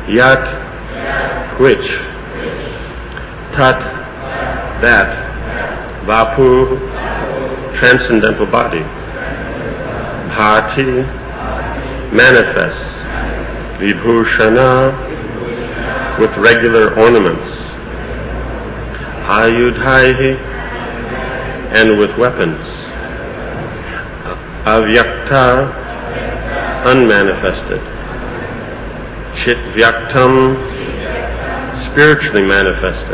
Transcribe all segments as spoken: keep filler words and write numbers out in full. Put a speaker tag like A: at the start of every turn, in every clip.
A: Yat, which. Tat, that. Vapu, transcendental body. Bhati, manifests. Vibhushana, with regular ornaments. Ayudhaihi, and with weapons. Avyakta, unmanifested. Chit vyaktam, spiritually manifested.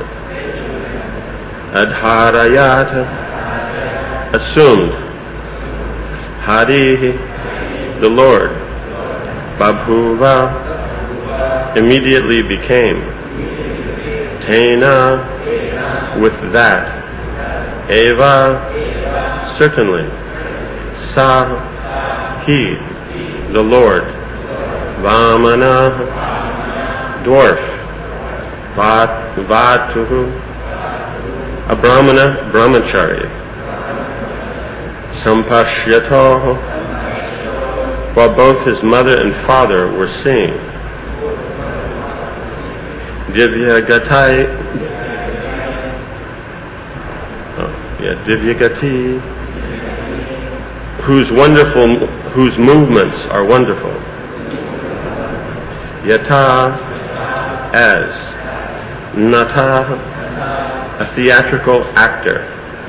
A: Adharayata, assumed. Harihi, the Lord. Babhuva, immediately became. Tena, with that. Eva, certainly. Sa, he, the Lord. Vamana, dwarf. Vat, vatuhu, a brahmana, brahmachari. Sampashyato, while both his mother and father were seeing. Divyagatai, oh, yeah, Divyagati, whose wonderful, whose movements are wonderful. Yata, as. Nata, a theatrical actor.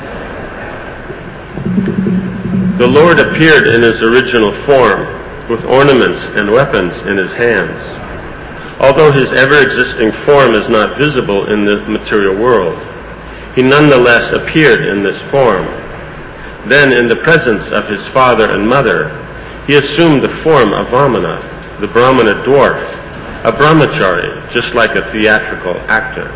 A: The Lord appeared in his original form, with ornaments and weapons in his hands. Although his ever-existing form is not visible in the material world, he nonetheless appeared in this form. Then, in the presence of his father and mother, he assumed the form of Vamana, the Brahmana dwarf, a brahmachari, just like a theatrical actor.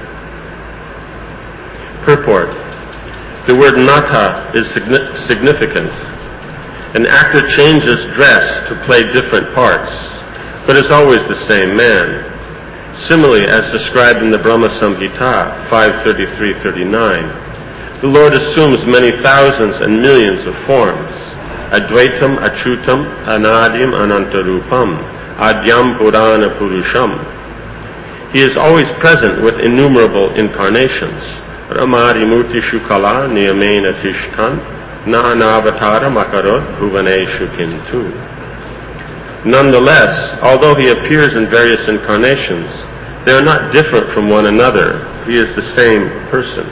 A: Purport. The word nata is significant. An actor changes dress to play different parts, but is always the same man. Similarly, as described in the Brahma Samhita five thirty-three thirty-nine, the Lord assumes many thousands and millions of forms. Advaitam, Achutam, Anadim, Anantarupam, Adyam Purana Purusham. He is always present with innumerable incarnations. Ramari Muti Shukala Niyamena Tishtan Na Navatara Makarot Bhuvaneshu Kintu. Nonetheless, although he appears in various incarnations, they are not different from one another. He is the same person,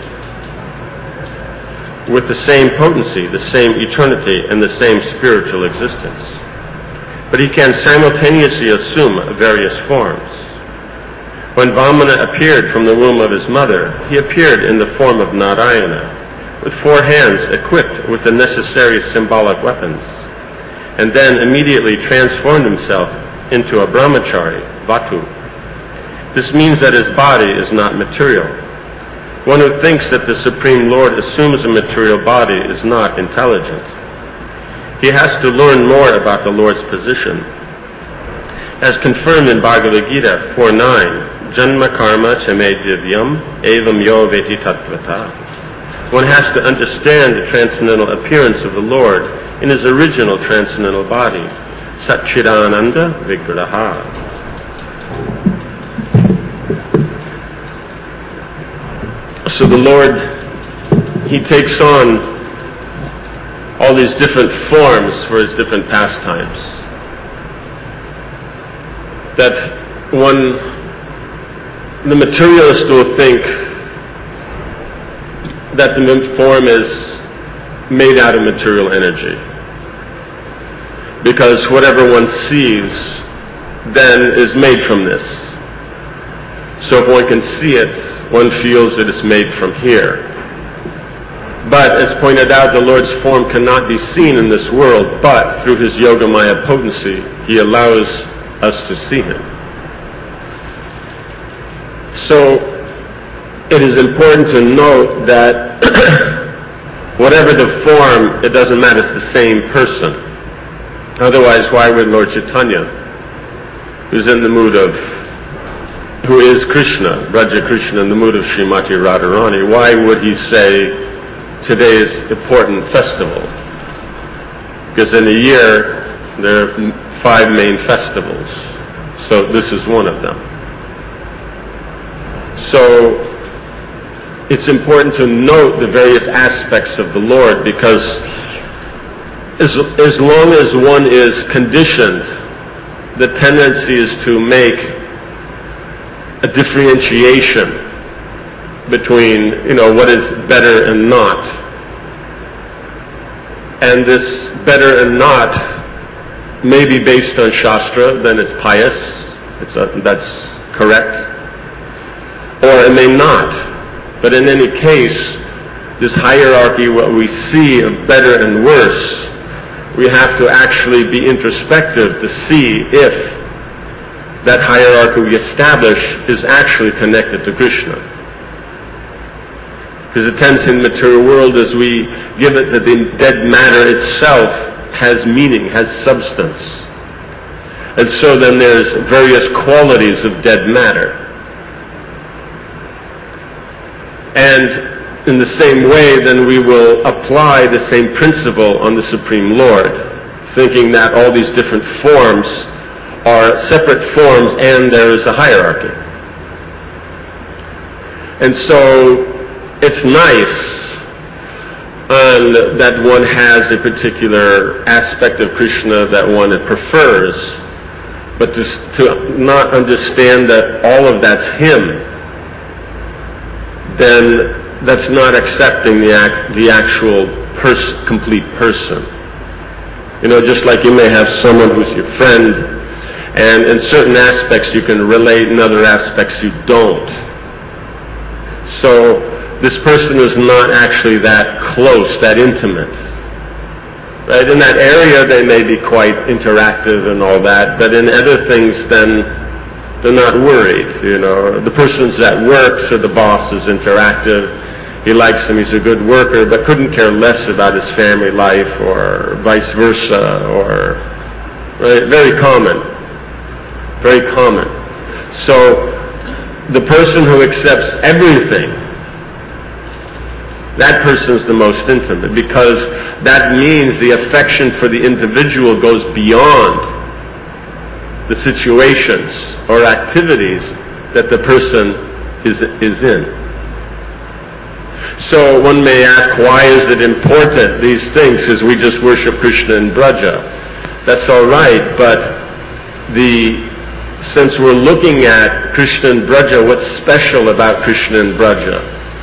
A: with the same potency, the same eternity, and the same spiritual existence. But he can simultaneously assume various forms. When Vamana appeared from the womb of his mother, he appeared in the form of Narayana, with four hands equipped with the necessary symbolic weapons, and then immediately transformed himself into a brahmachari, Vatu. This means that his body is not material. One who thinks that the Supreme Lord assumes a material body is not intelligent. He has to learn more about the Lord's position. As confirmed in Bhagavad Gita four nine, Janma karma chame divyam evam yo veti tattvata. One has to understand the transcendental appearance of the Lord in his original transcendental body, Satchidananda Vigraha. So the Lord, he takes on all these different forms for his different pastimes. That one, the materialist will think that the form is made out of material energy, because whatever one sees then is made from this. So if one can see it, one feels that it's made from here. But as pointed out, the Lord's form cannot be seen in this world, but through his Yogamaya potency, he allows us to see him. So it is important to note that whatever the form, it doesn't matter, it's the same person. Otherwise, why would Lord Chaitanya, who's in the mood of, who is Krishna, Raja Krishna, in the mood of Srimati Radharani, why would he say today's important festival? Because in a year, there are five main festivals. So this is one of them. So it's important to note the various aspects of the Lord, because as, as long as one is conditioned, the tendency is to make a differentiation between, you know, what is better and not. And this better and not may be based on Shastra, then it's pious, it's a, that's correct, or it may not. But in any case, this hierarchy, what we see of better and worse, we have to actually be introspective to see if that hierarchy we establish is actually connected to Krishna. Because the tendency in the material world is we give it that the dead matter itself has meaning, has substance. And so then there's various qualities of dead matter. And in the same way, then we will apply the same principle on the Supreme Lord, thinking that all these different forms are separate forms and there is a hierarchy. And so it's nice um, that one has a particular aspect of Krishna that one prefers, but to, to not understand that all of that's him, then that's not accepting the, act, the actual pers- complete person. You know, just like you may have someone who's your friend, and in certain aspects you can relate, in other aspects you don't. So this person is not actually that close, that intimate. Right? In that area they may be quite interactive and all that, but in other things then they're not worried, you know. The person's at work, so the boss is interactive. He likes him, he's a good worker, but couldn't care less about his family life, or vice versa, or right? Very common. Very common. So the person who accepts everything, that person's the most intimate, because that means the affection for the individual goes beyond the situations or activities that the person is, is in. So one may ask, why is it important, these things, as we just worship Krishna in Braja? That's all right, but the, since we're looking at Krishna in Braja, what's special about Krishna in Braja?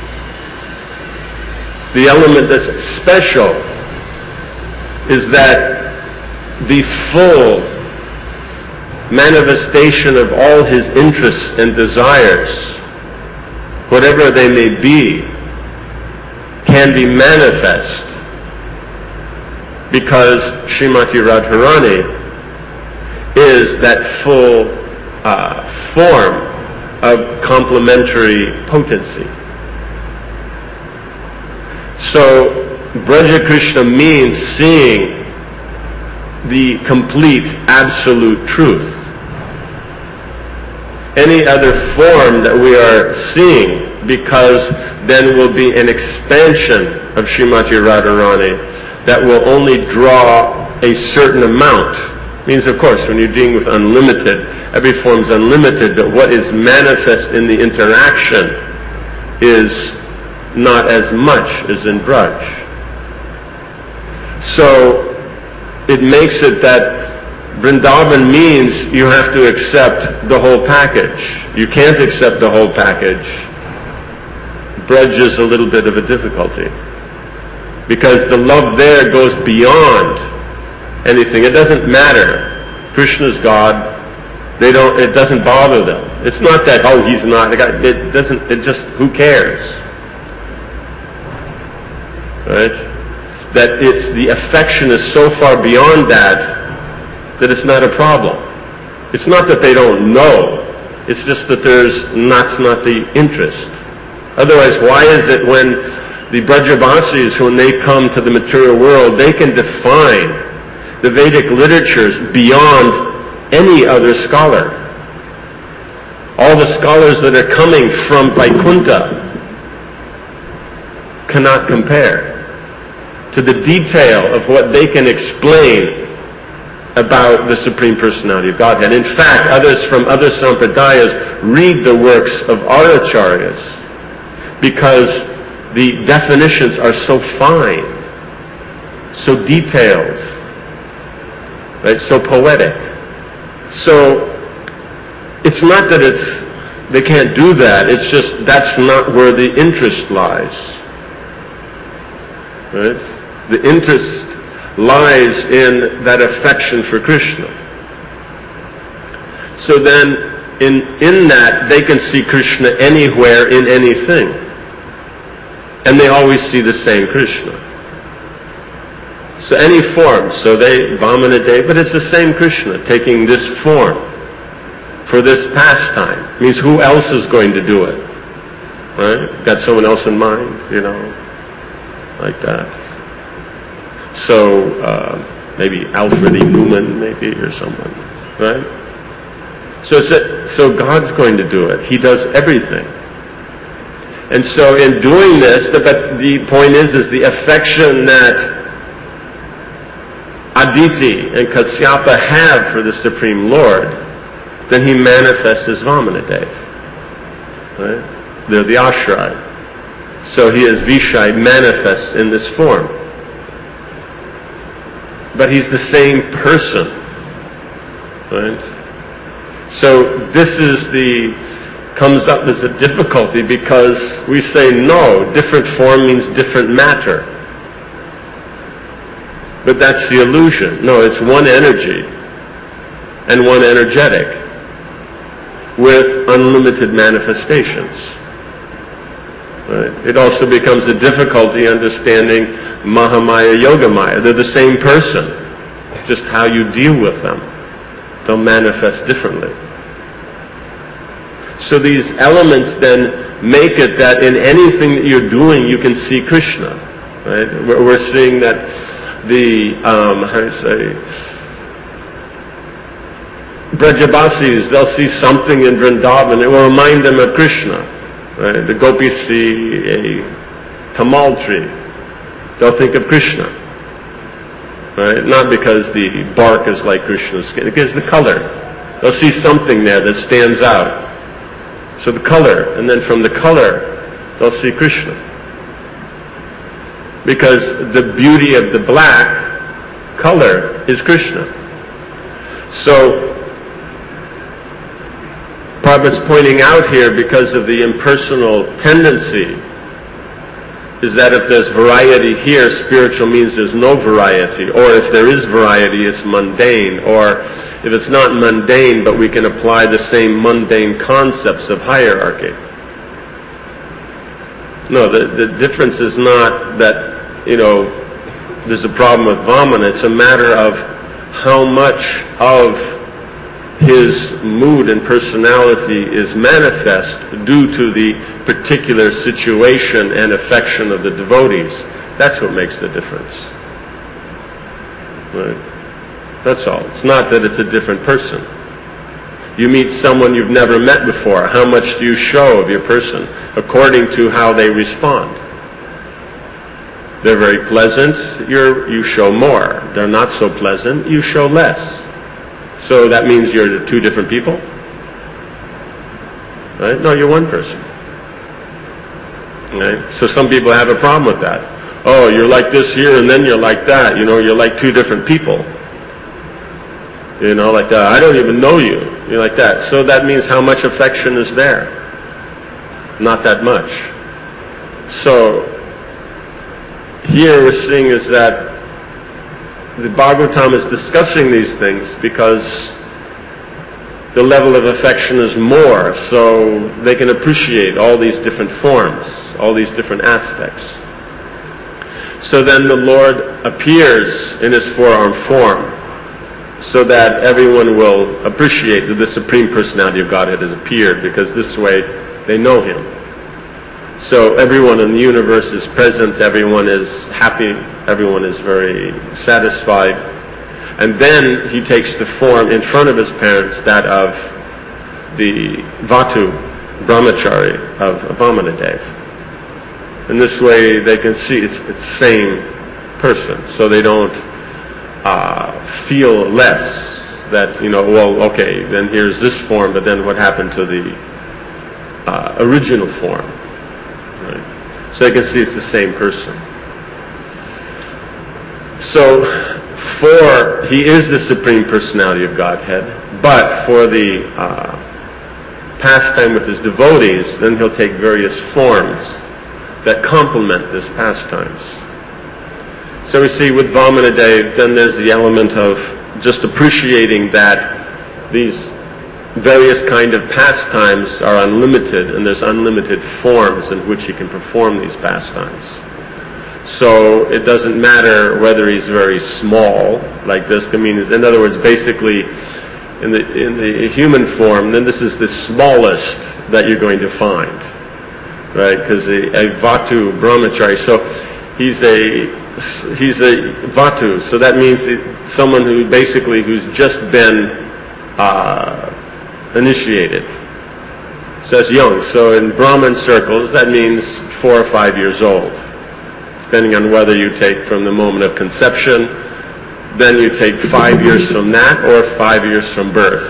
A: The element that's special is that the full manifestation of all his interests and desires, whatever they may be, can be manifest because Srimati Radharani is that full uh, form of complementary potency. So Braja Krishna means seeing the complete absolute truth. Any other form that we are seeing, because then will be an expansion of Srimati Radharani that will only draw a certain amount. Means, of course, when you're dealing with unlimited, every form is unlimited, but what is manifest in the interaction is not as much as in Braj. So it makes it that Vrindavan means you have to accept the whole package. You can't accept the whole package. Braj is a little bit of a difficulty, because the love there goes beyond anything. It doesn't matter. Krishna's God. They don't. It doesn't bother them. It's not that, oh, he's not. It doesn't. It just, who cares? Right? That it's the affection is so far beyond that that it's not a problem. It's not that they don't know. It's just that there's that's not the interest. Otherwise, why is it when the Brajavasis, when they come to the material world, they can define the Vedic literatures beyond any other scholar? All the scholars that are coming from Vaikuntha cannot compare to the detail of what they can explain about the Supreme Personality of Godhead. In fact, others from other sampradayas read the works of our acharyas because the definitions are so fine, so detailed, right? So poetic. So it's not that it's they can't do that. It's just that's not where the interest lies. Right? The interest lies in that affection for Krishna. So then, in in that, they can see Krishna anywhere in anything. And they always see the same Krishna. So any form, so they, Vamana Deva, but it's the same Krishna taking this form for this pastime. Means who else is going to do it? Right? Got someone else in mind, you know, like that. So, uh, maybe Alfred E. Newman, maybe, or someone, right? So, it's a, so God's going to do it. He does everything. And so in doing this, the, but the point is, is the affection that Aditi and Kasyapa have for the Supreme Lord, then he manifests as Vamanadeva. Right? They're the Ashray. So he is Vishai, manifests in this form. But he's the same person. Right? So this is the, comes up as a difficulty because we say no, different form means different matter. But that's the illusion. No, it's one energy and one energetic with unlimited manifestations. Right? It also becomes a difficulty understanding Mahamaya, Yogamaya. They're the same person, just how you deal with them. They'll manifest differently. So these elements then make it that in anything that you're doing, you can see Krishna. Right? We're seeing that the, um, how do you say, Brajabasis, they'll see something in Vrindavan, it will remind them of Krishna. Right? The gopis see a tamal tree, they'll think of Krishna. Right? Not because the bark is like Krishna's skin, because the color. They'll see something there that stands out. So the color, and then from the color, they'll see Krishna. Because the beauty of the black color is Krishna. So, Prabhupada's pointing out here, because of the impersonal tendency, is that if there's variety here, spiritual means there's no variety. Or if there is variety, it's mundane. Or if it's not mundane, but we can apply the same mundane concepts of hierarchy. No, the, the difference is not that, you know, there's a problem with Vamana. It's a matter of how much of his mood and personality is manifest due to the particular situation and affection of the devotees. That's what makes the difference. Right? That's all. It's not that it's a different person. You meet someone you've never met before. How much do you show of your person? According to how they respond. They're very pleasant, you're, you show more. They're not so pleasant, you show less. So that means you're two different people? Right? No, you're one person. Right? So some people have a problem with that. Oh, you're like this here and then you're like that. You know, you're like two different people. You know, like that. I don't even know you. You're like that. So that means how much affection is there? Not that much. So, here we're seeing is that the Bhagavatam is discussing these things because the level of affection is more, so they can appreciate all these different forms, all these different aspects. So then the Lord appears in his four-armed form, so that everyone will appreciate that the Supreme Personality of Godhead has appeared, because this way they know him. So everyone in the universe is present, everyone is happy, everyone is very satisfied. And then he takes the form in front of his parents, that of the Vatu, Brahmachari of Vamanadeva. And this way they can see it's the same person, so they don't uh, feel less that, you know, well, okay, then here's this form, but then what happened to the uh, original form? Right? So you can see it's the same person. So, for, he is the Supreme Personality of Godhead, but for the uh, pastime with his devotees, then he'll take various forms that complement this pastimes. So we see with Vamanadev, then there's the element of just appreciating that these various kind of pastimes are unlimited, and there's unlimited forms in which he can perform these pastimes. So it doesn't matter whether he's very small, like this. I mean, in other words, basically, in the in the human form, then this is the smallest that you're going to find, right? Because a, a Vatu Brahmachari, so he's a he's a Vatu, so that means someone who basically who's just been uh, initiated. So that's young. So in Brahmin circles, that means four or five years old, depending on whether you take from the moment of conception, then you take five years from that, or five years from birth.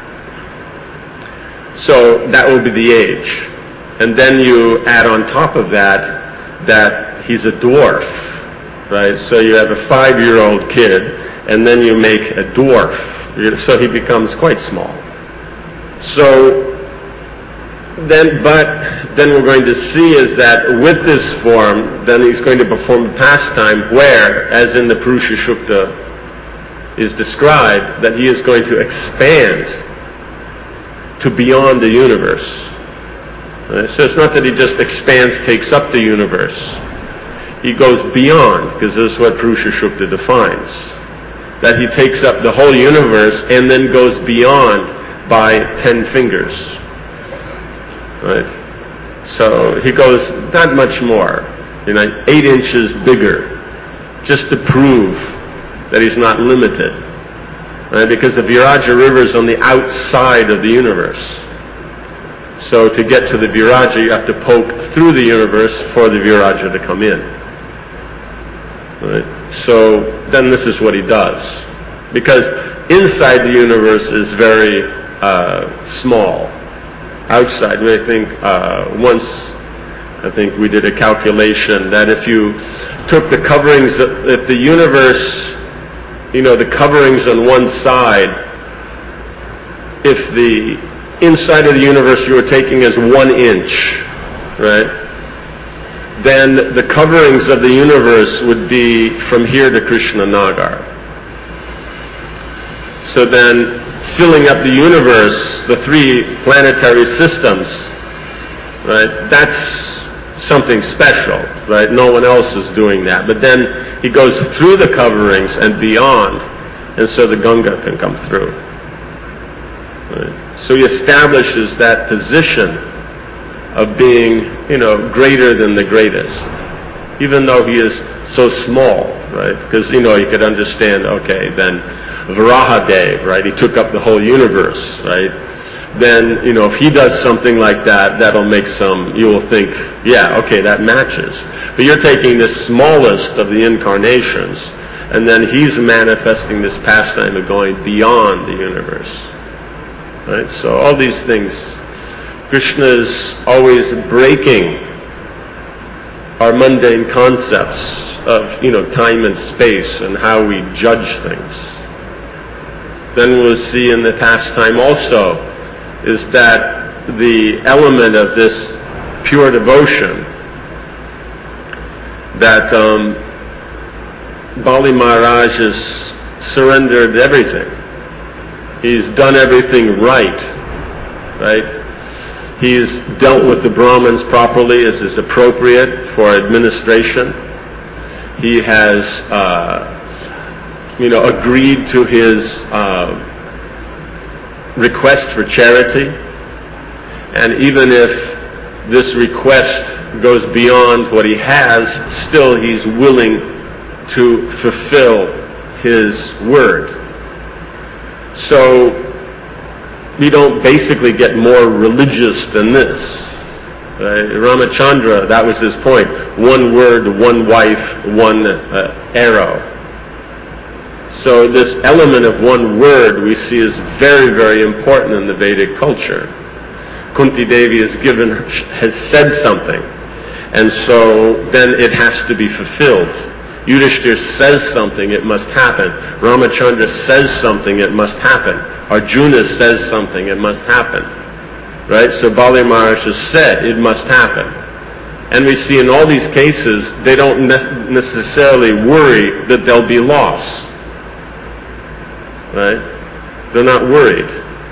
A: So that will be the age. And then you add on top of that, that he's a dwarf, right? So you have a five-year-old kid, and then you make a dwarf. So he becomes quite small. So Then, but then we're going to see is that with this form, then he's going to perform a pastime where, as in the Purusha Shukta is described, that he is going to expand to beyond the universe. Right? So it's not that he just expands, takes up the universe. He goes beyond, because this is what Purusha Shukta defines. That he takes up the whole universe and then goes beyond by ten fingers. Right? So he goes not much more, you know, eight inches bigger, just to prove that he's not limited. Right? Because the Viraja River is on the outside of the universe. So to get to the Viraja, you have to poke through the universe for the Viraja to come in. Right? So then this is what he does. Because inside the universe is very uh, small. Outside, I think uh, once, I think we did a calculation that if you took the coverings, if the universe, you know, the coverings on one side, if the inside of the universe you were taking as one inch, right, then the coverings of the universe would be from here to Krishna Nagar. So then, filling up the universe, the three planetary systems, right, that's something special, right? No one else is doing that. But then he goes through the coverings and beyond, and so the Ganga can come through. Right? So he establishes that position of being, you know, greater than the greatest, even though he is so small, right? Because, you know, you could understand, okay, then Varahadev, right? He took up the whole universe, right? Then, you know, if he does something like that, that'll make some, you will think, yeah, okay, that matches. But you're taking the smallest of the incarnations, and then he's manifesting this pastime of going beyond the universe. Right? So all these things, Krishna's always breaking our mundane concepts of, you know, time and space and how we judge things. Then we'll see in the pastime also is that the element of this pure devotion that um, Bali Maharaj has surrendered everything. He's done everything right, right? He's dealt with the Brahmins properly as is appropriate for administration. He has uh, you know, agreed to his uh, request for charity. And even if this request goes beyond what he has, still he's willing to fulfill his word. So we don't basically get more religious than this. Right? Ramachandra, that was his point. One word, one wife, one uh, arrow. So this element of one word we see is very, very important in the Vedic culture. Kunti Devi is given, has said something, and so then it has to be fulfilled. Yudhishthir says something, it must happen. Ramachandra says something, it must happen. Arjuna says something, it must happen. Right? So Bali Maharaj has said, it must happen. And we see in all these cases, they don't ne- necessarily worry that there'll be loss. Right? They're not worried.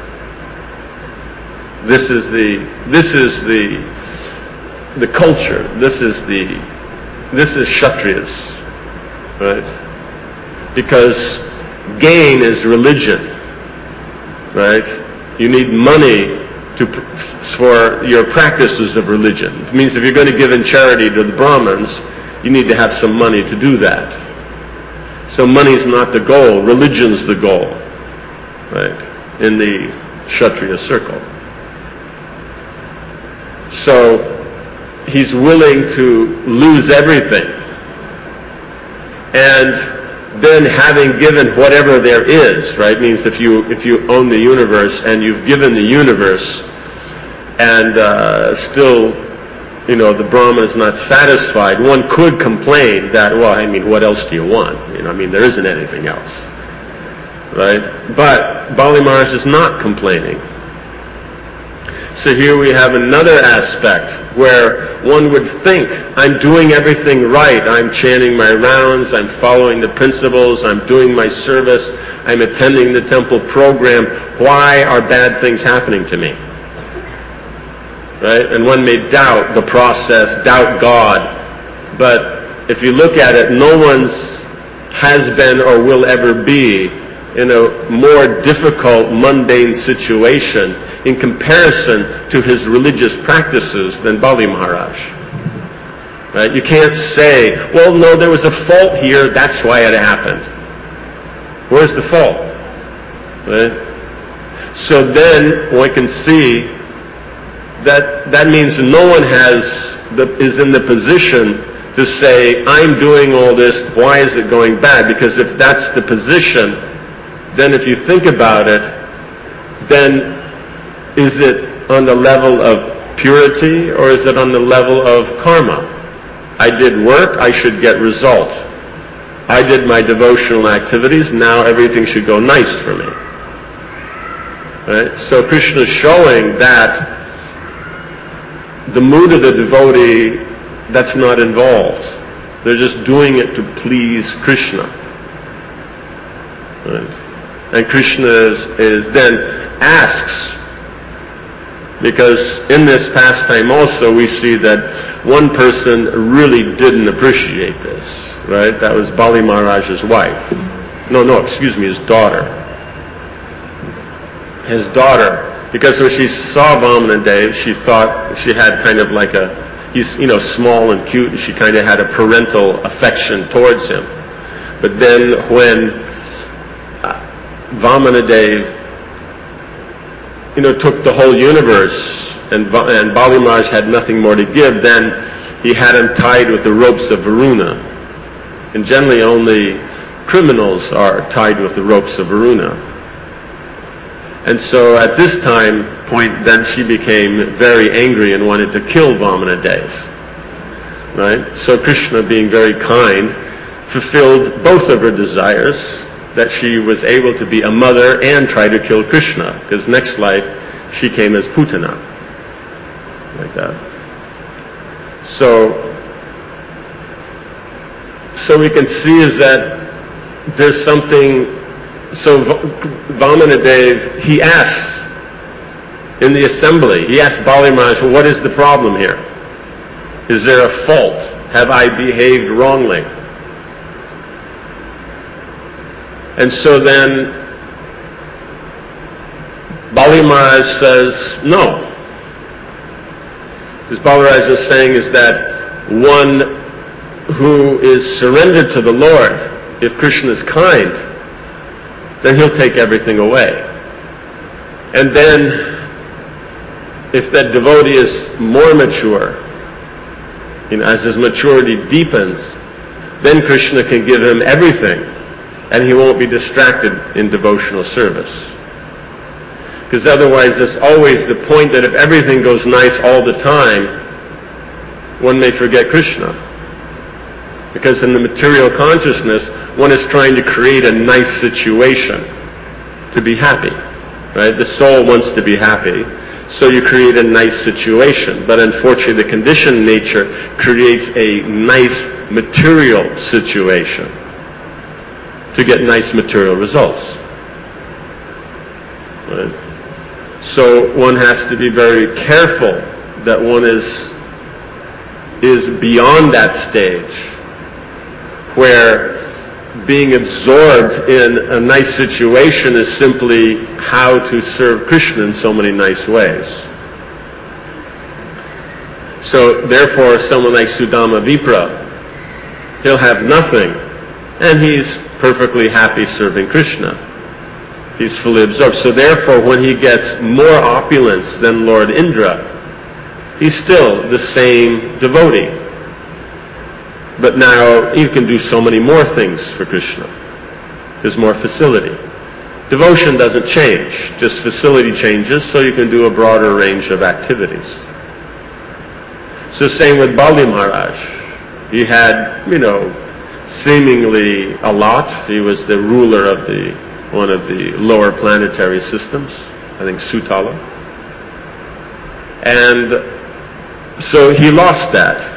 A: This is the, this is the, the culture. This is the, this is Kshatriyas. Right? Because gain is religion. Right? You need money to, for your practices of religion. It means if you're going to give in charity to the Brahmins, you need to have some money to do that. So money's not the goal, religion's the goal, right, in the Kshatriya circle. So he's willing to lose everything. And then having given whatever there is, right, means if you if you own the universe and you've given the universe and uh, still, you know, the Brahman is not satisfied, one could complain that, well, I mean, what else do you want? You know, I mean, there isn't anything else, right? But Bali Maharaj is not complaining. So here we have another aspect where one would think, I'm doing everything right. I'm chanting my rounds, I'm following the principles, I'm doing my service, I'm attending the temple program. Why are bad things happening to me? Right? And one may doubt the process, doubt God. But if you look at it, no one's has been or will ever be in a more difficult, mundane situation in comparison to his religious practices than Bali Maharaj. Right? You can't say, well, no, there was a fault here, that's why it happened. Where's the fault? Right? So then one can see that that means no one has the, is in the position to say, I'm doing all this, why is it going bad? Because if that's the position, then if you think about it, then is it on the level of purity or is it on the level of karma? I did work, I should get result. I did my devotional activities, now everything should go nice for me. Right? So Krishna is showing that the mood of the devotee, that's not involved. They're just doing it to please Krishna. Right? And Krishna is, is then asks, because in this pastime also we see that one person really didn't appreciate this, right? That was Bali Maharaj's wife. No, no, excuse me, his daughter. His daughter, because when she saw Vamanadev, she thought she had kind of like a, he's, you know, small and cute, and she kind of had a parental affection towards him. But then when uh, Vamanadev, you know, took the whole universe, and, and Bali Maharaj had nothing more to give, then he had him tied with the ropes of Varuna. And generally only criminals are tied with the ropes of Varuna. And so at this time point, then she became very angry and wanted to kill Vamanadev. Right? So Krishna, being very kind, fulfilled both of her desires, that she was able to be a mother and try to kill Krishna, because next life she came as Putana, like that. So, so we can see is that there's something. So Vamanadev, he asks in the assembly, he asks Bali Maharaj, well, what is the problem here? Is there a fault? Have I behaved wrongly? And so then Bali Maharaj says, no. Because Bali Maharaj is saying is that one who is surrendered to the Lord, if Krishna is kind, then he'll take everything away. And then if that devotee is more mature, you know, as his maturity deepens, then Krishna can give him everything. and he won't be distracted in devotional service. Because otherwise there's always the point that if everything goes nice all the time, one may forget Krishna. Because in the material consciousness, one is trying to create a nice situation to be happy. Right? The soul wants to be happy, so you create a nice situation. But unfortunately, the conditioned nature creates a nice material situation to get nice material results. Right? So one has to be very careful that one is is beyond that stage where being absorbed in a nice situation is simply how to serve Krishna in so many nice ways. So therefore, someone like Sudama Vipra, he'll have nothing, and he's perfectly happy serving Krishna. He's fully absorbed. So therefore, when he gets more opulence than Lord Indra, he's still the same devotee. But now you can do so many more things for Krishna. There's more facility. Devotion doesn't change, just facility changes, so you can do a broader range of activities. So same with Bali Maharaj. He had, you know, seemingly a lot. He was the ruler of the one of the lower planetary systems, I think Sutala. And so he lost that.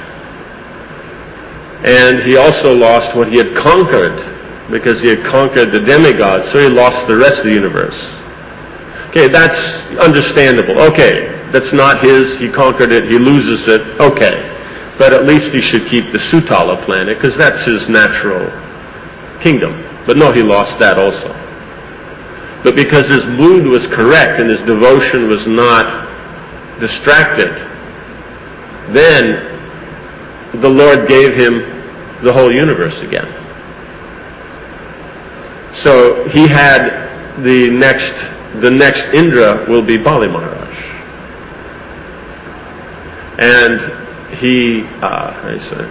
A: And he also lost what he had conquered, because he had conquered the demigods, so he lost the rest of the universe. Okay, that's understandable. Okay, that's not his, he conquered it, he loses it, okay. But at least he should keep the Sutala planet, because that's his natural kingdom. But no, he lost that also. But because his mood was correct and his devotion was not distracted, then the Lord gave him the whole universe again. So he had the next, the next Indra will be Bali Maharaj. And he, uh, how do you say?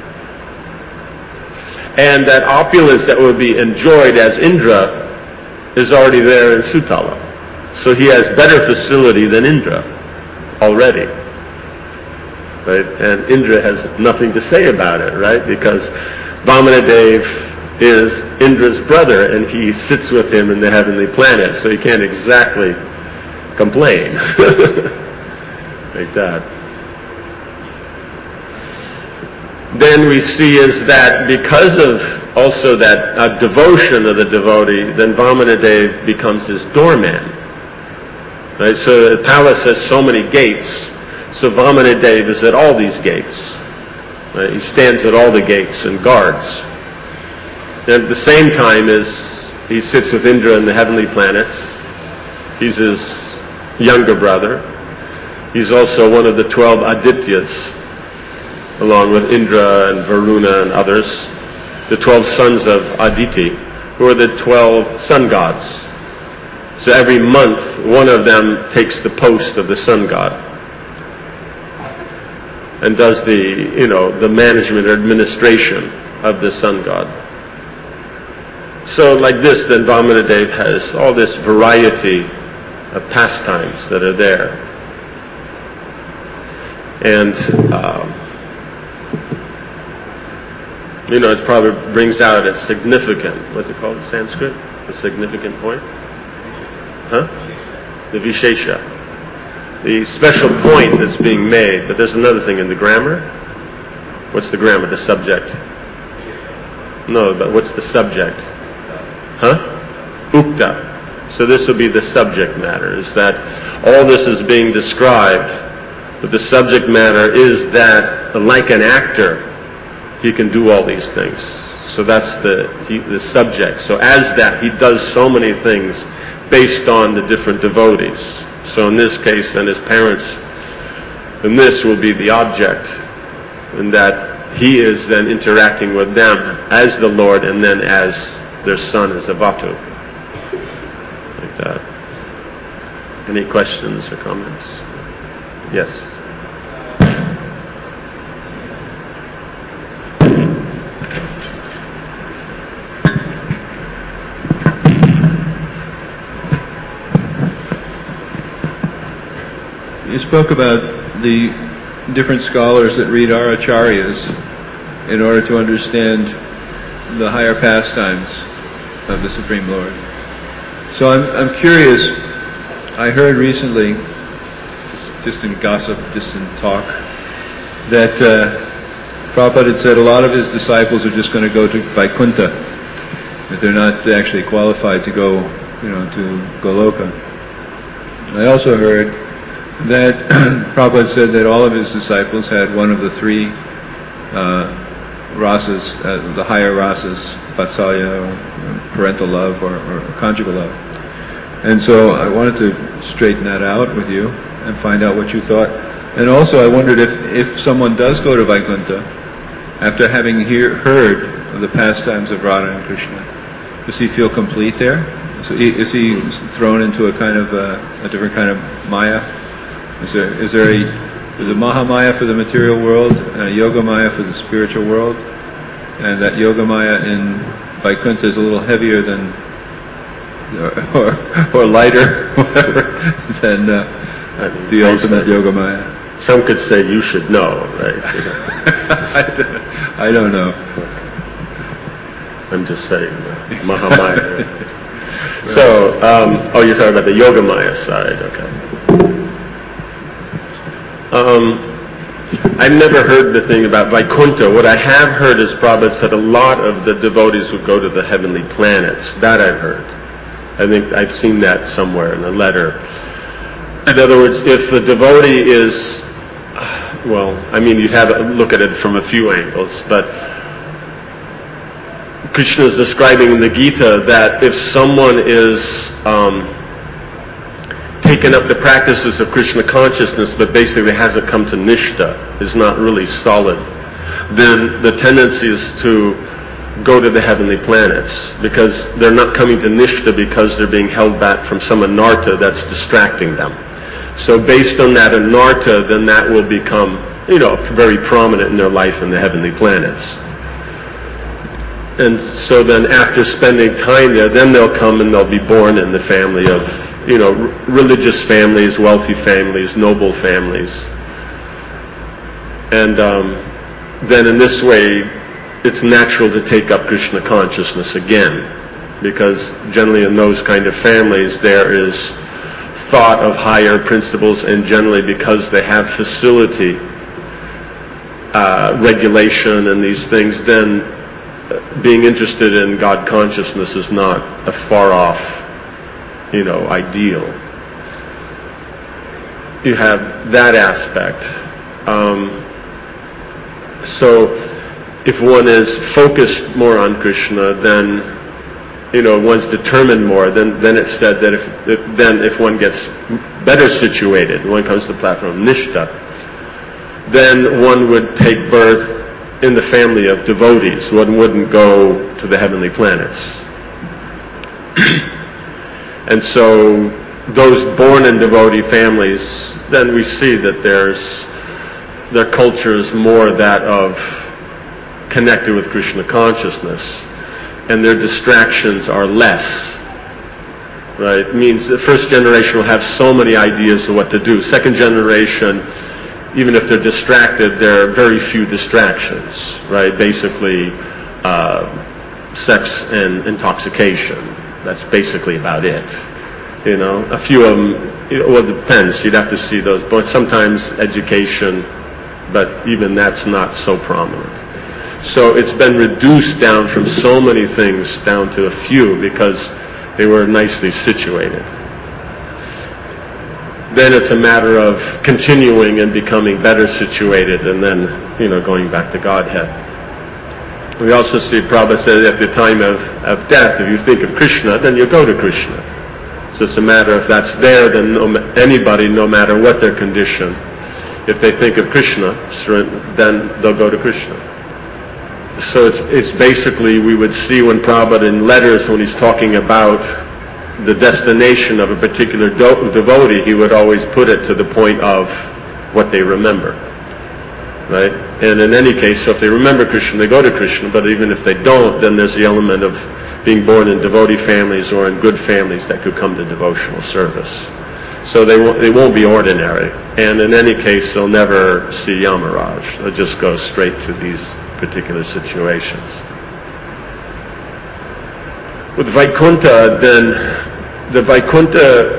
A: And that opulence that will be enjoyed as Indra is already there in Sutala. So he has better facility than Indra already. Right? And Indra has nothing to say about it, right? Because Vamanadev is Indra's brother, and he sits with him in the heavenly planet, so he can't exactly complain. Like that. Then we see is that because of also that uh, devotion of the devotee, then Vamanadev becomes his doorman. Right? So the palace has so many gates. So Vamanadev is at all these gates. Right? He stands at all the gates and guards. And at the same time as he sits with Indra in the heavenly planets, he's his younger brother. He's also one of the twelve Adityas, along with Indra and Varuna and others, the twelve sons of Aditi, who are the twelve sun gods. So every month, one of them takes the post of the sun god and does the, you know, the management or administration of the sun god. So like this, then Vamanadev has all this variety of pastimes that are there. And, um, you know, it probably brings out a significant, what's it called in Sanskrit? A significant point? Huh? The Vishesha. The special point that's being made, but there's another thing in the grammar. What's the grammar? The subject. No, but what's the subject? Huh? Ukta. So this will be the subject matter, is that all this is being described, but the subject matter is that, like an actor, he can do all these things. So that's the he, the subject. So as that, he does so many things based on the different devotees. So in this case, then his parents, and this will be the object, in that he is then interacting with them as the Lord and then as their son as a Vatu. Like that. Any questions or comments? Yes.
B: you spoke about the different scholars that read our acharyas in order to understand the higher pastimes of the Supreme Lord. So I'm, I'm curious, I heard recently, just, just in gossip, just in talk, that uh, Prabhupada had said a lot of his disciples are just going to go to Vaikuntha, that they're not actually qualified to go, you know, to Goloka. I also heard that Prabhupada said that all of his disciples had one of the three uh, rasas, uh, the higher rasas, vatsalya, or parental love, or, or conjugal love. And so I wanted to straighten that out with you and find out what you thought. And also I wondered if, if someone does go to Vaikuntha, after having hear, heard of the pastimes of Radha and Krishna, does he feel complete there? So he, is he thrown into a kind of uh, a different kind of maya? Is there is there a there's a Mahamaya for the material world and a Yoga Maya for the spiritual world, and that Yoga Maya in Vaikuntha is a little heavier than or or lighter whatever than uh, the ultimate Yoga Maya.
A: Some could say you should know, right?
B: I, don't, I don't know.
A: I'm just saying, uh, Mahamaya. Right? So, um, oh, you're talking about the Yoga Maya side, okay. Um, I've never heard the thing about Vaikuntha. What I have heard is Prabhupada said a lot of the devotees would go to the heavenly planets. That I've heard. I think I've seen that somewhere in a letter. In other words, if the devotee is, well, I mean, you'd have to look at it from a few angles, but Krishna is describing in the Gita that if someone is um, taken up the practices of Krishna consciousness, but basically hasn't come to Nishta, is not really solid, then the tendency is to go to the heavenly planets, because they're not coming to Nishta because they're being held back from some anartha that's distracting them. So based on that anartha, then that will become, you know, very prominent in their life in the heavenly planets. And so then after spending time there, then they'll come and they'll be born in the family of, you know, r- religious families, wealthy families, noble families. And um, then in this way, it's natural to take up Krishna consciousness again, because generally in those kind of families there is thought of higher principles, and generally because they have facility, uh, regulation and these things, then being interested in God consciousness is not a far off, you know, ideal. You have that aspect. Um, so if one is focused more on Krishna, then, you know, one's determined more, then, then it's said that if, if then if one gets better situated, when one comes to the platform of Nishta, then one would take birth in the family of devotees. One wouldn't go to the heavenly planets. And so those born in devotee families, then we see that there's their culture is more that of connected with Krishna consciousness, and their distractions are less. Right? It means the first generation will have so many ideas of what to do. Second generation, even if they're distracted, there are very few distractions. Right? Basically, uh, sex and intoxication. That's basically about it. You know, a few of them. Well, it depends. You'd have to see those. But sometimes education, but even that's not so prominent. So it's been reduced down from so many things down to a few because they were nicely situated. Then it's a matter of continuing and becoming better situated, and then, you know, going back to Godhead. We also see Prabhupada said at the time of, of death, if you think of Krishna, then you go to Krishna. So it's a matter if that's there, then no, anybody, no matter what their condition, if they think of Krishna, then they'll go to Krishna. So it's, it's basically, we would see when Prabhupada in letters, when he's talking about the destination of a particular do- devotee, he would always put it to the point of what they remember. Right? And in any case, so if they remember Krishna, they go to Krishna, but even if they don't, then there's the element of being born in devotee families or in good families that could come to devotional service. So they won't, they won't be ordinary. And in any case, they'll never see Yamaraj. They'll just go straight to these particular situations. With Vaikuntha, then, the Vaikuntha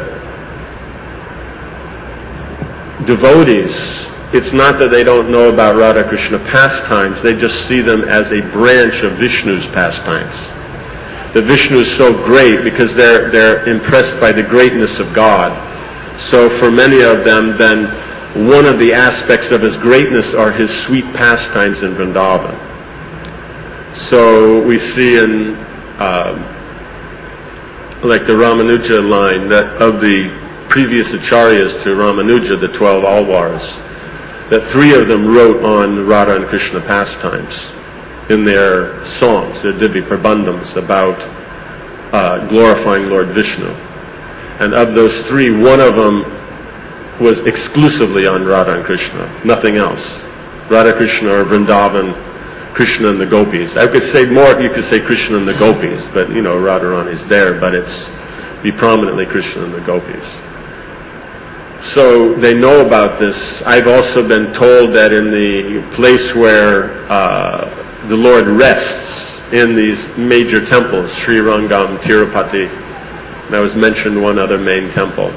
A: devotees, it's not that they don't know about Radha Krishna pastimes, they just see them as a branch of Vishnu's pastimes. The Vishnu is so great because they're, they're impressed by the greatness of God. So for many of them, then, one of the aspects of his greatness are his sweet pastimes in Vrindavan. So we see in, uh, like the Ramanuja line, that of the previous acharyas to Ramanuja, the twelve Alwars, that three of them wrote on Radha and Krishna pastimes in their songs, their Divi Prabandhams about uh, glorifying Lord Vishnu. And of those three, one of them was exclusively on Radha and Krishna, nothing else. Radha Krishna or Vrindavan, Krishna and the Gopis. I could say more, you could say Krishna and the Gopis, but you know, Radharani's there, but it's be prominently Krishna and the Gopis. So they know about this. I've also been told that in the place where uh, the Lord rests in these major temples, Sri Rangam, Tirupati, and I was mentioned one other main temple,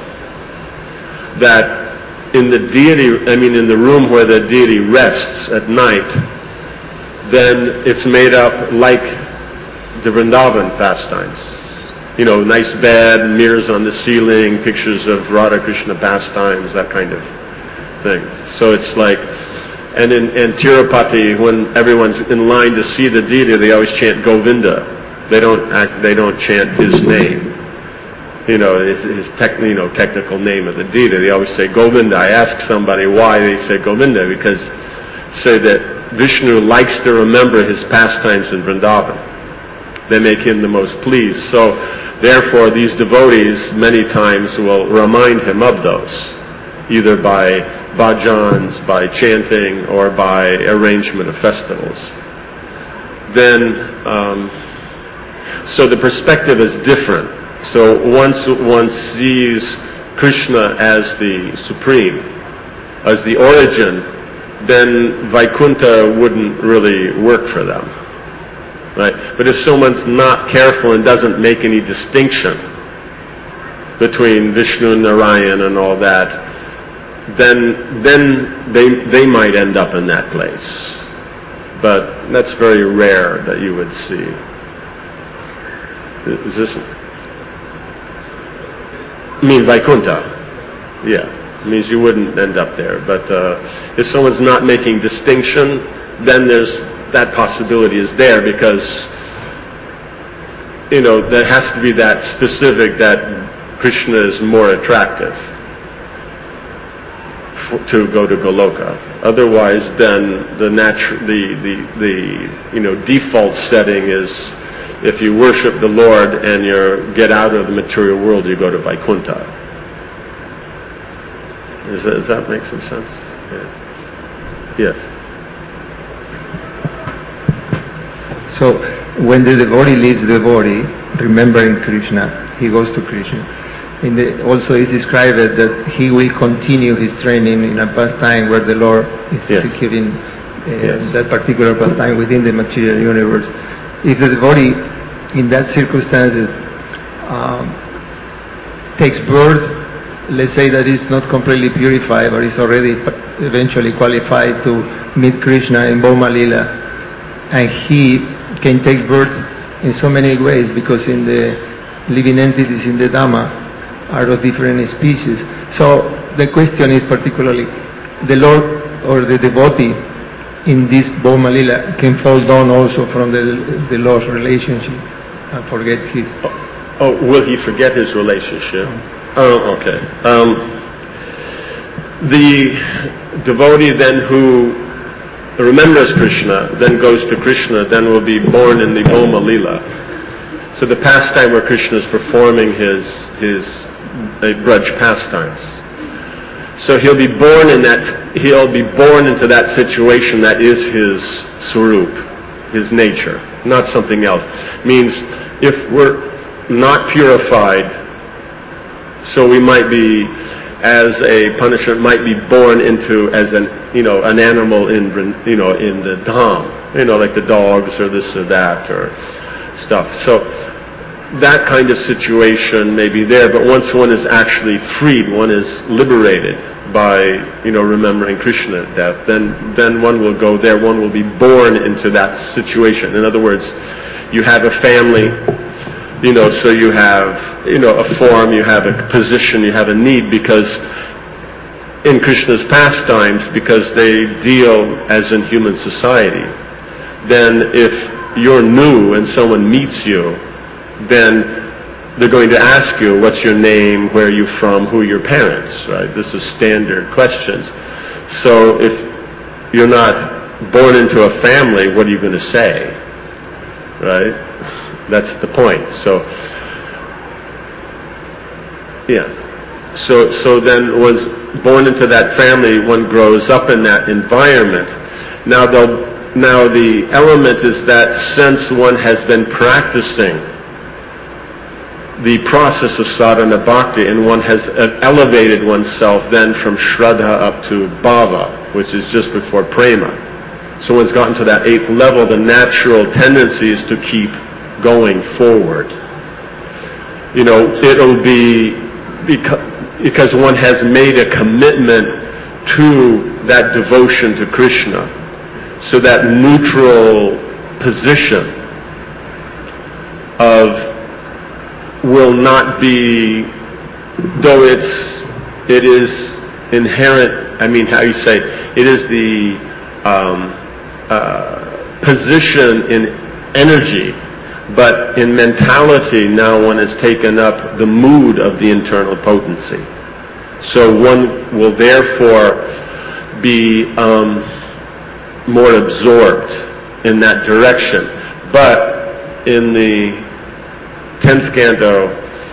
A: that in the deity, I mean in the room where the deity rests at night, then it's made up like the Vrindavan pastimes. You know, nice bed, mirrors on the ceiling, pictures of Radha Krishna pastimes, that kind of thing. So it's like, and in, in Tirupati, when everyone's in line to see the deity, they always chant Govinda. They don't act, they don't chant his name. You know, his, his tech, you know, technical name of the deity. They always say Govinda. I ask somebody why they say Govinda, because say that Vishnu likes to remember his pastimes in Vrindavan. They make him the most pleased. So, therefore, these devotees many times will remind him of those, either by bhajans, by chanting, or by arrangement of festivals. Then, um, so the perspective is different. So once one sees Krishna as the supreme, as the origin, then Vaikuntha wouldn't really work for them, right? But if someone's not careful and doesn't make any distinction between Vishnu and Narayan and all that, then then they they might end up in that place. But that's very rare that you would see. Is this? I mean Vaikuntha, yeah. Means you wouldn't end up there. But uh, if someone's not making distinction, then there's that possibility is there, because you know there has to be that specific that Krishna is more attractive for, to go to Goloka. Otherwise, then the natural the, the the you know default setting is if you worship the Lord and you get out of the material world, you go to Vaikuntha. Does that, does that make some sense? Yeah. Yes.
C: So, when the devotee leaves the body, remembering Krishna, he goes to Krishna. In the, also is described that he will continue his training in a pastime where the Lord is
A: yes.
C: executing uh,
A: yes.
C: that particular pastime within the material universe. If the devotee, in that circumstances, um, takes birth, let's say that it's not completely purified, but it's already eventually qualified to meet Krishna in Bhoma Lila, and he can take birth in so many ways, because in the living entities in the Dhamma are of different species. So the question is particularly, the Lord or the devotee in this Bhoma Lila can fall down also from the, the Lord's relationship and forget his...
A: Oh, will he forget his relationship? Oh. Oh, okay. Um, the devotee then who remembers Krishna, then goes to Krishna, then will be born in the Bhoma Lila. So the pastime where Krishna is performing his his uh, Braj pastimes. So he'll be born in that. He'll be born into that situation that is his swarup, his nature, not something else. Means if we're not purified. So we might be as a punishment, might be born into as an, you know, an animal in, you know, in the dham, you know, like the dogs or this or that or stuff. So that kind of situation may be there, but once one is actually freed, one is liberated by, you know, remembering Krishna at death, then, then one will go there, one will be born into that situation. In other words, you have a family, you know, so you have, you know, a form, you have a position, you have a need, because in Krishna's pastimes, because they deal as in human society, then if you're new and someone meets you, then they're going to ask you, what's your name, where are you from, who are your parents, right? This is standard questions. So if you're not born into a family, what are you going to say, right? That's the point. So, yeah. So, so then one's born into that family, one grows up in that environment. Now, now the element is that since one has been practicing the process of sadhana bhakti, and one has elevated oneself then from shraddha up to bhava, which is just before prema. So one's gotten to that eighth level, the natural tendency is to keep going forward. You know, it'll be because, because one has made a commitment to that devotion to Krishna. So that neutral position of will not be, though it's, it is inherent, I mean, how you say, it is the um, uh, position in energy, but in mentality now one has taken up the mood of the internal potency. So one will therefore be um, more absorbed in that direction. But in the tenth canto,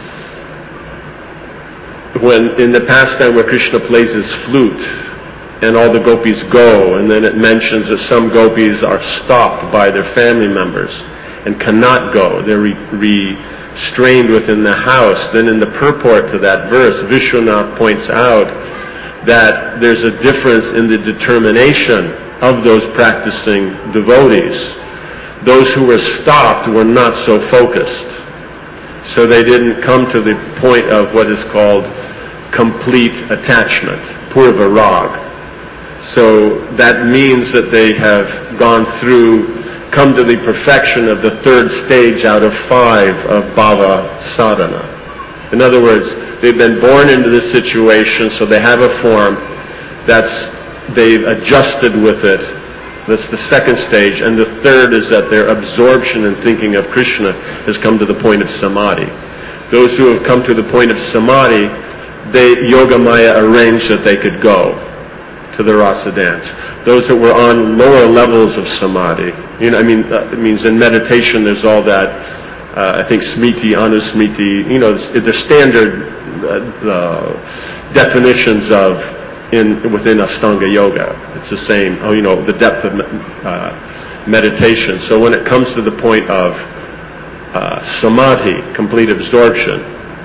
A: when in the pastime where Krishna plays his flute and all the gopis go, and then it mentions that some gopis are stopped by their family members and cannot go, they're re- restrained within the house. Then in the purport to that verse, Vishwanath points out that there's a difference in the determination of those practicing devotees. Those who were stopped were not so focused. So they didn't come to the point of what is called complete attachment, purva rag. So that means that they have gone through, come to the perfection of the third stage out of five of bhava sadhana. In other words, they've been born into this situation, so they have a form that's, they've adjusted with it. That's the second stage. And the third is that their absorption in thinking of Krishna has come to the point of samadhi. Those who have come to the point of samadhi, they, Yogamaya arranged that they could go to the rasa dance. Those that were on lower levels of samadhi, you know, I mean, uh, it means in meditation there's all that, uh, I think smriti, anusmriti, you know, the standard uh, uh, definitions of In, within Ashtanga Yoga. It's the same, oh, you know, the depth of uh, meditation. So when it comes to the point of uh, samadhi, complete absorption,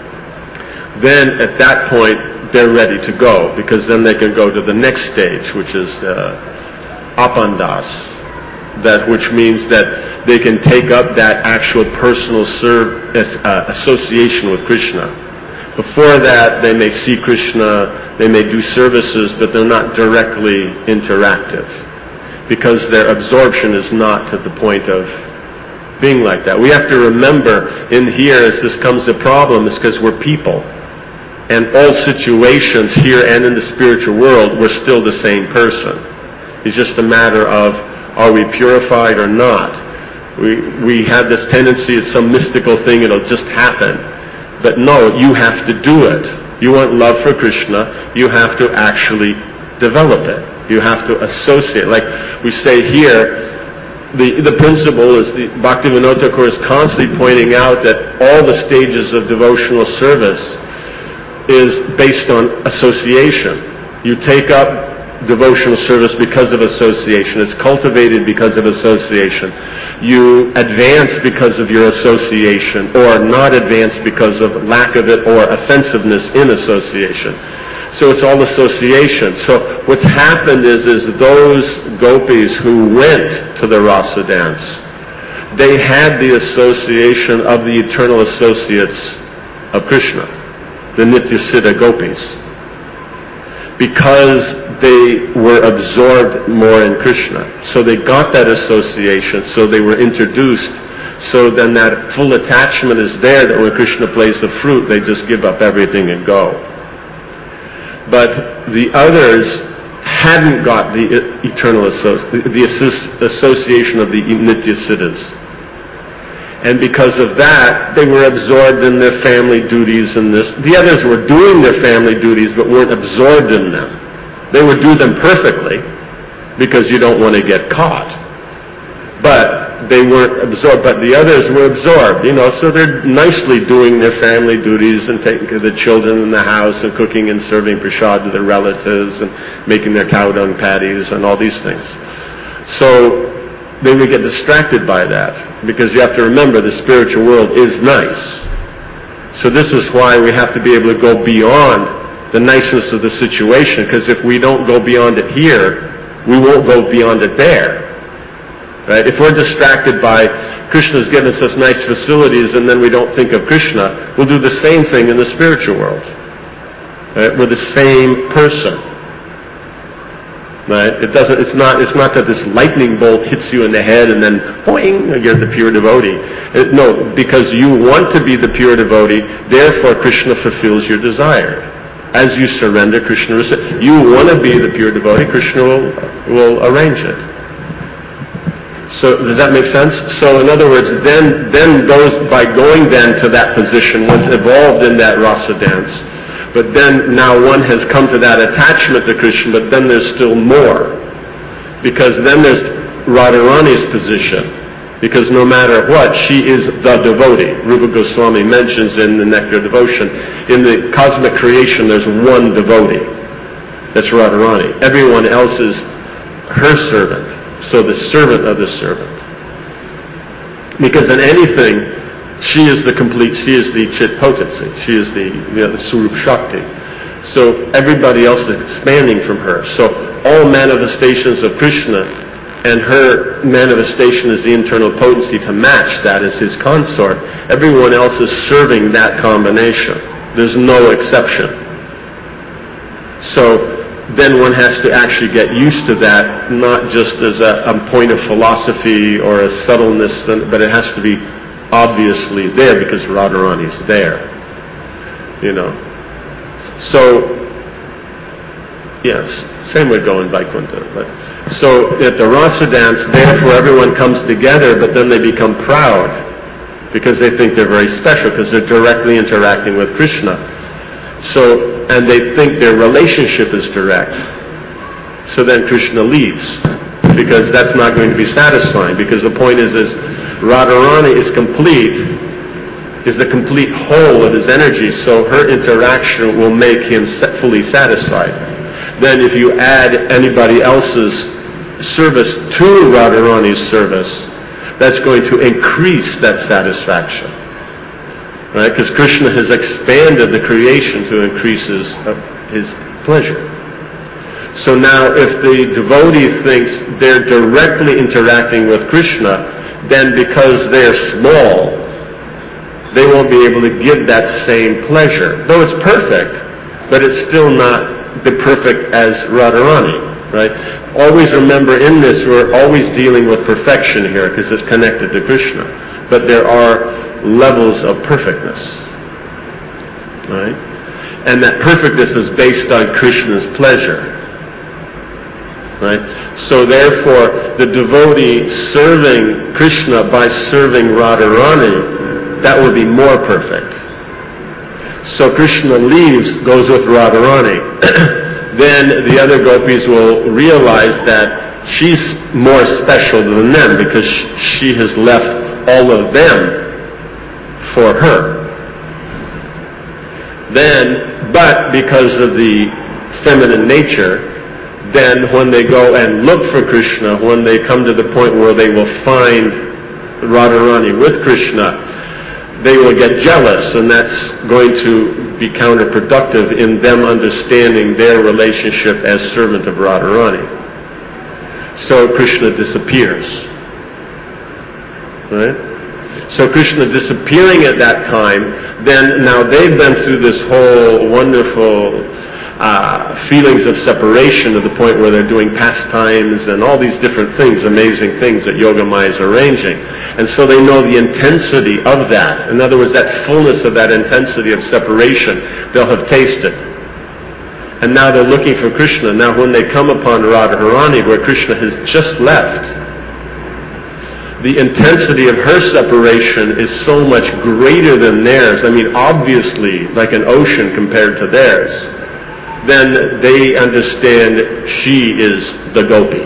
A: then at that point they're ready to go, because then they can go to the next stage, which is uh, apandas, that which means that they can take up that actual personal serve, uh, association with Krishna. Before that, they may see Krishna, they may do services, but they're not directly interactive, because their absorption is not to the point of being like that. We have to remember, in here, as this comes a problem, is because we're people. And all situations here and in the spiritual world, we're still the same person. It's just a matter of, are we purified or not? We, we have this tendency, it's some mystical thing, it'll just happen. But no, you have to do it. You want love for Krishna, you have to actually develop it. You have to associate. Like we say here, the, the principle is, the Bhaktivinoda Thakur is constantly pointing out that all the stages of devotional service is based on association. You take up devotional service because of association. It's cultivated because of association. You advance because of your association, or not advance because of lack of it or offensiveness in association. So it's all association. So what's happened is, is those gopis who went to the rasa dance, they had the association of the eternal associates of Krishna, the Nityasiddha gopis, because they were absorbed more in Krishna. So they got that association, so they were introduced. So then that full attachment is there, that when Krishna plays the flute, they just give up everything and go. But the others hadn't got the eternal associ- the association of the Nityasiddhas. And because of that, they were absorbed in their family duties and this. The others were doing their family duties, but weren't absorbed in them. They would do them perfectly, because you don't want to get caught. But they weren't absorbed, but the others were absorbed, you know, so they're nicely doing their family duties and taking care of the children in the house and cooking and serving prasad to their relatives and making their cow dung patties and all these things. So they would get distracted by that, because you have to remember the spiritual world is nice. So this is why we have to be able to go beyond the niceness of the situation, because if we don't go beyond it here, we won't go beyond it there. Right? If we're distracted by Krishna's given us nice facilities and then we don't think of Krishna, we'll do the same thing in the spiritual world. Right? We're the same person. Right? It doesn't. It's not. It's not that this lightning bolt hits you in the head and then boing, you're the pure devotee. It, no, because you want to be the pure devotee. Therefore, Krishna fulfills your desire. As you surrender, Krishna receives. You want to be the pure devotee. Krishna will will arrange it. So does that make sense? So in other words, then then those by going then to that position, one's evolved in that rasa dance, but then now one has come to that attachment to Krishna, but then there's still more. Because then there's Radharani's position. Because no matter what, she is the devotee. Rupa Goswami mentions in the Nectar Devotion, in the cosmic creation there's one devotee. That's Radharani. Everyone else is her servant. So the servant of the servant. Because in anything, she is the complete, she is the chit potency. She is the, you know, the Surup Shakti. So everybody else is expanding from her. So all manifestations of Krishna and her manifestation is the internal potency to match that as his consort. Everyone else is serving that combination. There's no exception. So then one has to actually get used to that, not just as a, a point of philosophy or a subtleness, but it has to be obviously there because Radharani's there. You know. So, yes, same would go in Vaikuntha. But, so at the rasa dance, therefore everyone comes together, but then they become proud because they think they're very special because they're directly interacting with Krishna. So, and they think their relationship is direct. So then Krishna leaves, because that's not going to be satisfying, because the point is, is Radharani is complete, is the complete whole of his energy, so her interaction will make him fully satisfied. Then if you add anybody else's service to Radharani's service, that's going to increase that satisfaction. Right? Because Krishna has expanded the creation to increase his, uh, his pleasure. So now if the devotee thinks they're directly interacting with Krishna, then because they're small, they won't be able to give that same pleasure. Though it's perfect, but it's still not the perfect as Radharani. Right? Always remember in this, we're always dealing with perfection here because it's connected to Krishna. But there are levels of perfectness. Right? And that perfectness is based on Krishna's pleasure. Right? So therefore, the devotee serving Krishna by serving Radharani, that will be more perfect. So Krishna leaves, goes with Radharani. Then the other gopis will realize that she's more special than them because she has left all of them for her. Then, but because of the feminine nature, then when they go and look for Krishna, when they come to the point where they will find Radharani with Krishna, they will get jealous, and that's going to be counterproductive in them understanding their relationship as servant of Radharani. So Krishna disappears. Right? So Krishna disappearing at that time, then now they've been through this whole wonderful uh, feelings of separation to the point where they're doing pastimes and all these different things, amazing things that Yogamaya is arranging. And so they know the intensity of that. In other words, that fullness of that intensity of separation, they'll have tasted. And now they're looking for Krishna. Now when they come upon Radharani, where Krishna has just left, the intensity of her separation is so much greater than theirs. I mean, obviously, like an ocean compared to theirs. Then they understand she is the gopi.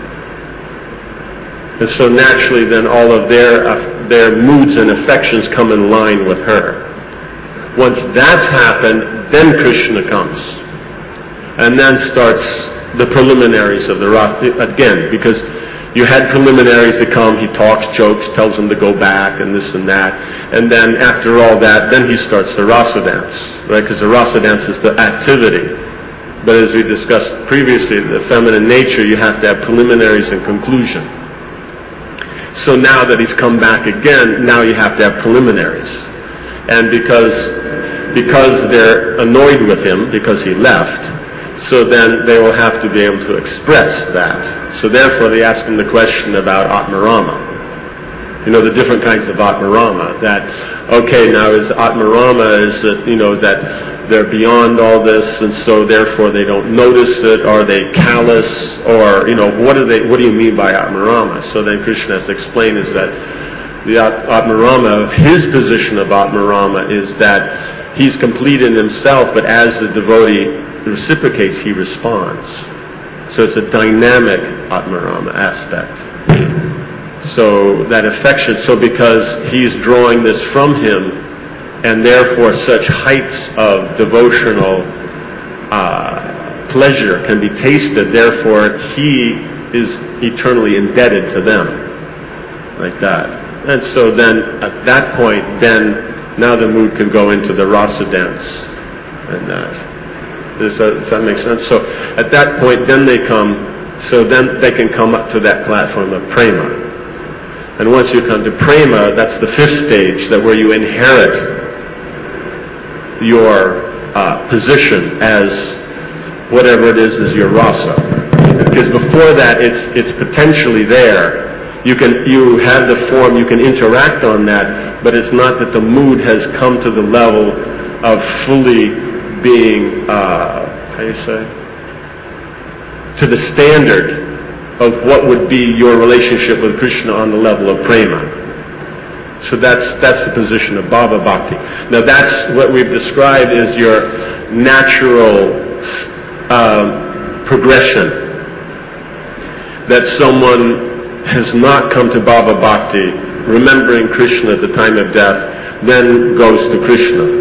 A: And so naturally then all of their, uh, their moods and affections come in line with her. Once that's happened, then Krishna comes. And then starts the preliminaries of the Rasa, again, because you had preliminaries that come, he talks, jokes, tells them to go back and this and that. And then after all that, then he starts the Rasa dance, right? Because the Rasa dance is the activity. But as we discussed previously, the feminine nature, you have to have preliminaries and conclusion. So now that he's come back again, now you have to have preliminaries. And because, because they're annoyed with him, because he left, so then they will have to be able to express that. So therefore they ask him the question about Atmarama. You know, the different kinds of Atmarama. That, okay, now is Atmarama, is it, you know, that they're beyond all this and so therefore they don't notice it? Are they callous? Or, you know, what do they, what do you mean by Atmarama? So then Krishna has explained is that the Atmarama, his position of Atmarama is that he's complete in himself, but as the devotee reciprocates, he responds. So it's a dynamic Atmarama aspect. So that affection, so because he's drawing this from him, and therefore such heights of devotional uh, pleasure can be tasted, therefore he is eternally indebted to them. Like that. And so then, at that point, then, now the mood can go into the rasa dance. And that. Does that, does that make sense? So at that point, then they come, so then they can come up to that platform of prema. And once you come to prema, that's the fifth stage, that where you inherit your uh, position as whatever it is is your rasa. Because before that, it's it's potentially there. You can you have the form, you can interact on that, but it's not that the mood has come to the level of fully being, uh, how do you say, to the standard of what would be your relationship with Krishna on the level of prema. So that's that's the position of Bhava Bhakti. Now that's what we've described as your natural um, progression. That someone has not come to Bhava Bhakti, remembering Krishna at the time of death, then goes to Krishna.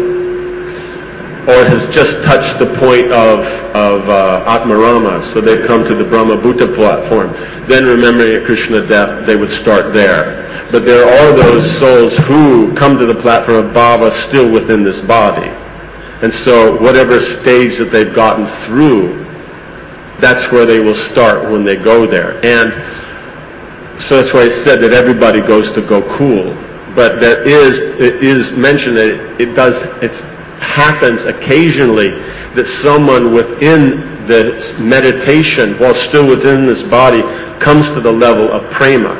A: Or has just touched the point of, of uh, Atmarama, so they've come to the Brahma Bhuta platform. Then remembering Krishna at death, they would start there. But there are those souls who come to the platform of Bhava still within this body. And so whatever stage that they've gotten through, that's where they will start when they go there. And so that's why I said that everybody goes to Gokul. But there is, it is mentioned that it does, it's happens occasionally that someone within the meditation, while still within this body, comes to the level of prema.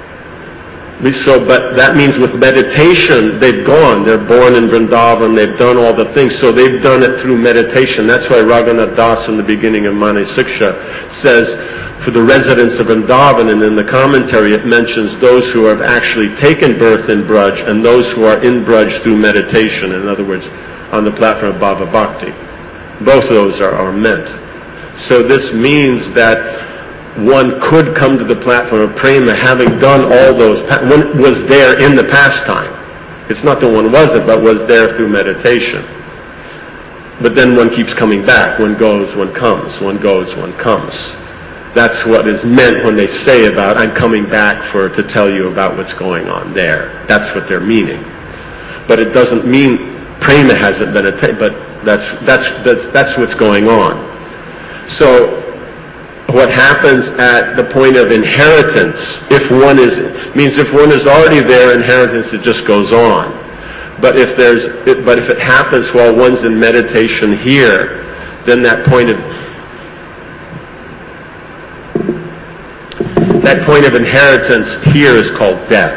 A: So, but that means with meditation, they've gone. They're born in Vrindavan. They've done all the things. So they've done it through meditation. That's why Raghunath Das in the beginning of Mani Siksha says, for the residents of Vrindavan, and in the commentary it mentions those who have actually taken birth in Braj and those who are in Braj through meditation. In other words, on the platform of Bhava Bhakti. Both of those are, are meant. So this means that one could come to the platform of prema having done all those, one was there in the pastime. It's not that one wasn't, but was there through meditation. But then one keeps coming back. One goes, one comes. One goes, one comes. That's what is meant when they say about, I'm coming back for to tell you about what's going on there. That's what they're meaning. but it doesn't mean prema hasn't been attained, but that's, that's, that's, that's what's going on. So, what happens at the point of inheritance, if one is, means if one is already there, inheritance, it just goes on. But if there's, but if it happens while one's in meditation here, then that point of, that point of inheritance here is called death.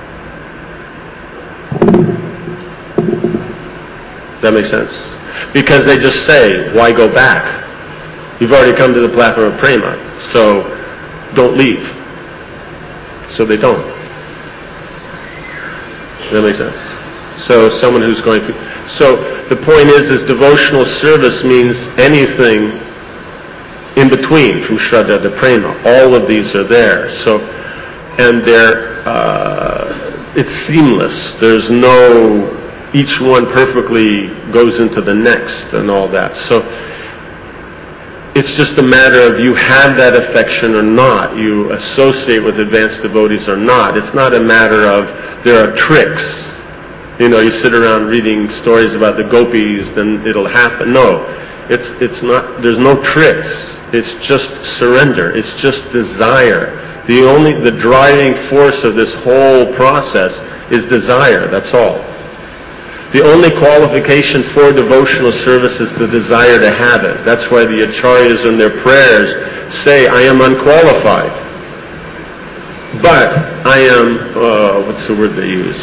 A: Does that make sense? Because they just say, why go back? You've already come to the platform of prema, so don't leave. So they don't. Does that make sense? So someone who's going through... So the point is, is devotional service means anything in between, from Shraddha to prema. All of these are there. So, and they're, uh, it's seamless. There's no... Each one perfectly goes into the next and all that. So it's just a matter of you have that affection or not. You associate with advanced devotees or not. It's not a matter of there are tricks. You know, you sit around reading stories about the gopis, then it'll happen. No, it's it's not. There's no tricks. It's just surrender. It's just desire. The only the driving force of this whole process is desire. That's all. The only qualification for devotional service is the desire to have it. That's why the acharyas in their prayers say, I am unqualified. But I am, uh, what's the word they use?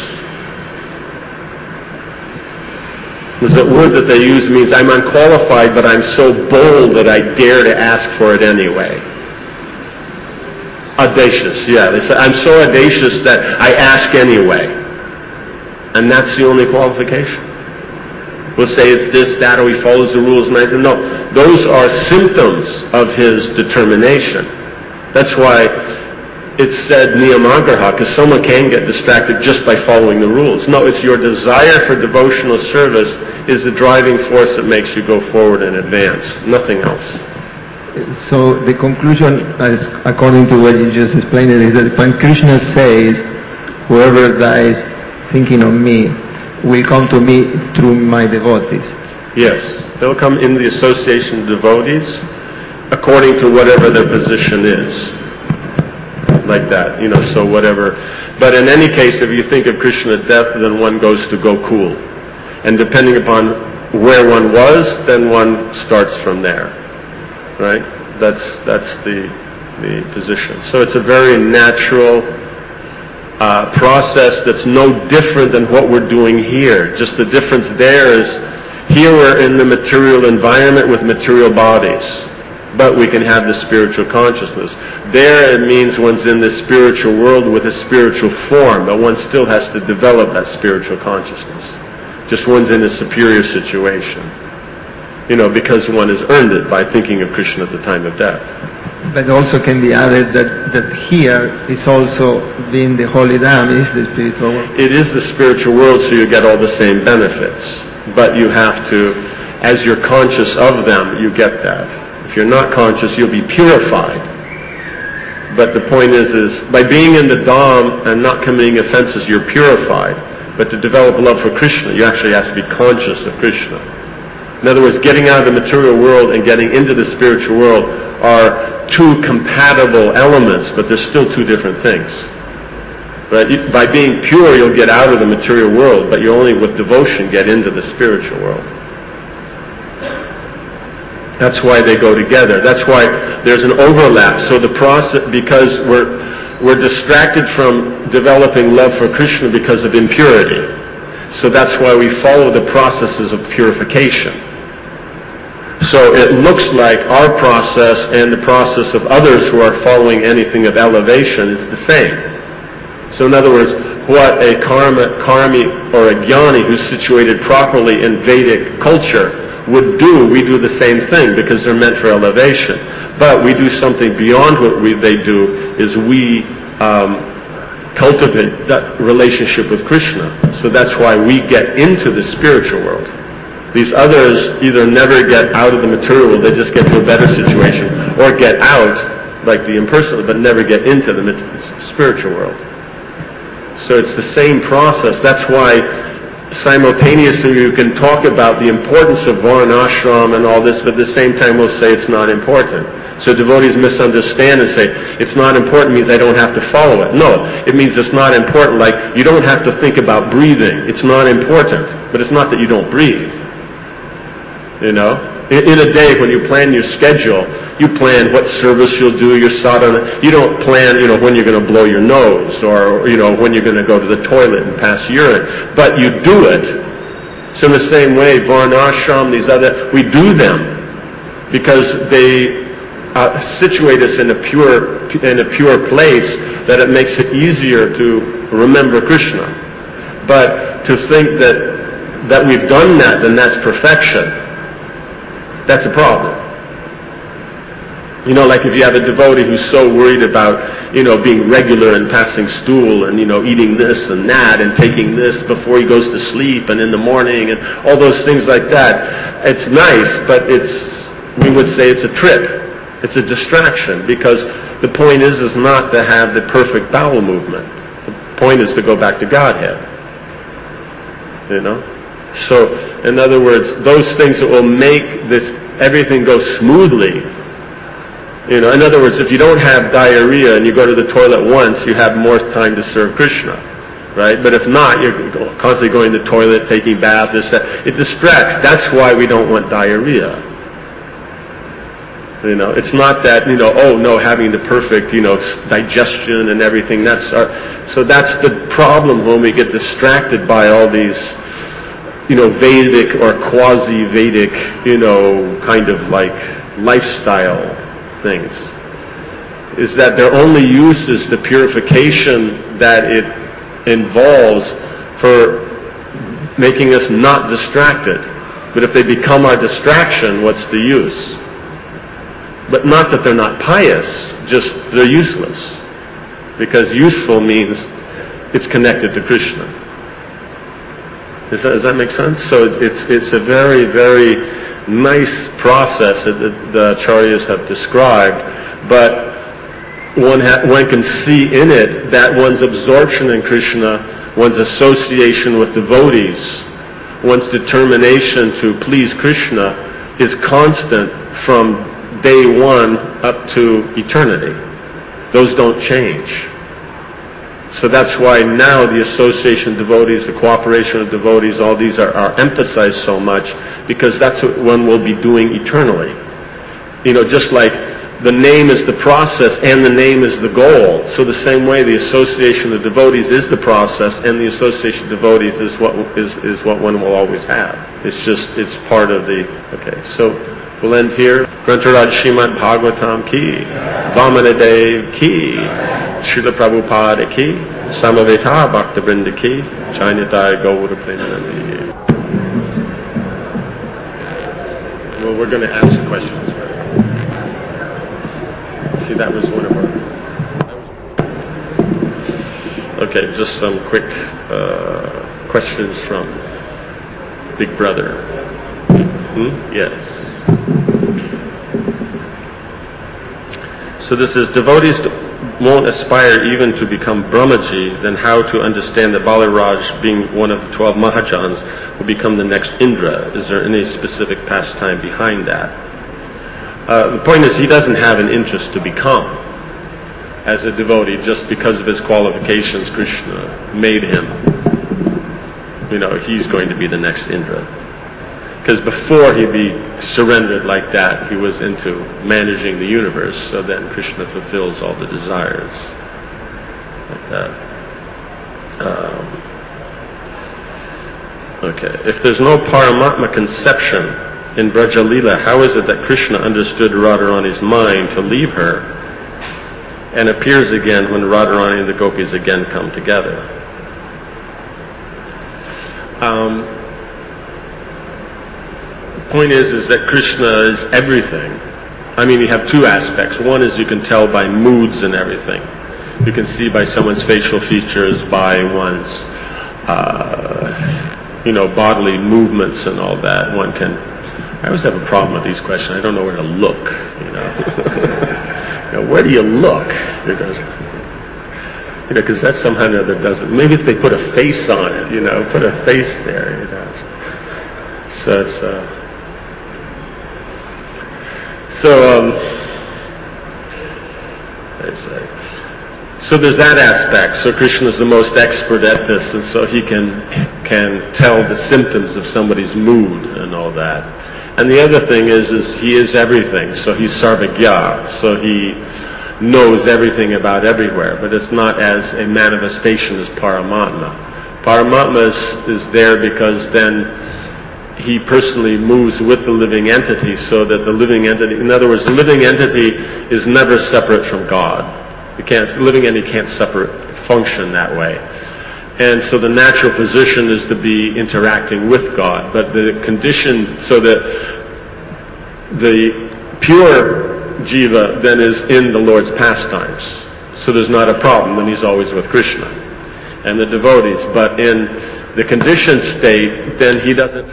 A: The word that they use means I'm unqualified, but I'm so bold that I dare to ask for it anyway. Audacious, yeah. They say, I'm so audacious that I ask anyway. And that's the only qualification. We'll say it's this, that, or he follows the rules. And I say, no, those are symptoms of his determination. That's why it's said niyamagraha, because someone can get distracted just by following the rules. No, it's your desire for devotional service is the driving force that makes you go forward and advance. Nothing else.
C: So the conclusion, as according to what you just explained, is that when Krishna says, whoever dies thinking of me will come to me through my devotees.
A: Yes, they'll come in the association of devotees according to whatever their position is. Like that, you know, so whatever. But in any case, if you think of Krishna at death, then one goes to Gokul. And depending upon where one was, then one starts from there. Right? That's that's the the position. So it's a very natural Uh, process that's no different than what we're doing here. Just the difference there is here we're in the material environment with material bodies, but we can have the spiritual consciousness. There it means one's in the spiritual world with a spiritual form, but one still has to develop that spiritual consciousness. Just one's in a superior situation. You know, because one has earned it by thinking of Krishna at the time of death.
C: But also can be added that, that here is also being the holy dham is the spiritual world.
A: It is the spiritual world, so you get all the same benefits. But you have to, as you're conscious of them, you get that. If you're not conscious, you'll be purified. But the point is, is by being in the dham and not committing offenses, you're purified. But to develop love for Krishna, you actually have to be conscious of Krishna. In other words, getting out of the material world and getting into the spiritual world are two compatible elements, but they're still two different things. Right? By being pure, you'll get out of the material world, but you only with devotion get into the spiritual world. That's why they go together. That's why there's an overlap. So the process, because we're we're distracted from developing love for Krishna because of impurity. So that's why we follow the processes of purification. So it looks like our process and the process of others who are following anything of elevation is the same. So in other words, what a karma, karmi or a jnani who's situated properly in Vedic culture would do, we do the same thing because they're meant for elevation. But we do something beyond what we, they do, is we um, cultivate that relationship with Krishna. So that's why we get into the spiritual world. These others either never get out of the material world, they just get to a better situation, or get out, like the impersonal, but never get into the spiritual world. So it's the same process. That's why simultaneously you can talk about the importance of varnashram and all this, but at the same time we'll say it's not important. So devotees misunderstand and say, it's not important means I don't have to follow it. No, it means it's not important, like you don't have to think about breathing. It's not important, but it's not that you don't breathe. You know? In, in a day when you plan your schedule, you plan what service you'll do, your sadhana. You don't plan, you know, when you're going to blow your nose or, you know, when you're going to go to the toilet and pass urine. But you do it. So in the same way, varnashram, these other, we do them because they Uh, situate us in a pure in a pure place that it makes it easier to remember Krishna. But to think that that we've done that, then that's perfection. That's a problem. You know, like if you have a devotee who's so worried about, you know, being regular and passing stool and, you know, eating this and that and taking this before he goes to sleep and in the morning and all those things like that. It's nice, but it's, we would say it's a trick. It's a distraction because the point is is not to have the perfect bowel movement. The point is to go back to Godhead. You know? So, in other words, those things that will make this everything go smoothly. You know, in other words, if you don't have diarrhea and you go to the toilet once, you have more time to serve Krishna. Right? But if not, you're constantly going to the toilet, taking bath, this, that. It distracts. That's why we don't want diarrhea. You know, it's not that, you know, oh no, having the perfect, you know, digestion and everything, that's our, so that's the problem when we get distracted by all these, you know, Vedic or quasi-Vedic, you know, kind of like lifestyle things. Is that their only use is the purification that it involves for making us not distracted. But if they become our distraction, what's the use? But not that they're not pious, just they're useless. Because useful means it's connected to Krishna. Does that, does that make sense? So it's it's a very, very nice process that the, the acharyas have described, but one, ha, one can see in it that one's absorption in Krishna, one's association with devotees, one's determination to please Krishna is constant from day one up to eternity. Those don't change. So that's why now the association of devotees, the cooperation of devotees, all these are, are emphasized so much because that's what one will be doing eternally. You know, just like the name is the process and the name is the goal. So the same way the association of devotees is the process and the association of devotees is what is, is what one will always have. It's just, it's part of the, okay, so we'll end here. Grantaraj Srimad Bhagavatam ki, Vamanadev ki, Srila Prabhupada ki, Samaveta Bhaktivinoda ki, Chaitanya Gaura Premanandi. Well, we're going to answer questions. See, that was one of our... Okay, just some quick uh, questions from Big Brother. Hmm? Yes. So this is, devotees won't aspire even to become Brahmaji, then how to understand that Balaraj, being one of the twelve Mahajans, will become the next Indra? Is there any specific pastime behind that? Uh, the point is, he doesn't have an interest to become as a devotee just because of his qualifications. Krishna made him. You know, he's going to be the next Indra. Because before he be surrendered like that, he was into managing the universe, so then Krishna fulfills all the desires. Like that. Um, okay. If there's no Paramatma conception in Braja Leela, how is it that Krishna understood Radharani's mind to leave her and appears again when Radharani and the gopis again come together? Um... Point is, is that Krishna is everything. I mean, you have two aspects. One is you can tell by moods and everything. You can see by someone's facial features, by one's, uh, you know, bodily movements and all that. One can. I always have a problem with these questions. I don't know where to look. You know, you know where do you look? Because You know, because that somehow or other doesn't. Maybe if they put a face on it, you know, put a face there, you know. So it's, uh, so, um, it's like, so there's that aspect. So Krishna is the most expert at this, and so he can, can tell the symptoms of somebody's mood and all that. And the other thing is, is he is everything. So he's Sarvagya. So he knows everything about everywhere, but it's not as a manifestation as Paramatma. Paramatma is, is there because then he personally moves with the living entity, so that the living entity, in other words, the living entity is never separate from God. You can't, the living entity can't separate function that way. And so the natural position is to be interacting with God, but the condition, so that the pure Jiva then is in the Lord's pastimes. So there's not a problem, then he's always with Krishna and the devotees. But in the conditioned state, then he doesn't...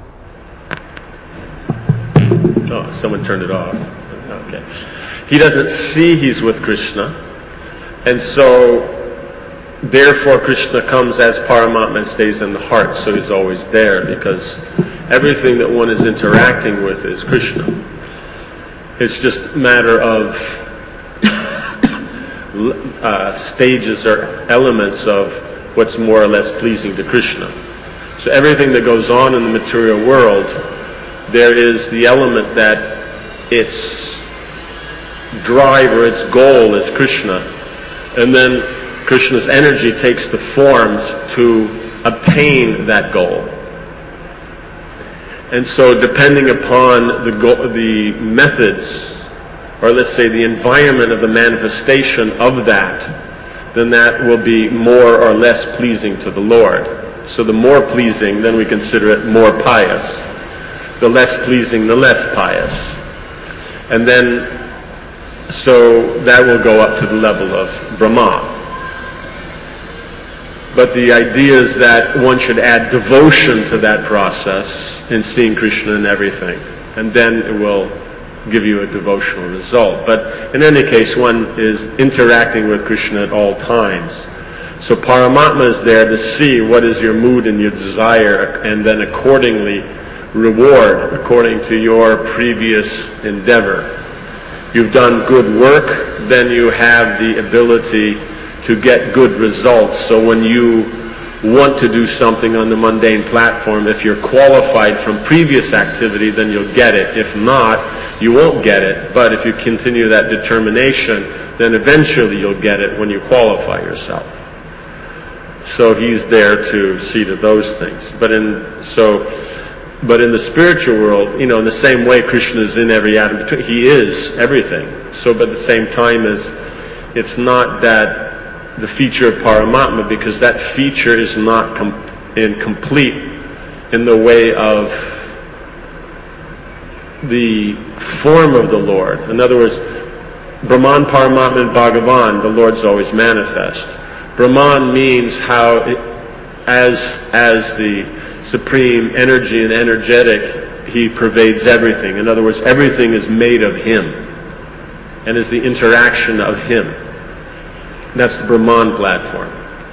A: Oh, someone turned it off. Okay. He doesn't see he's with Krishna. And so, therefore Krishna comes as Paramatma and stays in the heart. So he's always there, because everything that one is interacting with is Krishna. It's just a matter of uh, stages or elements of what's more or less pleasing to Krishna. So everything that goes on in the material world, there is the element that its drive or its goal is Krishna. And then Krishna's energy takes the forms to obtain that goal. And so depending upon the go- the methods, or let's say the environment of the manifestation of that, then that will be more or less pleasing to the Lord. So the more pleasing, then we consider it more pious. The less pleasing, the less pious. And then, so that will go up to the level of Brahma. But the idea is that one should add devotion to that process in seeing Krishna in everything. And then it will give you a devotional result. But in any case, one is interacting with Krishna at all times. So Paramatma is there to see what is your mood and your desire, and then accordingly reward according to your previous endeavor. You've done good work, then you have the ability to get good results. So when you want to do something on the mundane platform, if you're qualified from previous activity, then you'll get it. If not, you won't get it. But if you continue that determination, then eventually you'll get it when you qualify yourself. So he's there to see to those things. But in so but in the spiritual world, you know, in the same way Krishna is in every atom between, he is everything. So but at the same time as it's not that the feature of Paramatma, because that feature is not com- incomplete in the way of the form of the Lord. In other words, Brahman, Paramatma, and Bhagavan, the Lord's always manifest. Brahman means how, it, as as the supreme energy and energetic, he pervades everything. In other words, everything is made of him and is the interaction of him. That's the Brahman platform.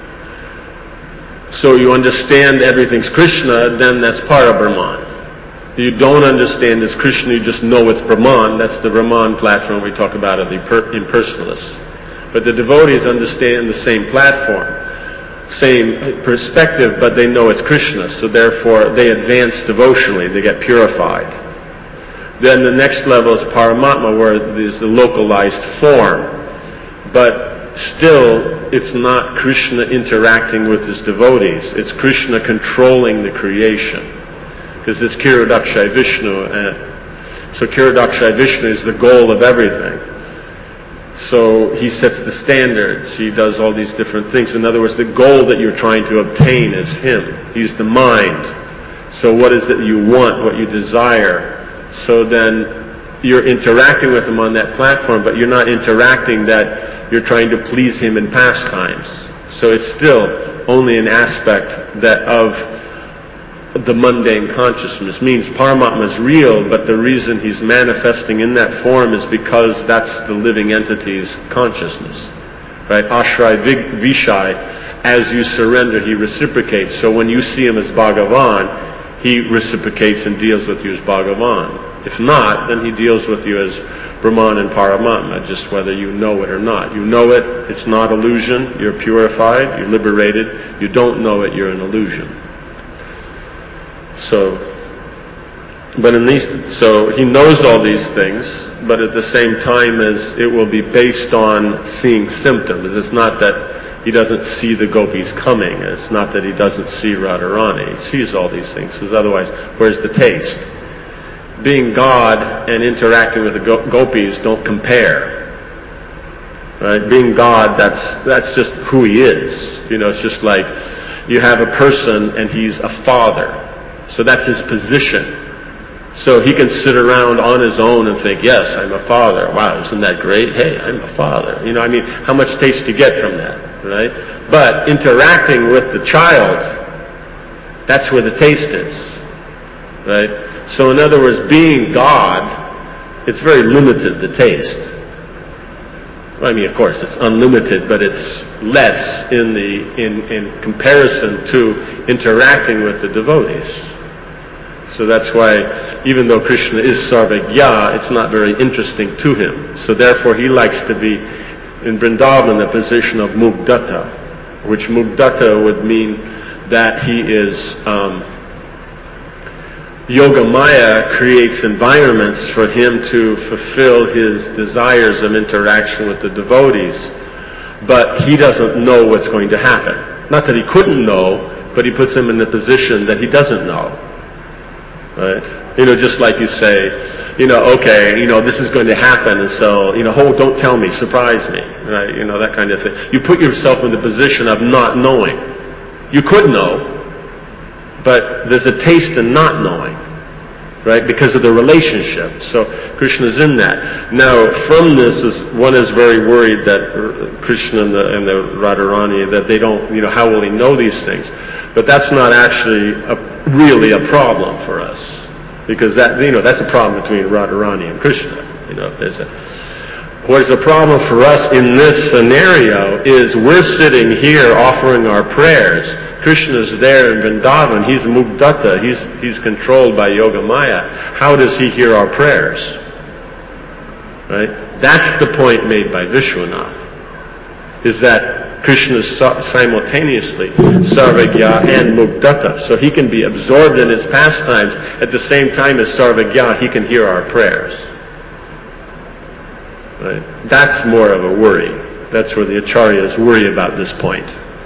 A: So you understand everything's Krishna, then that's part of Brahman. You don't understand it's Krishna, you just know it's Brahman, that's the Brahman platform we talk about of the impersonalists. But the devotees understand the same platform, same perspective, but they know it's Krishna, so therefore they advance devotionally, they get purified. Then the next level is Paramatma, where there's the localized form. But still, it's not Krishna interacting with his devotees. It's Krishna controlling the creation. Because it's Kirodakshai Vishnu. Uh, so Kirodakshai Vishnu is the goal of everything. So he sets the standards. He does all these different things. In other words, the goal that you're trying to obtain is him. He's the mind. So what is it you want, what you desire? So then you're interacting with him on that platform, but you're not interacting that you're trying to please him in pastimes. So it's still only an aspect that of the mundane consciousness. Means Paramatma is real, but the reason he's manifesting in that form is because that's the living entity's consciousness. right? Ashray Vishai, as you surrender, he reciprocates. So when you see him as Bhagavan, he reciprocates and deals with you as Bhagavan. If not, then he deals with you as Brahman and Paramatma, just whether you know it or not. You know it, it's not illusion, you're purified, you're liberated. You don't know it, you're an illusion. So, but in these, so he knows all these things, but at the same time as it will be based on seeing symptoms. It's not that he doesn't see the gopis coming. It's not that he doesn't see Radharani. He sees all these things, because otherwise, where's the taste? Being God and interacting with the go- gopis don't compare. Right? Being God, that's that's just who he is. You know, it's just like you have a person and he's a father. So that's his position. So he can sit around on his own and think, yes, I'm a father. Wow, isn't that great? Hey, I'm a father. You know, I mean, how much taste do you get from that, right? But interacting with the child, that's where the taste is, right? So in other words, being God, it's very limited, the taste. Well, I mean, of course, it's unlimited, but it's less in the in, in comparison to interacting with the devotees. So that's why, even though Krishna is Sarvagya, it's not very interesting to him. So therefore, he likes to be in Vrindavan in the position of Mugdata, which Mugdata would mean that he is um, Yogamaya creates environments for him to fulfill his desires of interaction with the devotees, but he doesn't know what's going to happen. Not that he couldn't know, but he puts him in the position that he doesn't know. Right? You know, just like you say, you know, okay, you know, this is going to happen, and so, you know, oh, don't tell me, surprise me, right? You know, that kind of thing. You put yourself in the position of not knowing. You could know, but there's a taste in not knowing, right? Because of the relationship. So Krishna's in that. Now, from this, is one is very worried that Krishna and the, and the Radharani, that they don't, you know, how will he know these things? But that's not actually a, really a problem for us, because that, you know, that's a problem between Radharani and Krishna. You know, if there's a what is a problem for us in this scenario is we're sitting here offering our prayers. Krishna's there in Vrindavan. He's Mugdata. He's he's controlled by Yogamaya. How does he hear our prayers? Right? That's the point made by Vishwanath. Is that Krishna is simultaneously Sarvagya and Mugdata. So he can be absorbed in his pastimes at the same time as Sarvagya, he can hear our prayers. Right? That's more of a worry. That's where the Acharyas worry about this point.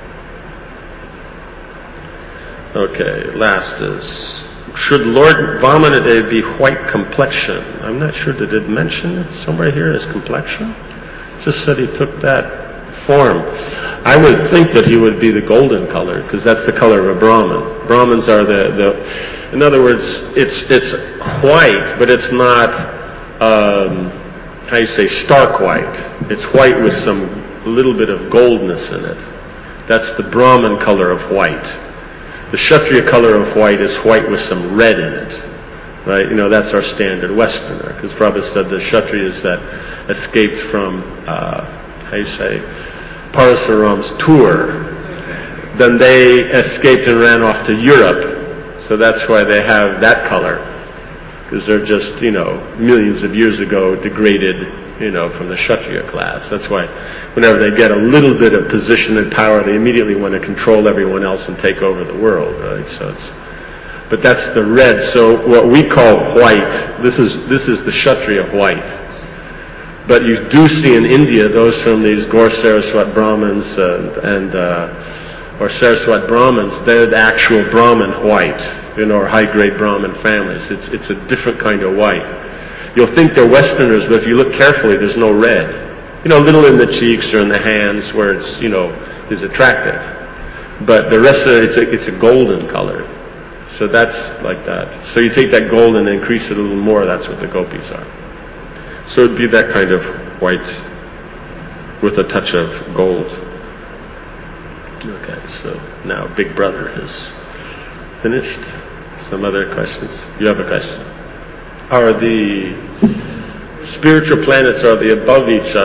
A: Okay, last is, should Lord Vamanadeva be white complexion? I'm not sure, did it mention somewhere here his complexion? Just said he took that form. I would think that he would be the golden color, because that's the color of a Brahmin. Brahmins are the, the in other words, it's it's white, but it's not, um, how you say, stark white. It's white with some little bit of goldness in it. That's the Brahmin color of white. The Kshatriya color of white is white with some red in it. Right? You know, that's our standard Westerner, because Prabhupada said the Kshatriyas that escaped from, uh, how you say, Parasuram's tour, then they escaped and ran off to Europe. So that's why they have that color, because they're just, you know, millions of years ago degraded, you know, from the Kshatriya class. That's why whenever they get a little bit of position and power, they immediately want to control everyone else and take over the world, right? So it's, but that's the red. So what we call white, this is this is the Kshatriya white. But you do see in India those from these Gaur Saraswat Brahmins and, and uh, or Saraswat Brahmins, they're the actual Brahmin white, you know, or high-grade Brahmin families. It's it's a different kind of white. You'll think they're Westerners, but if you look carefully, there's no red. You know, a little in the cheeks or in the hands where it's, you know, is attractive. But the rest of it, it's a, it's a golden color. So that's like that. So you take that gold and increase it a little more, that's what the gopis are. So it'd be that kind of white with a touch of gold. Okay, so now Big Brother is finished. Some other questions? You have a question? Are the spiritual planets, are they above each other?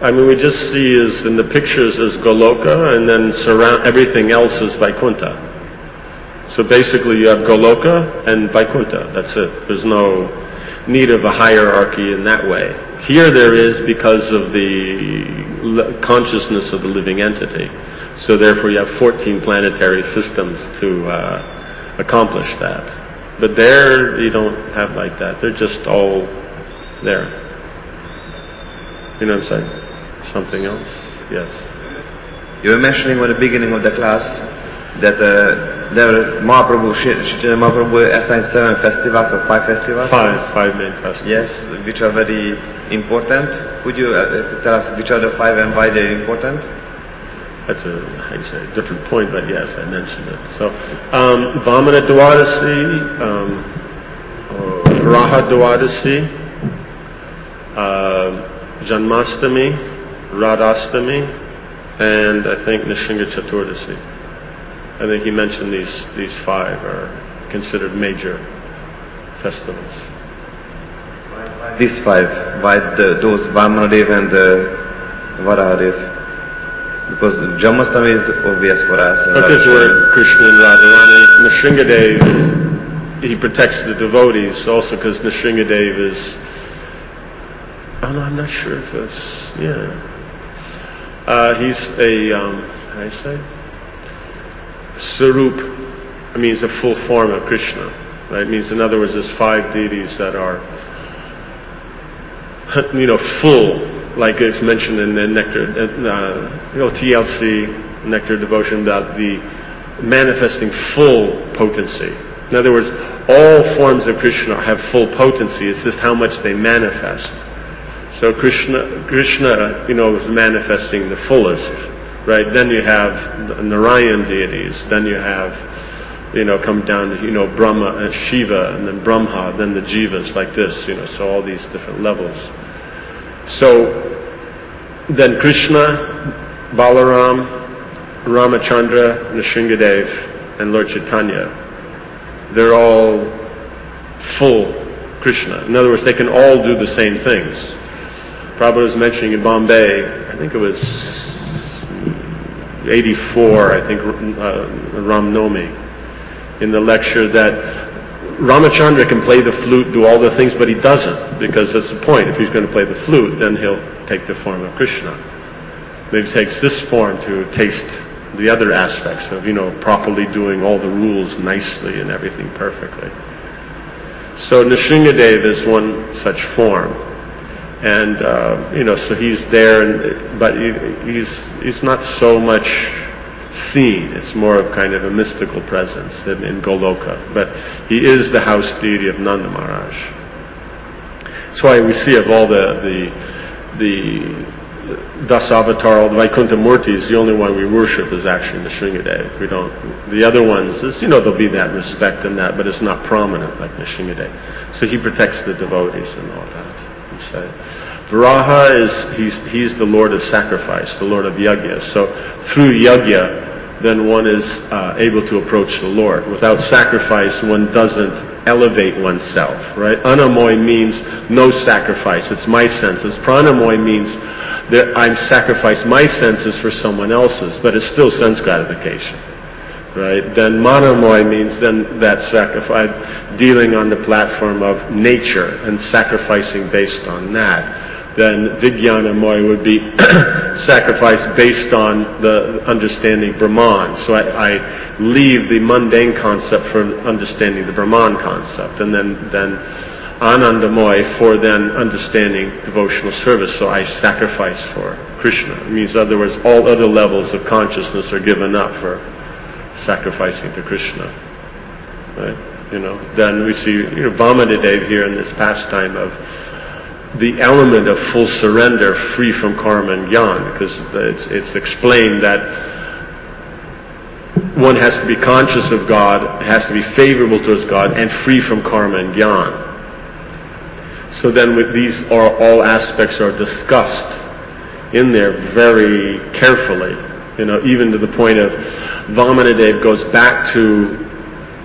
A: I mean, we just see is in the pictures is Goloka, and then surround everything else is Vaikuntha. So basically, you have Goloka and Vaikuntha. That's it. There's no need of a hierarchy in that way. Here there is because of the consciousness of the living entity. So therefore, you have fourteen planetary systems to uh, accomplish that. But there, you don't have like that. They're just all there. You know what I'm saying? Something else? Yes.
D: You were mentioning at the beginning of the class that uh, there Mahaprabhu, Chaitanya Mahaprabhu assigned seven festivals or five festivals?
A: Five, five main festivals.
D: Yes, which are very important. Could you uh, tell us which are the five and why they're important?
A: That's a, how you say, a different point, but yes, I mentioned it. So, um, Vamana Dwadasi, um, Raha Dwadasi, uh, Janmastami, Radhastami, and I think Nishinga Chaturdasi. I think he mentioned these these five are considered major festivals.
D: These five, why the, those Vamanadev and uh, Varahadev? Because Janmastami is obvious for us.
A: Because we're Krishna and Radharani. Nrsingadev, he protects the devotees also because Nrsingadev is, oh no, I'm not sure if it's, yeah. Uh, he's a, um, how do you say? Sarup, I mean, he's a full form of Krishna. Right? It means, in other words, there's five deities that are, you know, full, like it's mentioned in the Nectar, uh, you know, T L C, Nectar Devotion, about the manifesting full potency. In other words, all forms of Krishna have full potency. It's just how much they manifest. So Krishna, Krishna, you know, is manifesting the fullest, right? Then you have the Narayan deities. Then you have, you know, come down to, you know, Brahma and Shiva, and then Brahma, then the Jivas, like this, you know, so all these different levels. So then Krishna, Balaram, Ramachandra, Nrsingadev, and Lord Chaitanya, they're all full Krishna. In other words, they can all do the same things. Prabhupada was mentioning in Bombay, I think it was eighty-four, I think, uh, Ram Nomi, in the lecture that Ramachandra can play the flute, do all the things, but he doesn't, because that's the point. If he's going to play the flute, then he'll take the form of Krishna. Maybe he takes this form to taste the other aspects of, you know, properly doing all the rules nicely and everything perfectly. So Nrsingadev is one such form. And, uh, you know, so he's there, and, but he, he's, he's not so much seen. It's more of kind of a mystical presence in, in Goloka. But he is the house deity of Nanda Maharaj. That's why we see of all the the, the Dasavatar, all the Vaikuntha Murtis, the only one we worship is actually Nrsingadev. We don't. The other ones, is, you know, there'll be that respect in that, but it's not prominent like Nrsingadev. So he protects the devotees and all that. Say. Varaha is, he's, he's the Lord of sacrifice, the Lord of yajna. So through yajna, then one is uh, able to approach the Lord. Without sacrifice, one doesn't elevate oneself, right? Anamoy means no sacrifice. It's my senses. Pranamoy means that I'm sacrificed my senses for someone else's, but it's still sense gratification. Right? Then Manamoy means then that sacrifice, dealing on the platform of nature and sacrificing based on that. Then Vijnanamoy would be sacrifice based on the understanding Brahman. So I, I leave the mundane concept for understanding the Brahman concept. And then, then Anandamoy for then understanding devotional service. So I sacrifice for Krishna. It means, in other words, all other levels of consciousness are given up for sacrificing to Krishna, right? You know, then we see, you know, Vamanadev here in this pastime of the element of full surrender, free from karma and jnana, because it's, it's explained that one has to be conscious of God, has to be favorable towards God, and free from karma and jnana. So then, with these are all aspects are discussed in there very carefully. You know, even to the point of Vamanadev goes back to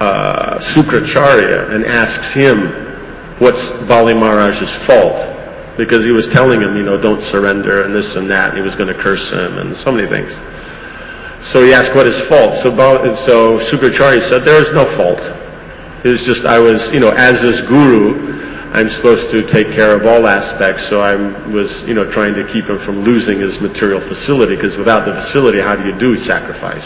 A: uh, Sukracharya and asks him what's Bali Maharaj's fault. because he was telling him, you know, don't surrender and this and that, and he was going to curse him and so many things. So he asked what is fault. So, so Sukracharya said, there is no fault. It was just, I was, you know, as his guru, I'm supposed to take care of all aspects, so I was, you know, trying to keep him from losing his material facility, because without the facility, how do you do sacrifice?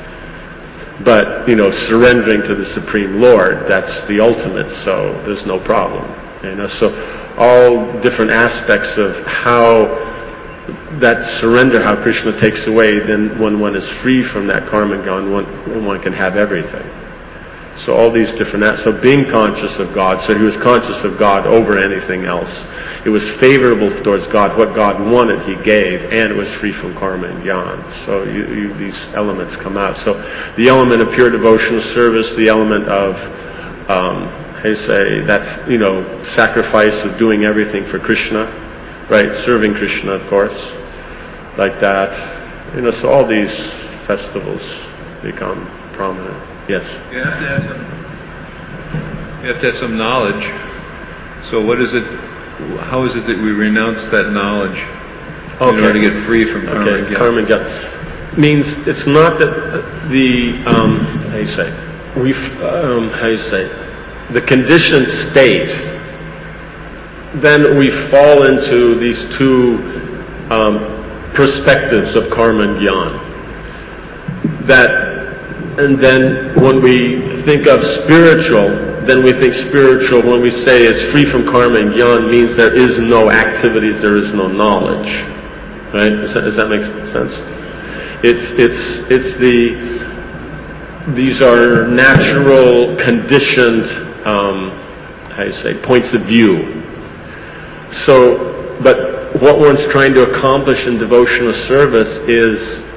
A: But, you know, surrendering to the Supreme Lord, that's the ultimate, so there's no problem. You know, so all different aspects of how that surrender, how Krishna takes away, then when one is free from that karma gyan, one, one can have everything. So all these different acts. So being conscious of God, so he was conscious of God over anything else. It was favorable towards God. What God wanted, he gave, and it was free from karma and gyan. So you, you, these elements come out. So the element of pure devotional service, the element of, um, how you say, that, you know, sacrifice of doing everything for Krishna, right? Serving Krishna, of course, like that. You know, so all these festivals become prominent. Yes.
B: You have to have some. You have to have some knowledge. So, what is it? How is it that we renounce that knowledge
A: okay.
B: in order to get free from karma?
A: Okay. Karma gyan means it's not that the um, how you say we um, how you say the conditioned state. Then we fall into these two um, perspectives of karma and gyan. That. And then when we think of spiritual, then we think spiritual, when we say it's free from karma and gyan, means there is no activities, there is no knowledge. Right? Does that, does that make sense? It's, it's, it's the, these are natural, conditioned, um, how do you say, points of view. So, but what one's trying to accomplish in devotional service is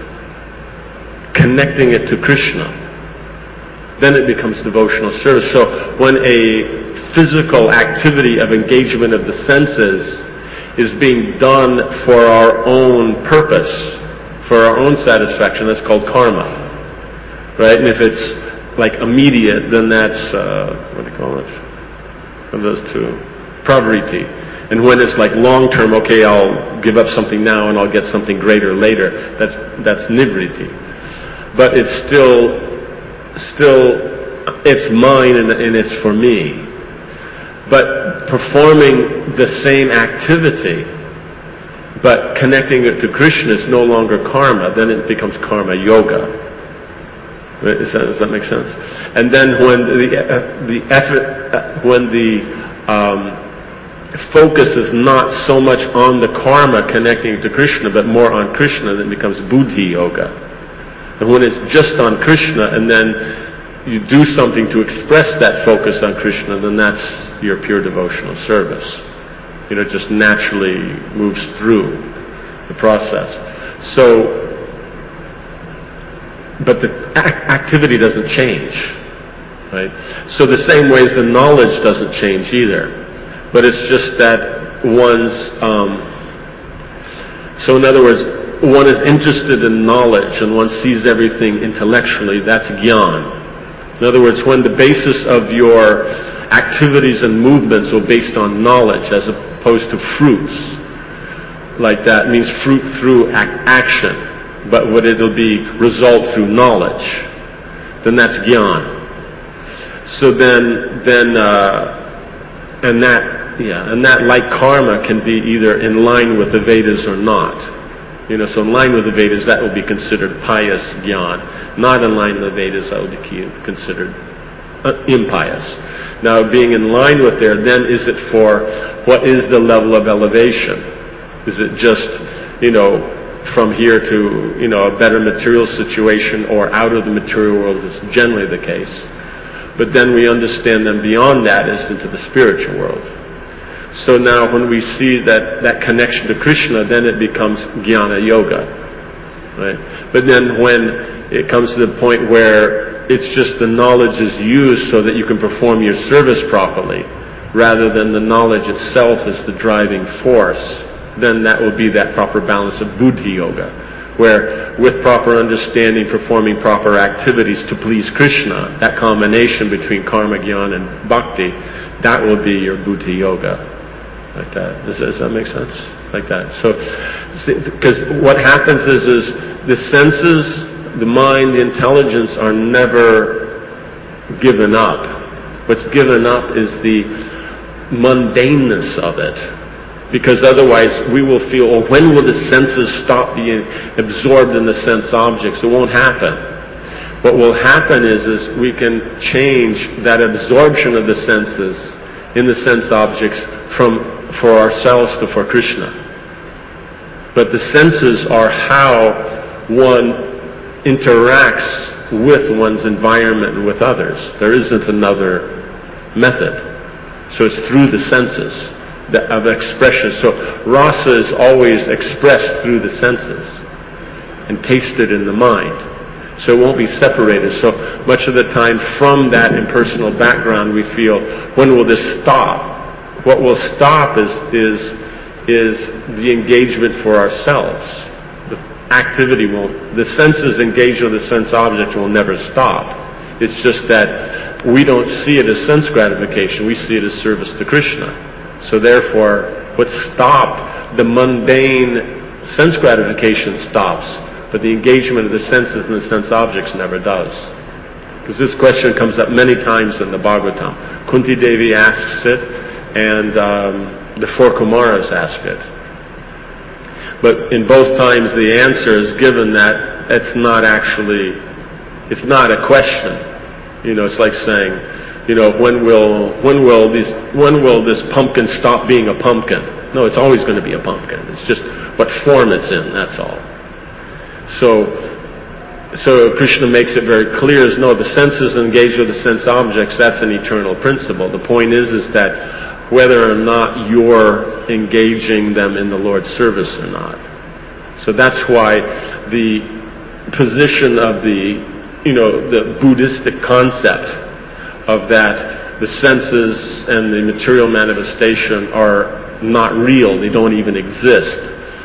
A: connecting it to Krishna. Then it becomes devotional service. So when a physical activity of engagement of the senses is being done for our own purpose, for our own satisfaction, that's called karma. Right? And if it's like immediate, then that's, uh, what do you call it? Of those two. Pravriti. And when it's like long-term, okay, I'll give up something now and I'll get something greater later, that's, that's nivriti. But it's still, still, it's mine and, and it's for me. But performing the same activity, but connecting it to Krishna is no longer karma, then it becomes karma yoga. Does that, does that make sense? And then when the, uh, the effort, uh, when the um, focus is not so much on the karma connecting to Krishna, but more on Krishna, then it becomes buddhi yoga. And when it's just on Krishna, and then you do something to express that focus on Krishna, then that's your pure devotional service. You know, it just naturally moves through the process. So, but the ac- activity doesn't change, right? So the same way as the knowledge doesn't change either. But it's just that one's, um, so in other words, one is interested in knowledge and one sees everything intellectually, that's gyan. In other words, when the basis of your activities and movements are based on knowledge as opposed to fruits, like that means fruit through ac- action, but what it'll be result through knowledge, then that's gyan. So then, then, uh, and that, yeah, and that like karma can be either in line with the Vedas or not. You know, so in line with the Vedas, that will be considered pious gyan. Not in line with the Vedas, that will be considered uh, impious. Now, being in line with there, then is it for what is the level of elevation? Is it just, you know, from here to, you know, a better material situation or out of the material world is generally the case. But then we understand then beyond that is into the spiritual world. So now when we see that, that connection to Krishna, then it becomes jnana yoga. Right? But then when it comes to the point where it's just the knowledge is used so that you can perform your service properly, rather than the knowledge itself is the driving force, then that will be that proper balance of buddhi yoga, where with proper understanding, performing proper activities to please Krishna, that combination between karma, jnana, and bhakti, that will be your buddhi yoga. Like that. Does, does that make sense? Like that. So, because what happens is, is the senses, the mind, the intelligence are never given up. What's given up is the mundaneness of it. Because otherwise we will feel, oh, when will the senses stop being absorbed in the sense objects? It won't happen. What will happen is, is we can change that absorption of the senses in the sense objects from for ourselves to for Krishna. But the senses are how one interacts with one's environment and with others. There isn't another method. So it's through the senses of expression. So rasa is always expressed through the senses and tasted in the mind. So it won't be separated. So much of the time from that impersonal background we feel, when will this stop? What will stop is, is, is the engagement for ourselves. The activity won't, the senses engaged with the sense object will never stop. It's just that we don't see it as sense gratification, we see it as service to Krishna. So therefore, what stopped the mundane sense gratification stops, but the engagement of the senses and the sense objects never does. Because this question comes up many times in the Bhagavatam. Kunti Devi asks it, and um, the four Kumaras ask it. But in both times the answer is given that it's not actually, it's not a question. You know, it's like saying, you know, when will when will these when will this pumpkin stop being a pumpkin? No, it's always going to be a pumpkin. It's just what form it's in, that's all. So so Krishna makes it very clear as no, the senses engaged with the sense objects, that's an eternal principle. The point is is that whether or not you're engaging them in the Lord's service or not. So that's why the position of the, you know, the Buddhistic concept of that the senses and the material manifestation are not real, they don't even exist,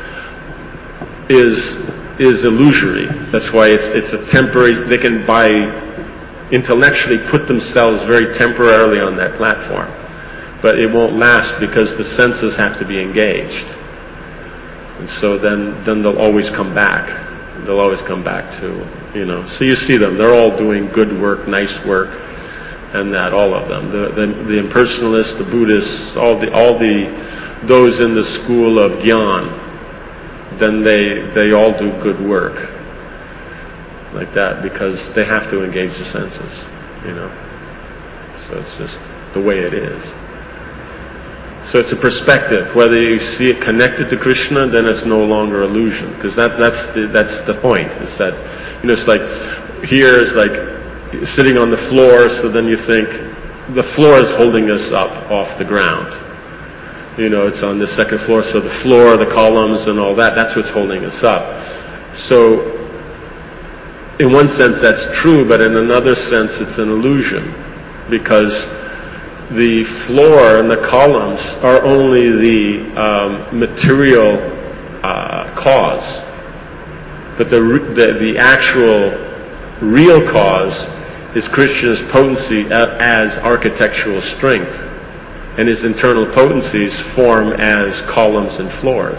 A: is is illusory. That's why it's it's a temporary, they can by intellectually put themselves very temporarily on that platform. But it won't last because the senses have to be engaged. And so then, then they'll always come back. They'll always come back to, you know. So you see them, they're all doing good work, nice work, and that, all of them. The, the, the impersonalists, the Buddhists, all the, all the, those in the school of Gyan, then they, they all do good work. Like that, because they have to engage the senses, you know. So it's just the way it is. So it's a perspective. Whether you see it connected to Krishna, then it's no longer illusion. Because that, that's the, that's the point. It's that, you know, it's like, here is like sitting on the floor, so then you think, the floor is holding us up off the ground. You know, it's on the second floor, so the floor, the columns and all that, that's what's holding us up. So, in one sense that's true, but in another sense it's an illusion. Because the floor and the columns are only the um, material uh, cause, but the, the the actual real cause is Krishna's potency as architectural strength, and his internal potencies form as columns and floors.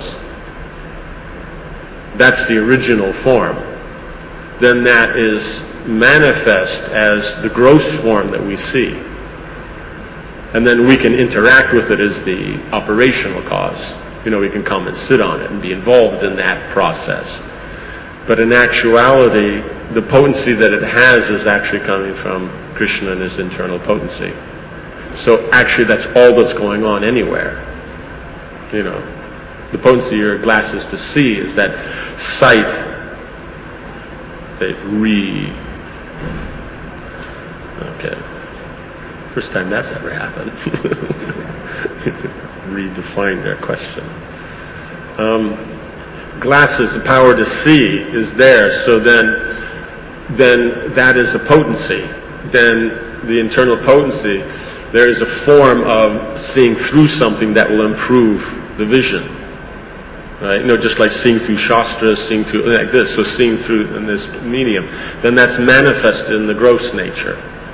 A: That's the original form. Then that is manifest as the gross form that we see. And then we can interact with it as the operational cause. You know, we can come and sit on it and be involved in that process. But in actuality, the potency that it has is actually coming from Krishna and his internal potency. So actually that's all that's going on anywhere. You know, the potency of your glasses to see is that sight that re... Okay. First time that's ever happened. Redefine their question. Um, glasses, the power to see is there, so then, then that is a potency. Then the internal potency, there is a form of seeing through something that will improve the vision. Right? You know, just like seeing through Shastra, seeing through like this, so seeing through in this medium, then that's manifested in the gross nature.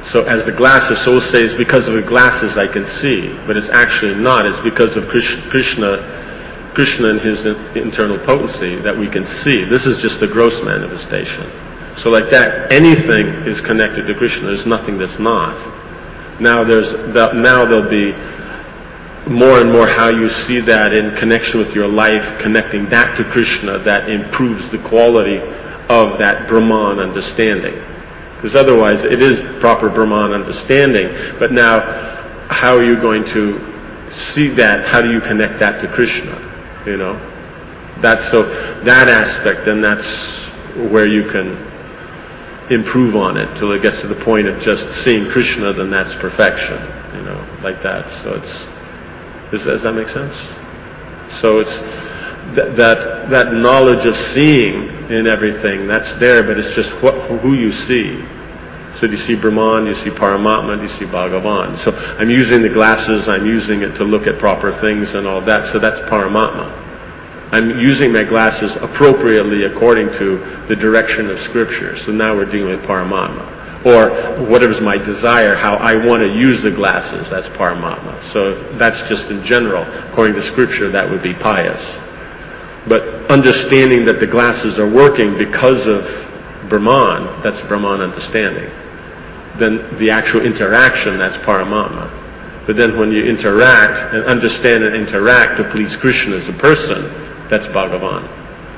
A: So as the glasses, so we'll say it's because of the glasses I can see, but it's actually not. It's because of Krishna, Krishna and his internal potency that we can see. This is just the gross manifestation. So like that, anything is connected to Krishna. There's nothing that's not. Now there's that, now there'll be more and more how you see that in connection with your life, connecting that to Krishna, that improves the quality of that Brahman understanding. Because otherwise it is proper Brahman understanding, but now how are you going to see that? How do you connect that to Krishna? You know? That's so, that aspect, then that's where you can improve on it till it gets to the point of just seeing Krishna, then that's perfection. You know, like that. So it's, does, does that make sense? So it's th- that that knowledge of seeing in everything, that's there, but it's just what, who you see. So do you see Brahman, do you see Paramatma, do you see Bhagavan? So I'm using the glasses, I'm using it to look at proper things and all that, so that's Paramatma. I'm using my glasses appropriately according to the direction of Scripture. So now we're dealing with Paramatma. Or whatever's my desire, how I want to use the glasses, that's Paramatma. So that's just in general. According to Scripture, that would be pious. But understanding that the glasses are working because of Brahman, that's Brahman understanding. Then the actual interaction, that's Paramatma. But then when you interact and understand and interact to please Krishna as a person, that's Bhagavan.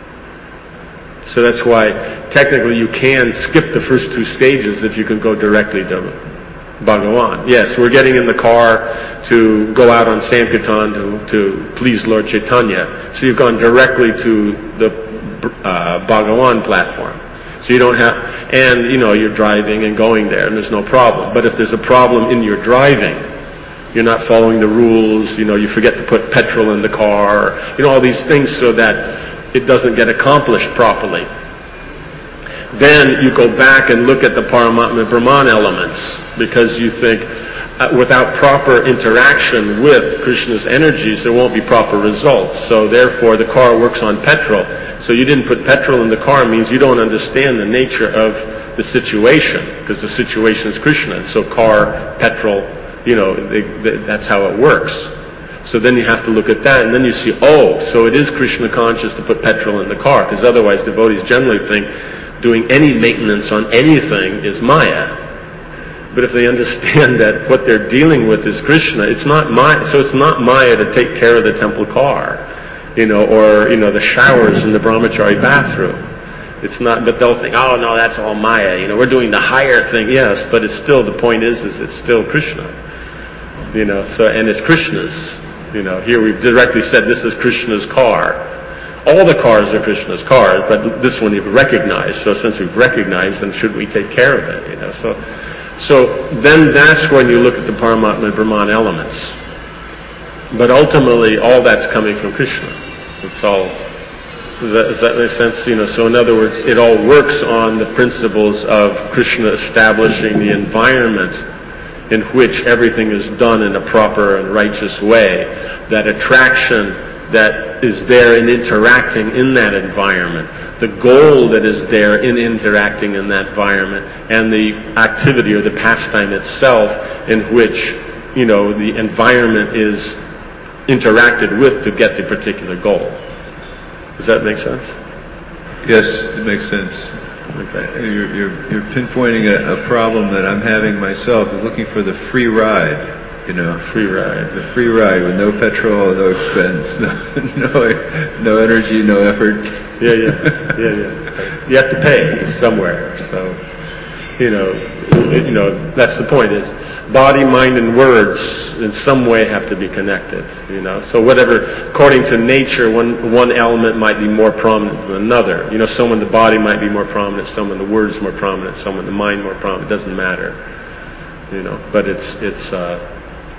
A: So that's why technically you can skip the first two stages if you can go directly to Bhagavan. Yes, we're getting in the car to go out on Sankirtan to, to please Lord Chaitanya. So you've gone directly to the uh, Bhagavan platform. So you don't have, and you know, you're driving and going there and there's no problem. But if there's a problem in your driving, you're not following the rules, you know, you forget to put petrol in the car, you know, all these things so that it doesn't get accomplished properly. Then you go back and look at the Paramatma Brahman elements because you think uh, without proper interaction with Krishna's energies, there won't be proper results. So therefore the car works on petrol. So you didn't put petrol in the car means you don't understand the nature of the situation because the situation is Krishna. And so car, petrol, you know, they, they, that's how it works. So then you have to look at that, and then you see, oh, so it is Krishna conscious to put petrol in the car, because otherwise devotees generally think doing any maintenance on anything is Maya. But if they understand that what they're dealing with is Krishna, it's not Maya. So it's not Maya to take care of the temple car, you know, or you know the showers in the brahmachari bathroom. It's not, but they'll think, oh no, that's all Maya. You know, we're doing the higher thing, yes, but it's still, the point is, is it's still Krishna. You know, so, and it's Krishna's. You know, here we've directly said this is Krishna's car. All the cars are Krishna's cars, but this one you've recognized. So since we've recognized, then should we take care of it? You know, so, so then that's when you look at the Paramatma and Brahman elements. But ultimately, all that's coming from Krishna. It's all. Does that, does that make sense? You know, so in other words, it all works on the principles of Krishna establishing the environment in which everything is done in a proper and righteous way. That attraction that is there in interacting in that environment, the goal that is there in interacting in that environment, and the activity or the pastime itself in which, you know, the environment is interacted with to get the particular goal. Does that make sense?
B: Yes, it makes sense.
A: Okay.
B: You're, you're, you're pinpointing a, a problem that I'm having myself, is looking for the free ride. You know,
A: free ride.
B: The free ride with no petrol, no expense, no no, no energy, no effort.
A: Yeah, yeah, yeah, yeah. You have to pay somewhere. So, you know, you know that's the point. Is body, mind, and words in some way have to be connected. You know, so whatever, according to nature, one one element might be more prominent than another. You know, someone the body might be more prominent, someone the words more prominent, someone the mind more prominent. It doesn't matter. You know, but it's it's. Uh,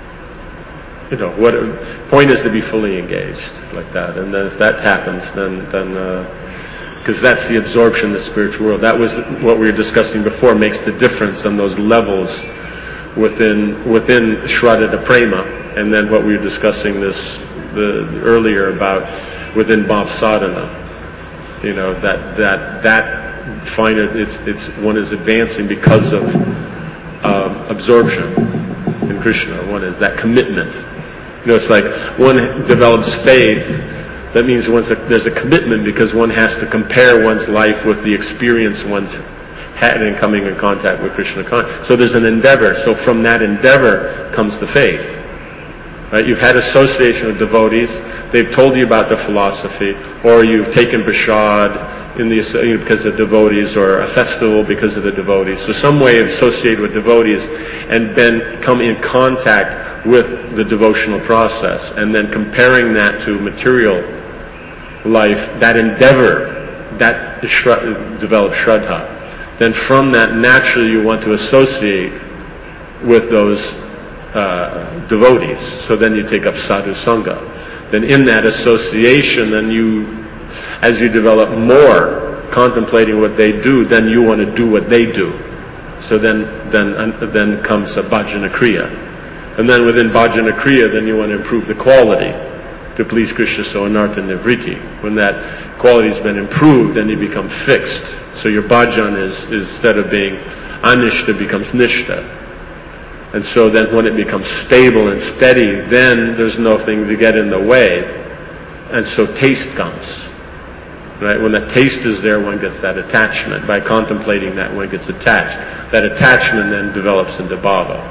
A: You know, what point is to be fully engaged like that, and then if that happens, then then because uh, that's the absorption of the spiritual world. That was what we were discussing before. Makes the difference on those levels within within Shraddha Prema, and then what we were discussing this the earlier about within Bhav Sadhana. You know, that that that finer it's it's one is advancing because of. Um, absorption in Krishna. One is that commitment. You know, it's like one develops faith. That means once a, there's a commitment because one has to compare one's life with the experience one's had in coming in contact with Krishna consciousness. So there's an endeavor. So from that endeavor comes the faith. Right? You've had association with devotees. They've told you about the philosophy, or you've taken prasad in the because of devotees, or a festival because of the devotees. So some way associated with devotees, and then come in contact with the devotional process, and then comparing that to material life, that endeavor, that develops Shraddha. Then from that, naturally you want to associate with those uh, devotees. So then you take up sadhu sangha. Then in that association, then you, as you develop more contemplating what they do, then you want to do what they do. So then, then, uh, then comes a bhajana kriya. And then within bhajana kriya, then you want to improve the quality to please Krishna, so anartha nivriti. When that quality has been improved, then you become fixed. So your bhajan is, is instead of being anishta, becomes nishta. And so then when it becomes stable and steady, then there's nothing to get in the way. And so taste comes. Right? When that taste is there, one gets that attachment. By contemplating that, one gets attached. That attachment then develops into bhava.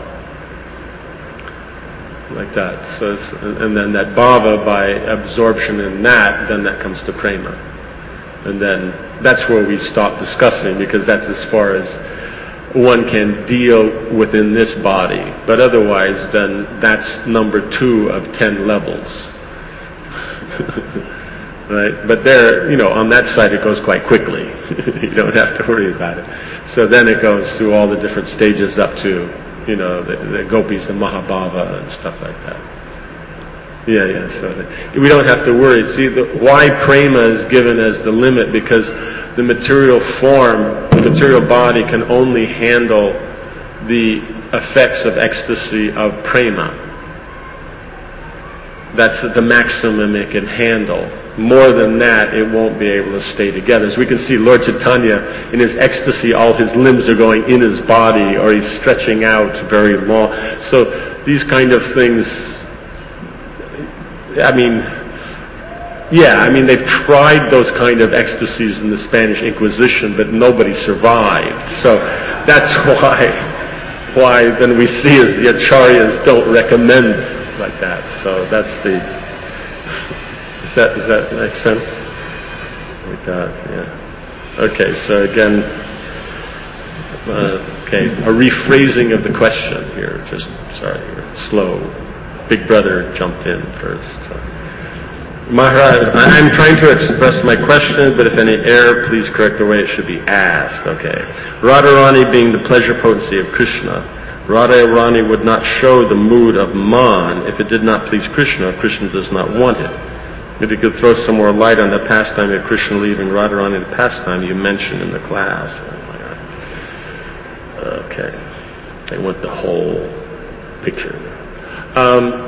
A: Like that. So it's, and then that bhava, by absorption in that, then that comes to prema. And then that's where we stop discussing, because that's as far as one can deal within this body. But otherwise, then that's number two of ten levels. Right? But there, you know, on that side it goes quite quickly. You don't have to worry about it. So then it goes through all the different stages up to, you know, the, the gopis, the Mahabhava and stuff like that. Yeah, yeah. So the, we don't have to worry. See, the, why prema is given as the limit? Because the material form, the material body can only handle the effects of ecstasy of prema. That's the maximum it can handle. More than that, it won't be able to stay together. As we can see, Lord Chaitanya, in his ecstasy, all his limbs are going in his body, or he's stretching out very long. So these kind of things, I mean, yeah, I mean, they've tried those kind of ecstasies in the Spanish Inquisition, but nobody survived. So that's why, why then we see as the acharyas don't recommend like that. So that's the, does that, does that make sense? Like that, yeah. Okay, so again, uh, okay, a rephrasing of the question here. Just, sorry, slow. Big Brother jumped in first. So. Maharaj, I'm trying to express my question, but if any error, please correct the way it should be asked. Okay. Radharani being the pleasure potency of Krishna, Radharani would not show the mood of man if it did not please Krishna, if Krishna does not want it. If you could throw some more light on the pastime of Krishna leaving Radharani the pastime you mentioned in the class. Oh my God. Okay. They want the whole picture. Um,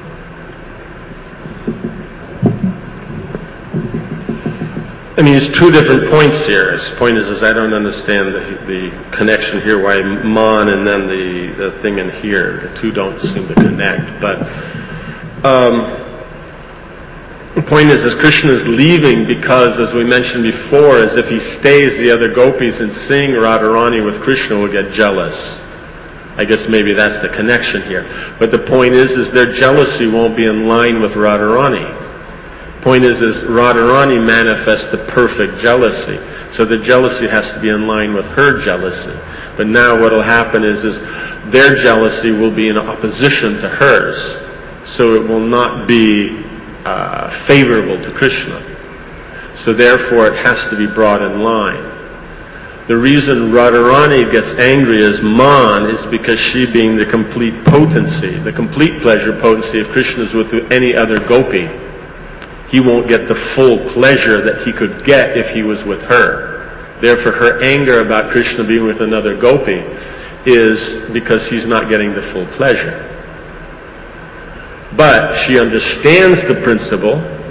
A: I mean, it's two different points here. The point is, is I don't understand the, the connection here, why man and then the, the thing in here. The two don't seem to connect. But um, the point is, is Krishna is leaving because, as we mentioned before, as if he stays, the other gopis and sing Radharani with Krishna will get jealous. I guess maybe that's the connection here. But the point is, is their jealousy won't be in line with Radharani. Point is, is Radharani manifests the perfect jealousy. So the jealousy has to be in line with her jealousy. But now what will happen is, is their jealousy will be in opposition to hers. So it will not be uh, favorable to Krishna. So therefore it has to be brought in line. The reason Radharani gets angry as man is because she being the complete potency, the complete pleasure potency of Krishna is with any other gopi. He won't get the full pleasure that he could get if he was with her. Therefore, her anger about Krishna being with another gopi is because he's not getting the full pleasure. But she understands the principle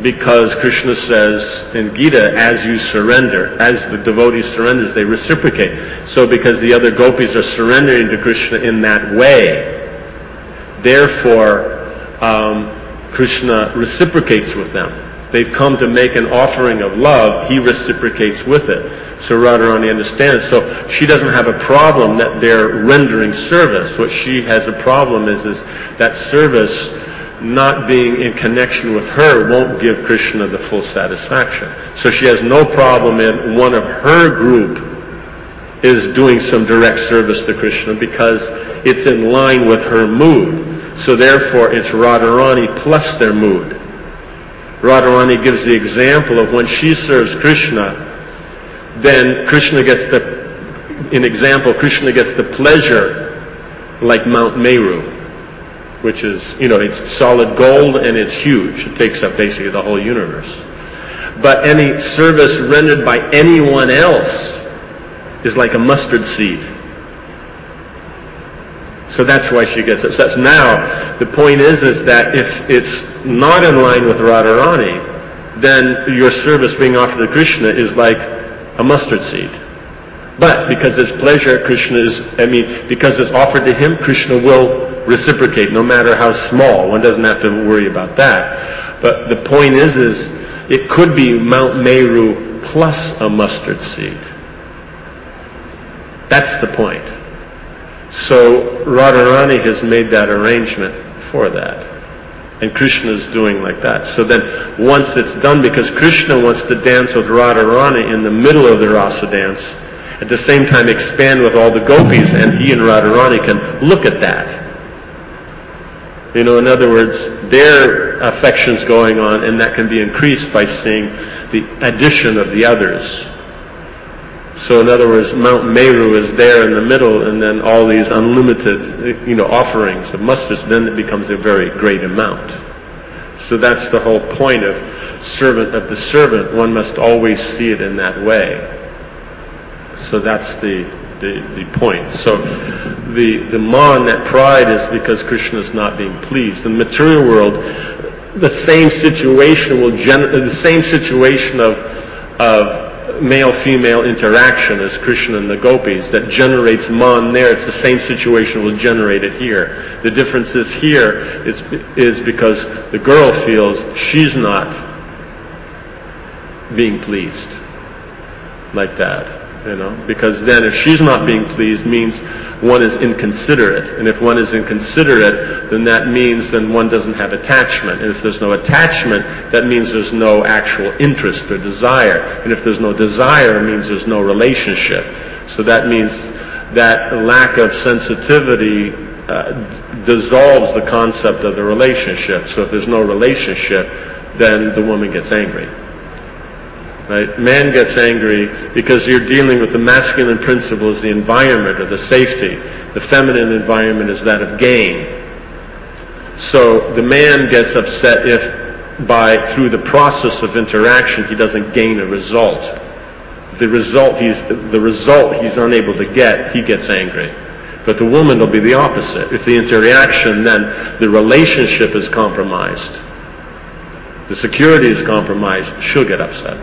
A: because Krishna says in Gita, as you surrender, as the devotee surrenders, they reciprocate. So because the other gopis are surrendering to Krishna in that way, therefore um, Krishna reciprocates with them. They've come to make an offering of love, he reciprocates with it. So Radharani understands. So she doesn't have a problem that they're rendering service. What she has a problem is, is that service not being in connection with her won't give Krishna the full satisfaction. So she has no problem in one of her group is doing some direct service to Krishna because it's in line with her mood. So therefore it's Radharani plus their mood. Radharani gives the example of when she serves Krishna, then Krishna gets the, in example, Krishna gets the pleasure like Mount Meru, which is, you know, it's solid gold and it's huge. It takes up basically the whole universe. But any service rendered by anyone else is like a mustard seed. So that's why she gets it. So that's now, the point is, is that if it's not in line with Radharani, then your service being offered to Krishna is like a mustard seed. But because it's pleasure, Krishna is, I mean, because it's offered to him, Krishna will reciprocate, no matter how small. One doesn't have to worry about that. But the point is, is it could be Mount Meru plus a mustard seed. That's the point. So Radharani has made that arrangement for that. And Krishna is doing like that. So then once it's done, because Krishna wants to dance with Radharani in the middle of the rasa dance, at the same time expand with all the gopis, and he and Radharani can look at that. You know, in other words, their affection's going on, and that can be increased by seeing the addition of the others. So in other words, Mount Meru is there in the middle, and then all these unlimited, you know, offerings of mustards, then it becomes a very great amount. So that's the whole point of servant of the servant. One must always see it in that way. So that's the The, the point. So the the man, that pride, is because Krishna is not being pleased. In the material world, the same situation will gen- the same situation of of male-female interaction as Krishna and the gopis that generates man there. It's the same situation will generate it here. The difference is here is is because the girl feels she's not being pleased like that. You know, because then if she's not being pleased means one is inconsiderate. And if one is inconsiderate, then that means then one doesn't have attachment. And if there's no attachment, that means there's no actual interest or desire. And if there's no desire, it means there's no relationship. So that means that lack of sensitivity uh, dissolves the concept of the relationship. So if there's no relationship, then the woman gets angry. Right? Man gets angry because you're dealing with the masculine principle is the environment or the safety. The feminine environment is that of gain. So the man gets upset if by, through the process of interaction, he doesn't gain a result. The result he's, the result he's unable to get, he gets angry. But the woman will be the opposite. If the interaction, then the relationship is compromised, the security is compromised, she'll get upset.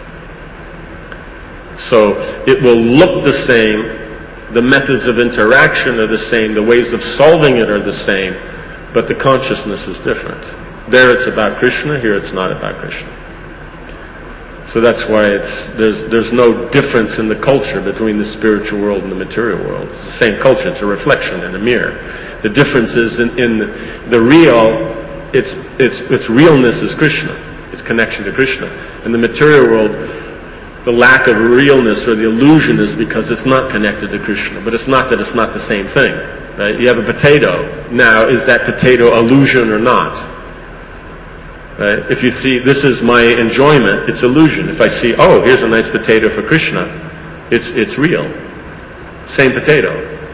A: So it will look the same, the methods of interaction are the same, the ways of solving it are the same, but the consciousness is different. There it's about Krishna, here it's not about Krishna. So that's why it's, there's, there's no difference in the culture between the spiritual world and the material world. It's the same culture, it's a reflection in a mirror. The difference is in, in the, the real, its, its, its realness is Krishna, its connection to Krishna. In the material world, the lack of realness or the illusion is because it's not connected to Krishna. But it's not that it's not the same thing. Right? You have a potato. Now, is that potato illusion or not? Right? If you see, this is my enjoyment, it's illusion. If I see, oh, here's a nice potato for Krishna, it's it's real. Same potato.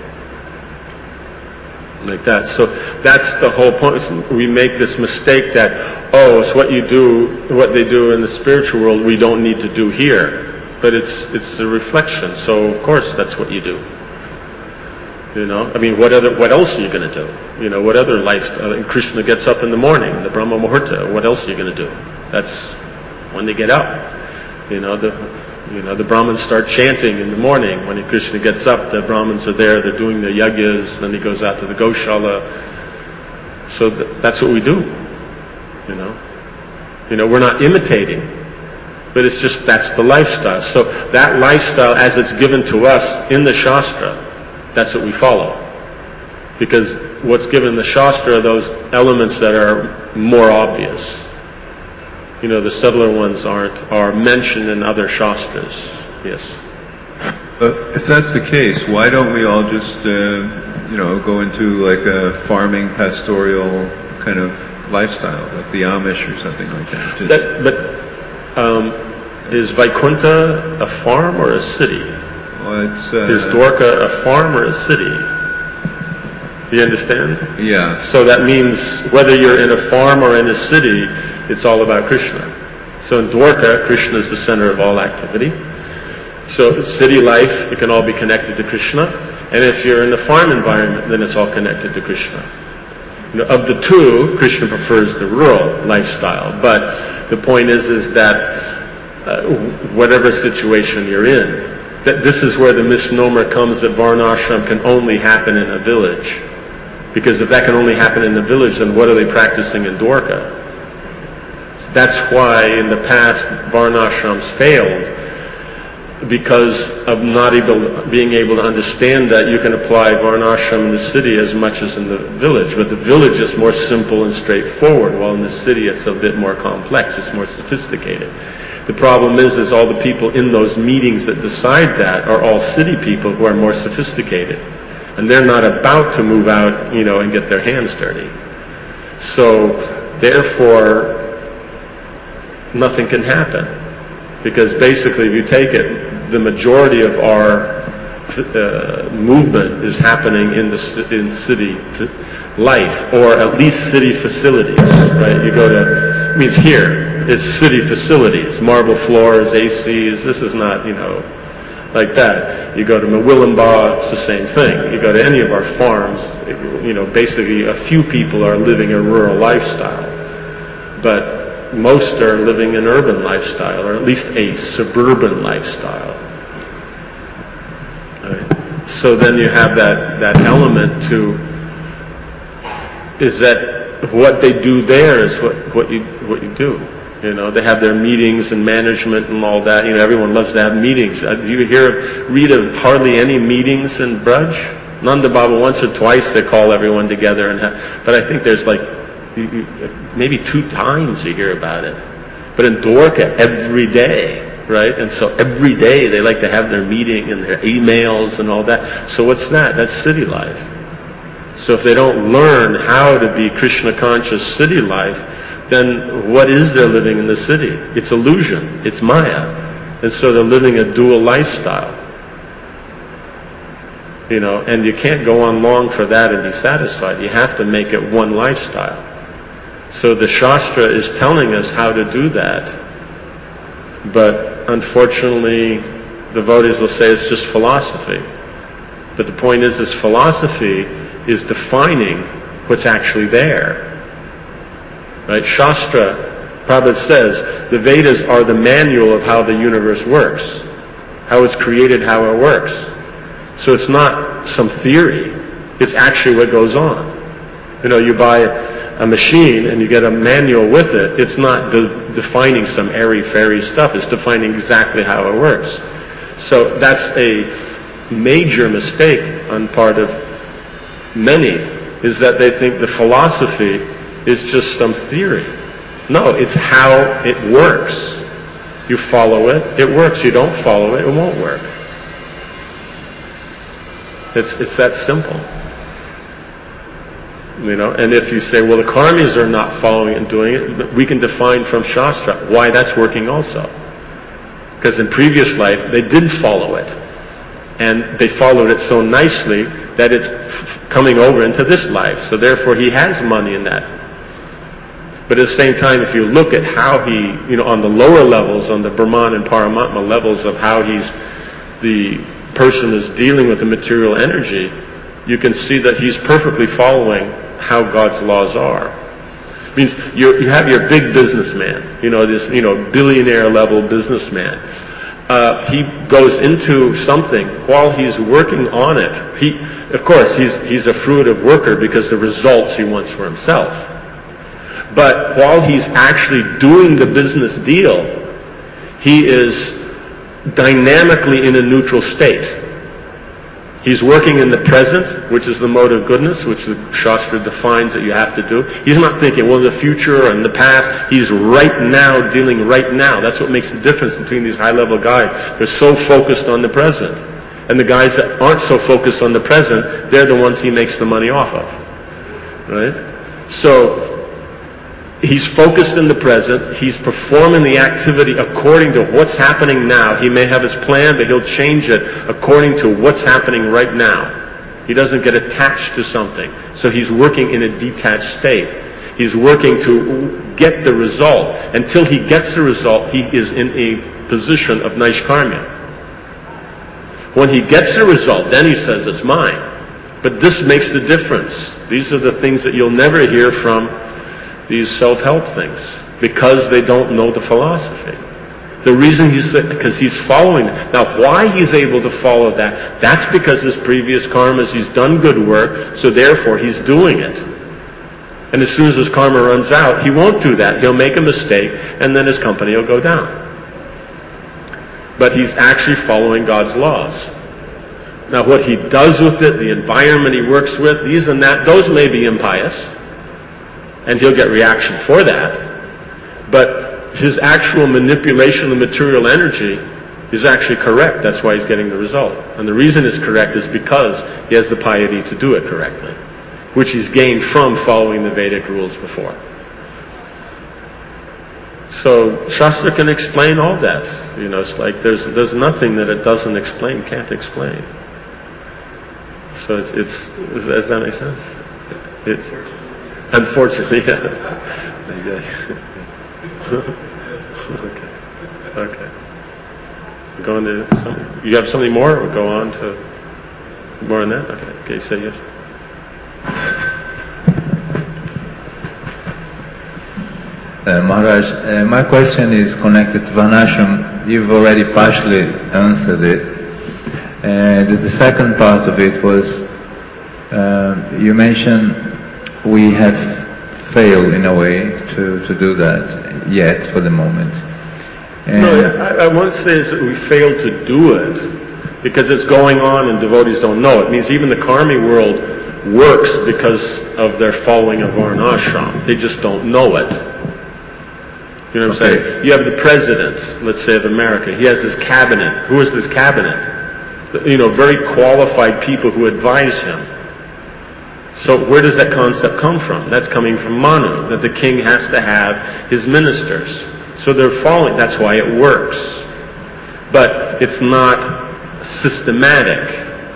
A: Like that. So that's the whole point. We make this mistake that, oh, it's what you do, what they do in the spiritual world, we don't need to do here. But it's it's a reflection. So of course that's what you do. You know, I mean, what other what else are you going to do? You know, what other life? Uh, Krishna gets up in the morning, the Brahma Muhurta. What else are you going to do? That's when they get up. You know, the you know the Brahmins start chanting in the morning. When Krishna gets up, the Brahmins are there. They're doing the yagyas. Then he goes out to the Goshala. So th- that's what we do. You know, you know, we're not imitating, but it's just that's the lifestyle. So that lifestyle, as it's given to us in the Shastra, that's what we follow. Because what's given the Shastra are those elements that are more obvious. You know, the subtler ones aren't, are mentioned in other Shastras. Yes.
B: Uh, if that's the case, why don't we all just, uh, you know, go into like a farming, pastoral kind of lifestyle, like the Amish or something like that? Just
A: that but um, is Vaikuntha a farm or a city?
B: Well, it's, uh,
A: is Dwarka a farm or a city? You understand?
B: Yeah.
A: So that means whether you're in a farm or in a city, it's all about Krishna. So in Dwarka, Krishna is the center of all activity. So city life, it can all be connected to Krishna. And if you're in the farm environment, then it's all connected to Krishna. You know, of the two, Krishna prefers the rural lifestyle. But the point is, is that uh, whatever situation you're in, that this is where the misnomer comes that Varnashram can only happen in a village. Because if that can only happen in the village, then what are they practicing in Dwarka? So that's why in the past Varnashrams failed, because of not able, being able to understand that you can apply Varnashram in the city as much as in the village. But the village is more simple and straightforward, while in the city it's a bit more complex, it's more sophisticated. The problem is, is all the people in those meetings that decide that are all city people who are more sophisticated. And they're not about to move out, you know, and get their hands dirty. So, therefore, nothing can happen. Because basically, if you take it, the majority of our uh, movement is happening in the in city life, or at least city facilities, right? You go to, it means here, it's city facilities, marble floors, A Cs, this is not, you know, like that. You go to Mawillimba, it's the same thing. You go to any of our farms, you know, basically a few people are living a rural lifestyle. But most are living an urban lifestyle, or at least a suburban lifestyle. Right. So then you have that, that element to, is that what they do there is what, what you what you do. You know, they have their meetings and management and all that. You know, everyone loves to have meetings. Uh, do you hear, read of hardly any meetings in Braj? Nanda Baba, once or twice they call everyone together, and have, but I think there's like maybe two times you hear about it. But in Dwarka, every day, right? And so every day they like to have their meeting and their emails and all that. So what's that? That's city life. So if they don't learn how to be Krishna conscious city life, then what is their living in the city? It's illusion. It's Maya. And so they're living a dual lifestyle. You know, and you can't go on long for that and be satisfied. You have to make it one lifestyle. So the Shastra is telling us how to do that. But unfortunately, devotees will say it's just philosophy. But the point is, this philosophy is defining what's actually there. Right? Shastra, Prabhupada says, the Vedas are the manual of how the universe works, how it's created, how it works. So it's not some theory, it's actually what goes on. You know, you buy a machine and you get a manual with it, it's not de- defining some airy-fairy stuff, it's defining exactly how it works. So that's a major mistake on part of many, is that they think the philosophy is just some theory. No, it's how it works. You follow it, it works. You don't follow it, it won't work. It's it's that simple. You know, and if you say, well, the karmis are not following it and doing it, we can define from Shastra why that's working also. Because in previous life, they did follow it. And they followed it so nicely that it's f- coming over into this life. So therefore, he has money in that. But at the same time, if you look at how he, you know, on the lower levels, on the Brahman and Paramatma levels of how he's, the person is dealing with the material energy, you can see that he's perfectly following how God's laws are. It means you you have your big businessman, you know, this, you know, billionaire level businessman. Uh, he goes into something while he's working on it. He, of course, he's he's a fruitive worker because the results he wants for himself. But while he's actually doing the business deal, he is dynamically in a neutral state. He's working in the present, which is the mode of goodness, which the Shastra defines that you have to do. He's not thinking, well, in the future or in the past. He's right now, dealing right now. That's what makes the difference between these high-level guys. They're so focused on the present. And the guys that aren't so focused on the present, they're the ones he makes the money off of. Right? So, he's focused in the present. He's performing the activity according to what's happening now. He may have his plan, but he'll change it according to what's happening right now. He doesn't get attached to something. So he's working in a detached state. He's working to get the result. Until he gets the result, he is in a position of Naishkarmya. When he gets the result, then he says, it's mine. But this makes the difference. These are the things that you'll never hear from these self-help things, because they don't know the philosophy. The reason he's, because he's following it. Now, why he's able to follow that, that's because his previous karmas, he's done good work, so therefore he's doing it. And as soon as his karma runs out, he won't do that. He'll make a mistake, and then his company will go down. But he's actually following God's laws. Now, what he does with it, the environment he works with, these and that, those may be impious. And he'll get reaction for that. But his actual manipulation of material energy is actually correct. That's why he's getting the result. And the reason it's correct is because he has the piety to do it correctly, which he's gained from following the Vedic rules before. So Shastra can explain all that. You know, it's like there's there's nothing that it doesn't explain, can't explain. So it's, it's does that make sense? It's unfortunately, yeah. okay. Okay. Go on to some, you have something more, or go on to more on that? Okay. Okay, say yes.
E: Uh, Maharaj, uh, my question is connected to Varnashram. You've already partially answered it. And uh, the second part of it was, uh, you mentioned we have failed in a way to, to do that yet for the moment. And
A: no, I, I won't say is that we failed to do it because it's going on and devotees don't know it. It means even the karmi world works because of their following of Varnashram. They just don't know it. You know what I'm
E: okay.
A: saying? You have the president, let's say, of America. He has his cabinet. Who is this cabinet? You know, very qualified people who advise him. So where does that concept come from? That's coming from Manu, that the king has to have his ministers. So they're following, that's why it works. But it's not systematic.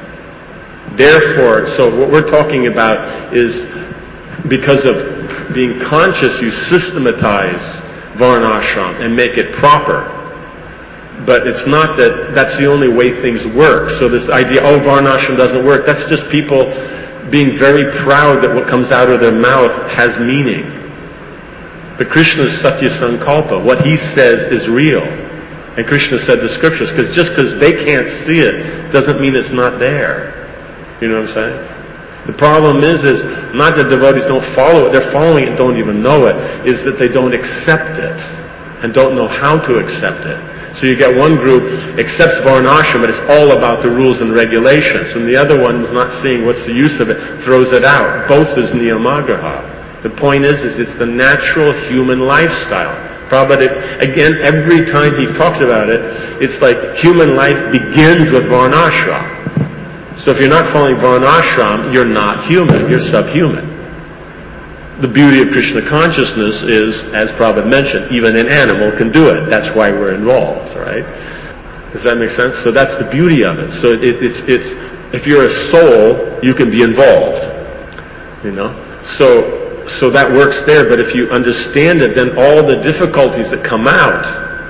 A: Therefore, so what we're talking about is because of being conscious, you systematize Varnashram and make it proper. But it's not that that's the only way things work. So this idea, oh, Varnashram doesn't work, that's just people being very proud that what comes out of their mouth has meaning. But Krishna's Satya Sankalpa, what he says is real. And Krishna said the scriptures, because just because they can't see it doesn't mean it's not there. You know what I'm saying? The problem is, is not that devotees don't follow it, they're following it and don't even know it, is that they don't accept it and don't know how to accept it. So you get one group accepts Varnashram, but it's all about the rules and regulations, and the other one is not seeing what's the use of it, throws it out. Both is niyamagraha. The point is, is it's the natural human lifestyle. Prabhupada, again, every time he talks about it, it's like human life begins with Varnashram. So if you're not following Varnashram, you're not human, you're subhuman. The beauty of Krishna consciousness is, as Prabhupada mentioned, even an animal can do it. That's why we're involved, right? Does that make sense? So that's the beauty of it. So it, it's, it's, if you're a soul, you can be involved, you know? So, so that works there, but if you understand it, then all the difficulties that come out,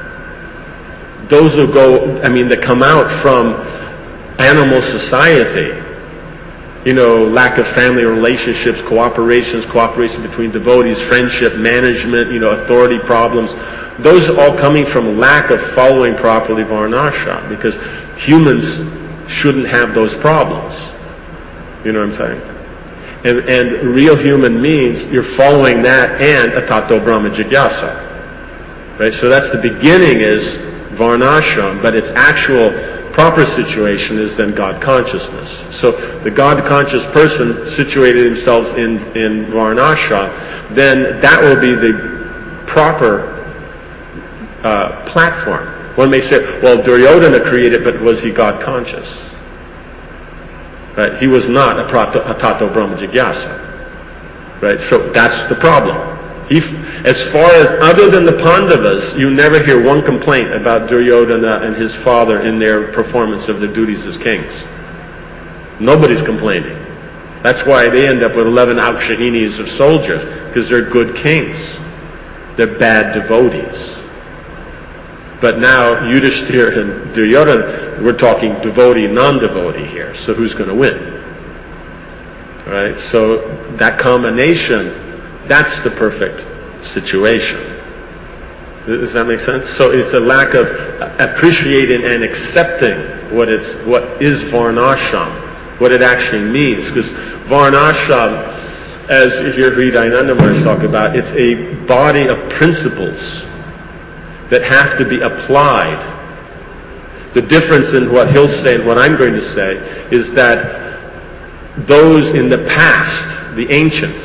A: those will go, I mean, that come out from animal society, you know, lack of family relationships, cooperations, cooperation between devotees, friendship, management, you know, authority problems. Those are all coming from lack of following properly Varnashram, because humans shouldn't have those problems. You know what I'm saying? And, and real human means you're following that and Atato Brahma Jigyasa. Right? So that's the beginning is Varnashram, but its actual proper situation is then God consciousness. So the God conscious person situated themselves in, in Varnashram, then that will be the proper uh, platform. One may say, well, Duryodhana created, but was he God conscious? Right? He was not a Atato Brahma Jigyasa. Right? So that's the problem. He, as far as other than the Pandavas, you never hear one complaint about Duryodhana and his father in their performance of their duties as kings. Nobody's complaining. That's why they end up with eleven Akshahinis of soldiers, because they're good kings. They're bad devotees. But now Yudhishthira and Duryodhana, we're talking devotee, non-devotee here. So who's going to win? Right? So that combination, that's the perfect situation. Does that make sense? So it's a lack of appreciating and accepting what it's what is Varnashram, what it actually means. Because Varnashram, as you hear Hridayananda Maharaj talk about, it's a body of principles that have to be applied. The difference in what he'll say and what I'm going to say is that those in the past, the ancients,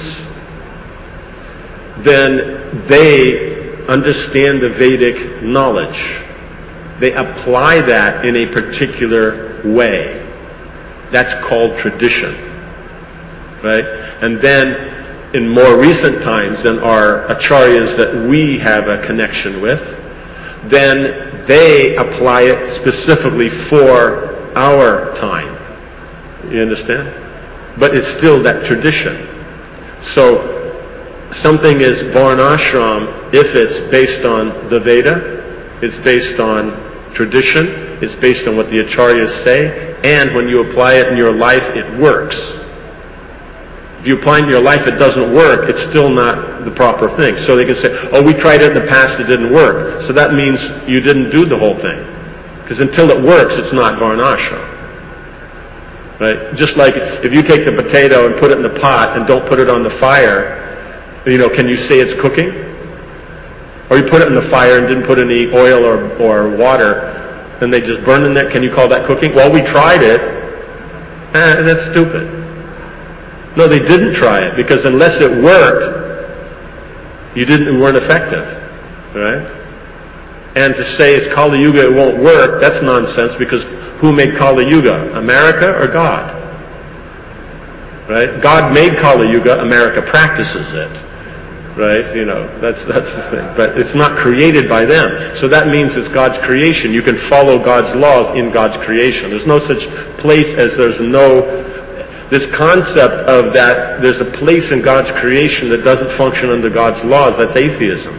A: then they understand the Vedic knowledge. They apply that in a particular way. That's called tradition. Right? And then in more recent times than our acharyas that we have a connection with, then they apply it specifically for our time. You understand? But it's still that tradition. So something is Varnashram if it's based on the Veda, it's based on tradition, it's based on what the acharyas say, and when you apply it in your life, it works. If you apply it in your life, it doesn't work, it's still not the proper thing. So they can say, oh, we tried it in the past, it didn't work. So that means you didn't do the whole thing. Because until it works, it's not Varnashram. Right? Just like if you take the potato and put it in the pot and don't put it on the fire, you know, can you say it's cooking? Or you put it in the fire and didn't put any oil or, or water, and they just burn in it, can you call that cooking? Well, we tried it. Eh, that's stupid. No, they didn't try it, because unless it worked, you didn't, you weren't effective. Right? And to say it's Kali Yuga, it won't work, that's nonsense, because who made Kali Yuga? America or God? Right? God made Kali Yuga, America practices it. Right? You know, that's that's the thing. But it's not created by them. So that means it's God's creation. You can follow God's laws in God's creation. There's no such place as there's no... This concept of that there's a place in God's creation that doesn't function under God's laws, that's atheism.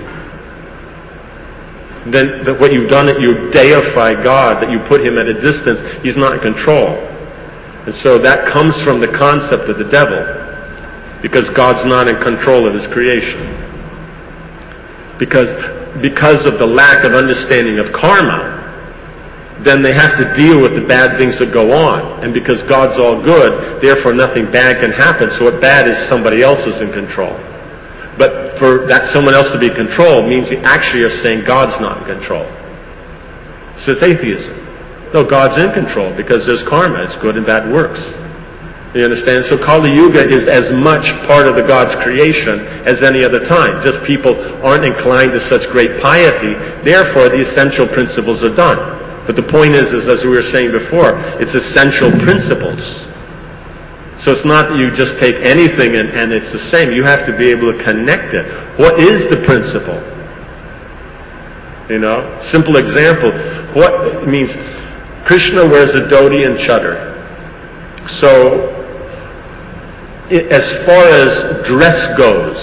A: Then what you've done, you deify God, that you put Him at a distance. He's not in control. And so that comes from the concept of the devil, because God's not in control of His creation. Because, because of the lack of understanding of karma, then they have to deal with the bad things that go on. And because God's all good, therefore nothing bad can happen. So what bad is somebody else is in control. But for that someone else to be in control means you actually are saying God's not in control. So it's atheism. No, God's in control because there's karma. It's good and bad works. You understand? So Kali Yuga is as much part of the God's creation as any other time. Just people aren't inclined to such great piety. Therefore, the essential principles are done. But the point is, is, as we were saying before, it's essential principles. So it's not that you just take anything and, and it's the same. You have to be able to connect it. What is the principle? You know, simple example. What it means, Krishna wears a dhoti and chadar. So, it, as far as dress goes,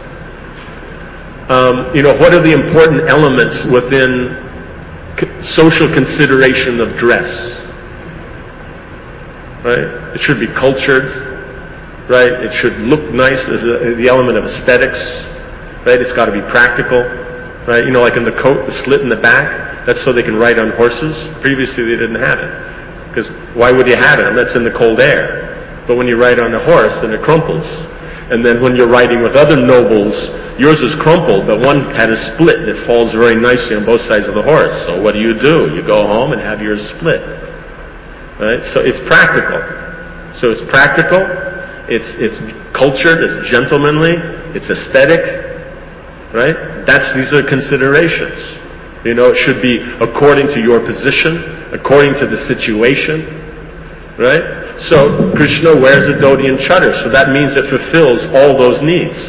A: um, you know, what are the important elements within social consideration of dress? right? It should be cultured, right? It should look nice. There's the element of aesthetics, right? It's got to be practical, right? You know, like in the coat, the slit in the back, that's so they can ride on horses. Previously, they didn't have it. Because why would you have it? I mean, that's in the cold air. But when you ride on a horse, then it crumples. And then when you're riding with other nobles, yours is crumpled, but one had a split and it falls very nicely on both sides of the horse. So what do you do? You go home and have yours split. Right? So it's practical. So it's practical, it's it's cultured, it's gentlemanly, it's aesthetic, right? That's these are considerations. You know, it should be according to your position, according to the situation, right? So Krishna wears a dhoti and chadar, so that means it fulfills all those needs.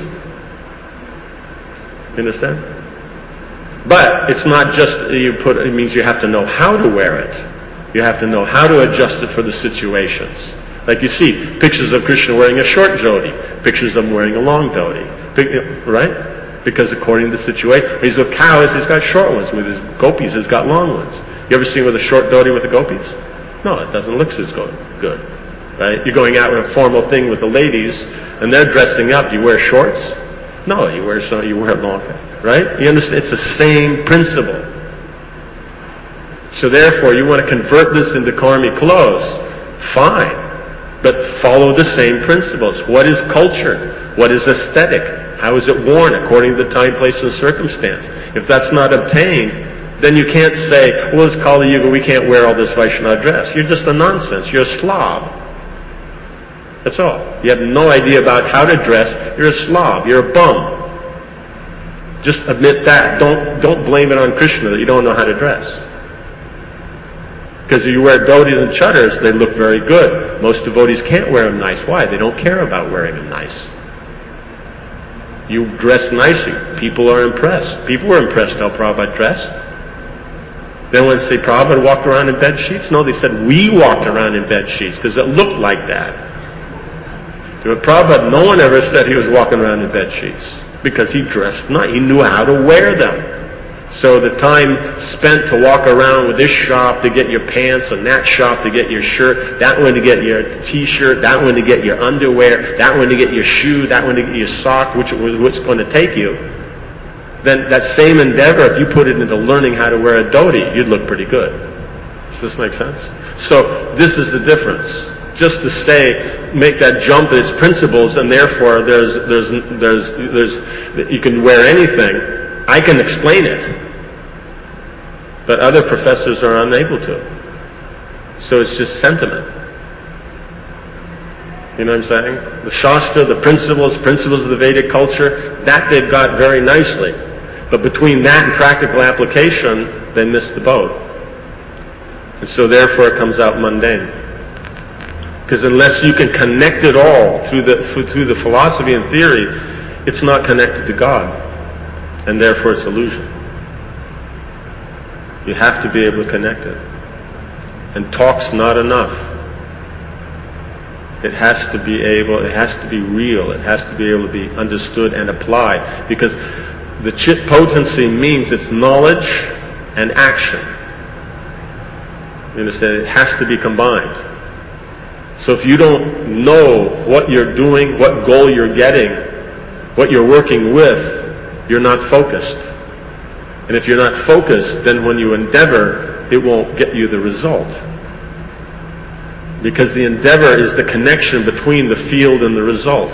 A: You understand? But it's not just you put. It means you have to know how to wear it. You have to know how to adjust it for the situations. Like you see pictures of Krishna wearing a short dhoti, pictures of him wearing a long dhoti, right? Because according to the situation, he's with cows, he's got short ones. With his gopis, he's got long ones. You ever seen with a short dhoti with the gopis? No, it doesn't look as good, right? You're going out with a formal thing with the ladies, and they're dressing up. Do you wear shorts? No, you wear so you wear long, right? You understand? It's the same principle. So therefore, you want to convert this into karmic clothes, fine, but follow the same principles. What is culture? What is aesthetic? How is it worn according to the time, place, and circumstance? If that's not obtained, then you can't say, well, it's Kali Yuga, we can't wear all this Vaishnava dress. You're just a nonsense. You're a slob. That's all. You have no idea about how to dress. You're a slob. You're a bum. Just admit that. Don't, don't blame it on Krishna that you don't know how to dress. Because if you wear dhotis and chadars, they look very good. Most devotees can't wear them nice. Why? They don't care about wearing them nice. You dress nicely. People are impressed. People were impressed how Prabhupada dressed. They wouldn't say Prabhupada walked around in bed sheets. No, they said we walked around in bed sheets because it looked like that. But Prabhupada, no one ever said he was walking around in bed sheets because he dressed nice. He knew how to wear them. So the time spent to walk around with this shop to get your pants and that shop to get your shirt, that one to get your t-shirt, that one to get your underwear, that one to get your shoe, that one to get your sock, which what's going to take you, then that same endeavor, if you put it into learning how to wear a dhoti, you'd look pretty good. Does this make sense? So this is the difference. Just to say, make that jump as principles, and therefore there's, there's, there's, there's, you can wear anything. I can explain it, but other professors are unable to. So it's just sentiment. You know what I'm saying? The Shastra, the principles, principles of the Vedic culture, that they've got very nicely. But between that and practical application, they miss the boat. And so therefore it comes out mundane. Because unless you can connect it all through the, through the philosophy and theory, it's not connected to God. And therefore it's illusion. You have to be able to connect it. And talk's not enough. It has to be able, it has to be real, it has to be able to be understood and applied. Because the chit potency means it's knowledge and action. You understand? It has to be combined. So if you don't know what you're doing, what goal you're getting, what you're working with, you're not focused. And if you're not focused, then when you endeavor, it won't get you the result. Because the endeavor is the connection between the field and the result.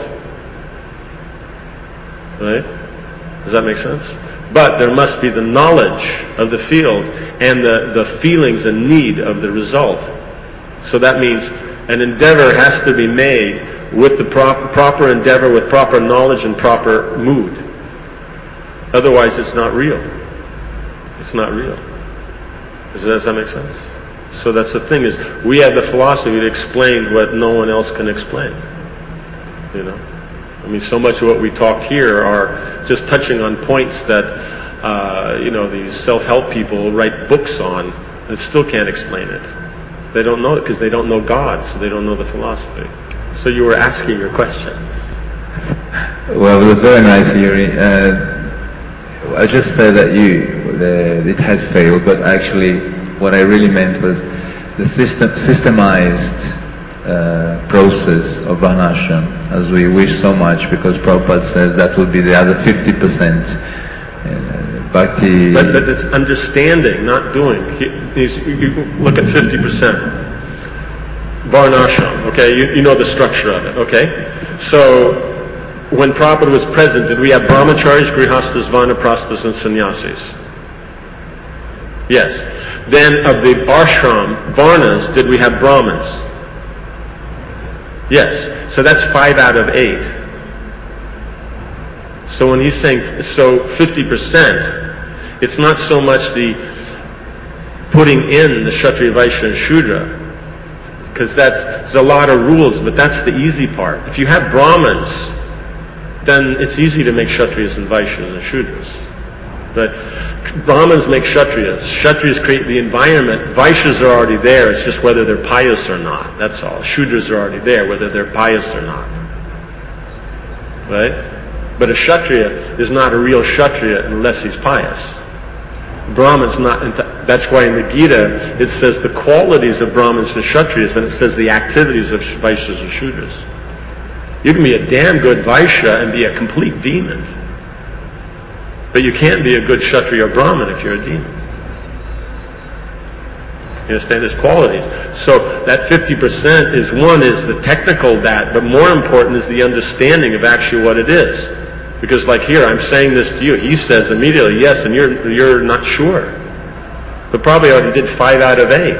A: Right? Does that make sense? But there must be the knowledge of the field and the, the feelings and need of the result. So that means an endeavor has to be made with the prop, proper endeavor, with proper knowledge and proper mood. Otherwise, it's not real. It's not real. Does that, does that make sense? So that's the thing is, we have the philosophy to explain what no one else can explain. You know, I mean, so much of what we talked here are just touching on points that uh, you know these self-help people write books on and still can't explain it. They don't know it because they don't know God, so they don't know the philosophy. So you were asking your question.
E: Well, it was very nice hearing. Uh, I just said that you the, it had failed, but actually what I really meant was the system, systemized uh, process of Varnashram as we wish so much, because Prabhupada says that will be the other fifty percent. Uh, bhakti.
A: But, but it's understanding, not doing. He, he's, you look at fifty percent. Varnashram, okay? You, you know the structure of it, okay? So, when Prabhupada was present, did we have brahmacharis, grihastas, vanaprasthas, and sannyasis? Yes. Then of the ashram, varnas, did we have brahmins? Yes. So that's five out of eight. So when he's saying, so fifty percent, it's not so much the putting in the Kshatriya, Vaishya, and Shudra, because that's, there's a lot of rules, but that's the easy part. If you have brahmins, then it's easy to make Kshatriyas and Vaishyas and Shudras. But Brahmins make Kshatriyas. Kshatriyas create the environment. Vaishyas are already there. It's just whether they're pious or not. That's all. Shudras are already there, whether they're pious or not. Right? But a Kshatriya is not a real Kshatriya unless he's pious. Brahmins not. That's why in the Gita it says the qualities of Brahmins and Kshatriyas, and it says the activities of Vaishyas and Shudras. You can be a damn good Vaishya and be a complete demon. But you can't be a good Kshatriya or Brahmin if you're a demon. You understand? There's qualities. So that fifty percent is, one is the technical that, but more important is the understanding of actually what it is. Because like here, I'm saying this to you. He says immediately, yes, and you're, you're not sure. But probably already did five out of eight.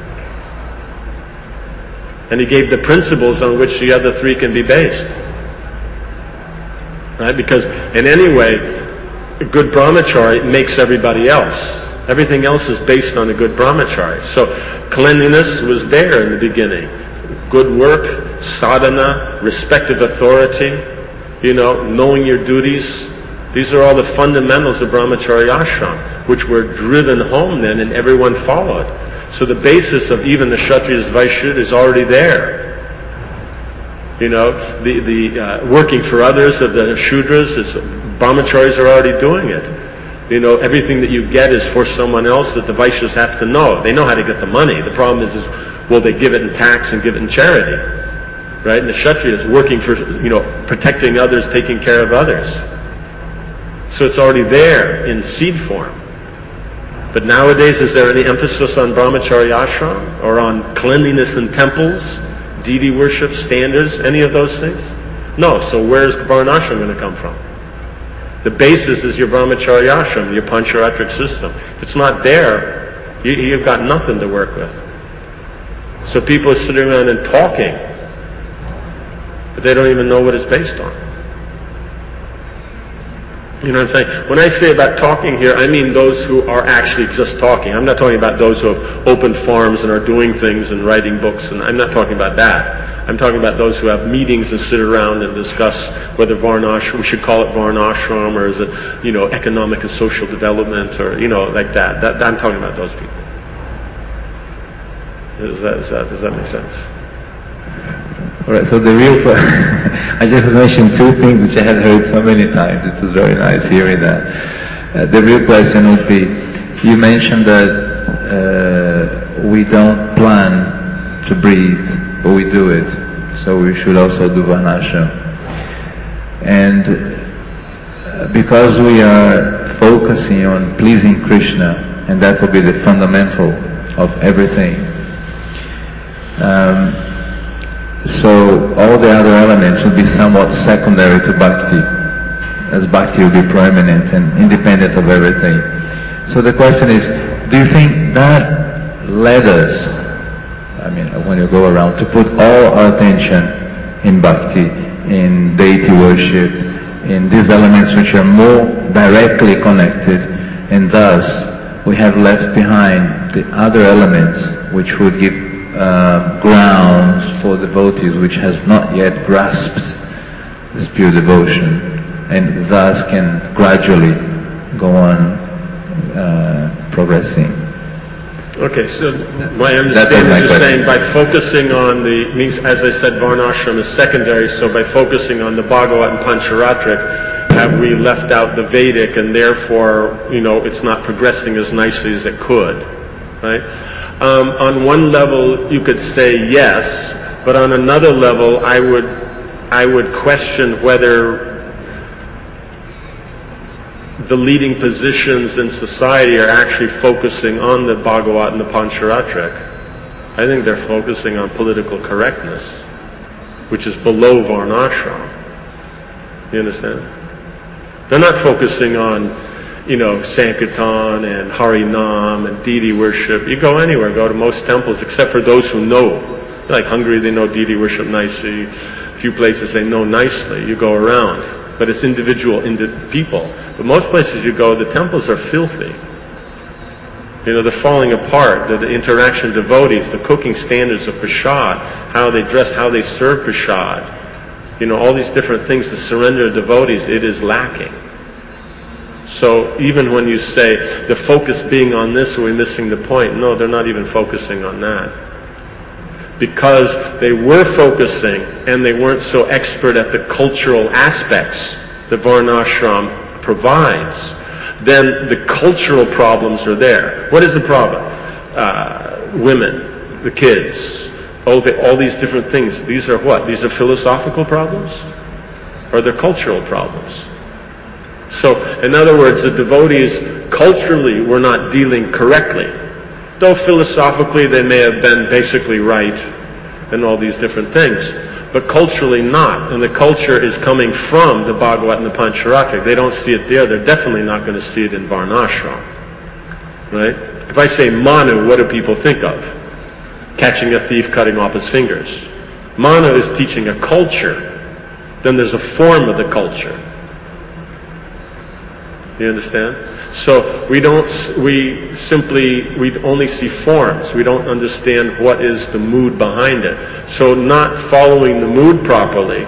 A: And he gave the principles on which the other three can be based. Right? Because in any way, a good brahmachari makes everybody else. Everything else is based on a good brahmachari. So cleanliness was there in the beginning. Good work, sadhana, respect of authority, you know, knowing your duties. These are all the fundamentals of brahmachari ashram, which were driven home then and everyone followed. So the basis of even the Kshatriyas, Vaishyas is already there. You know, the, the uh, working for others of the Shudras, it's, brahmacharis are already doing it. You know, everything that you get is for someone else that the Vaishyas have to know. They know how to get the money. The problem is, is will they give it in tax and give it in charity? Right? And the Kshatriyas working for, you know, protecting others, taking care of others. So it's already there in seed form. But nowadays, is there any emphasis on brahmachari ashram or on cleanliness in temples, deity worship, standards, any of those things? No. So where's varnashram going to come from? The basis is your brahmachari ashram, your pancharatric system. If it's not there, you, you've got nothing to work with. So people are sitting around and talking, but they don't even know what it's based on. You know what I'm saying? When I say about talking here, I mean those who are actually just talking. I'm not talking about those who have opened farms and are doing things and writing books, and I'm not talking about that. I'm talking about those who have meetings and sit around and discuss whether varnashram, we should call it varnashram, or is it, you know, economic and social development, or, you know, like that. that I'm talking about those people. Does that, is that, does that make sense?
E: All right, so the real, I just mentioned two things which I had heard so many times. It was very nice hearing that. Uh, the real question would be, you mentioned that uh, we don't plan to breathe, but we do it. So we should also do Varnashram. And uh, because we are focusing on pleasing Krishna, and that will be the fundamental of everything. Um, So all the other elements will be somewhat secondary to bhakti, as bhakti will be prominent and independent of everything. So the question is, do you think that led us, I mean, when you go around, to put all our attention in bhakti, in deity worship, in these elements which are more directly connected, and thus we have left behind the other elements which would give Uh, grounds for devotees which has not yet grasped this pure devotion, and thus can gradually go on uh, progressing.
A: Okay, so my understanding is you're saying by focusing on the, means as I said, varnashram is secondary, so by focusing on the Bhagavat and Pancharatric, have we left out the Vedic, and therefore, you know, it's not progressing as nicely as it could, right? Um, on one level, you could say yes, But on another level, I would, I would question whether the leading positions in society are actually focusing on the Bhagavat and the Pancharatric. I think they're focusing on political correctness, which is below Varnashram. You understand? They're not focusing on, you know, Sankirtan and Harinam and deity worship. You go anywhere, go to most temples, except for those who know. Like Hungary, they know deity worship nicely. A few places they know nicely. You go around. But it's individual indi- people. But most places you go, the temples are filthy. You know, they're falling apart. The, the interaction of devotees, the cooking standards of prasad, how they dress, how they serve prasad. You know, all these different things, the surrender of devotees, it is lacking. So even when you say the focus being on this, are we missing the point? No, they're not even focusing on that. Because they were focusing and they weren't so expert at the cultural aspects that Varnashram provides, then the cultural problems are there. What is the problem? Uh, women, the kids, all, the, all these different things. These are what? These are philosophical problems? Or they're cultural problems? So, in other words, the devotees culturally were not dealing correctly. Though philosophically they may have been basically right and all these different things. But culturally not. And the culture is coming from the Bhagavat and the Pancharatric. They don't see it there. They're definitely not going to see it in Varnashram. Right? If I say Manu, what do people think of? Catching a thief, cutting off his fingers. Manu is teaching a culture. Then there's a form of the culture. You understand? So we don't, we simply, we only see forms. We don't understand what is the mood behind it. So not following the mood properly,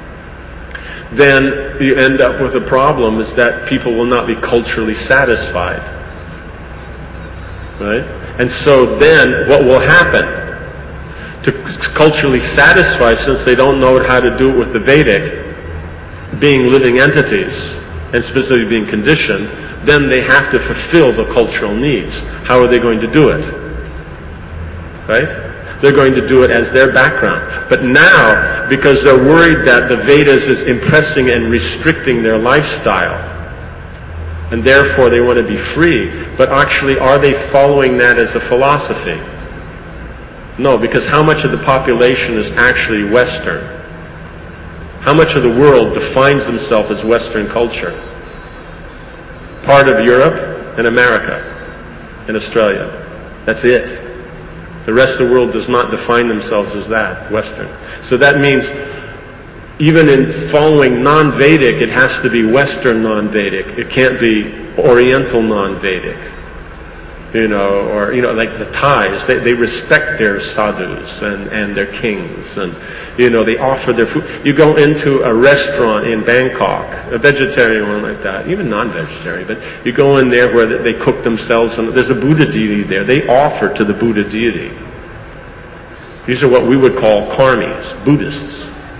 A: then you end up with a problem is that people will not be culturally satisfied. Right? And so then what will happen? To culturally satisfy, since they don't know how to do it with the Vedic, being living entities, and specifically being conditioned, then they have to fulfill the cultural needs. How are they going to do it? Right? They're going to do it as their background. But now, because they're worried that the Vedas is impressing and restricting their lifestyle, and therefore they want to be free, but actually are they following that as a philosophy? No, because how much of the population is actually Western? How much of the world defines themselves as Western culture? Part of Europe and America and Australia. That's it. The rest of the world does not define themselves as that, Western. So that means even in following non-Vedic, it has to be Western non-Vedic. It can't be Oriental non-Vedic. You know, or, you know, like the Thais, they, they respect their sadhus and, and their kings, and, you know, they offer their food. You go into a restaurant in Bangkok, a vegetarian one like that, even non-vegetarian, but you go in there where they cook themselves, and there's a Buddha deity there. They offer to the Buddha deity. These are what we would call karmis, Buddhists.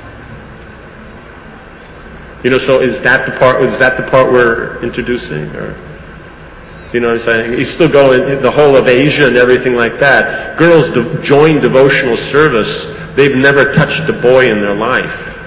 A: You know, so is that the part, is that the part we're introducing, or? You know what I'm saying? You still go in the whole of Asia and everything like that. Girls de- join devotional service. They've never touched a boy in their life.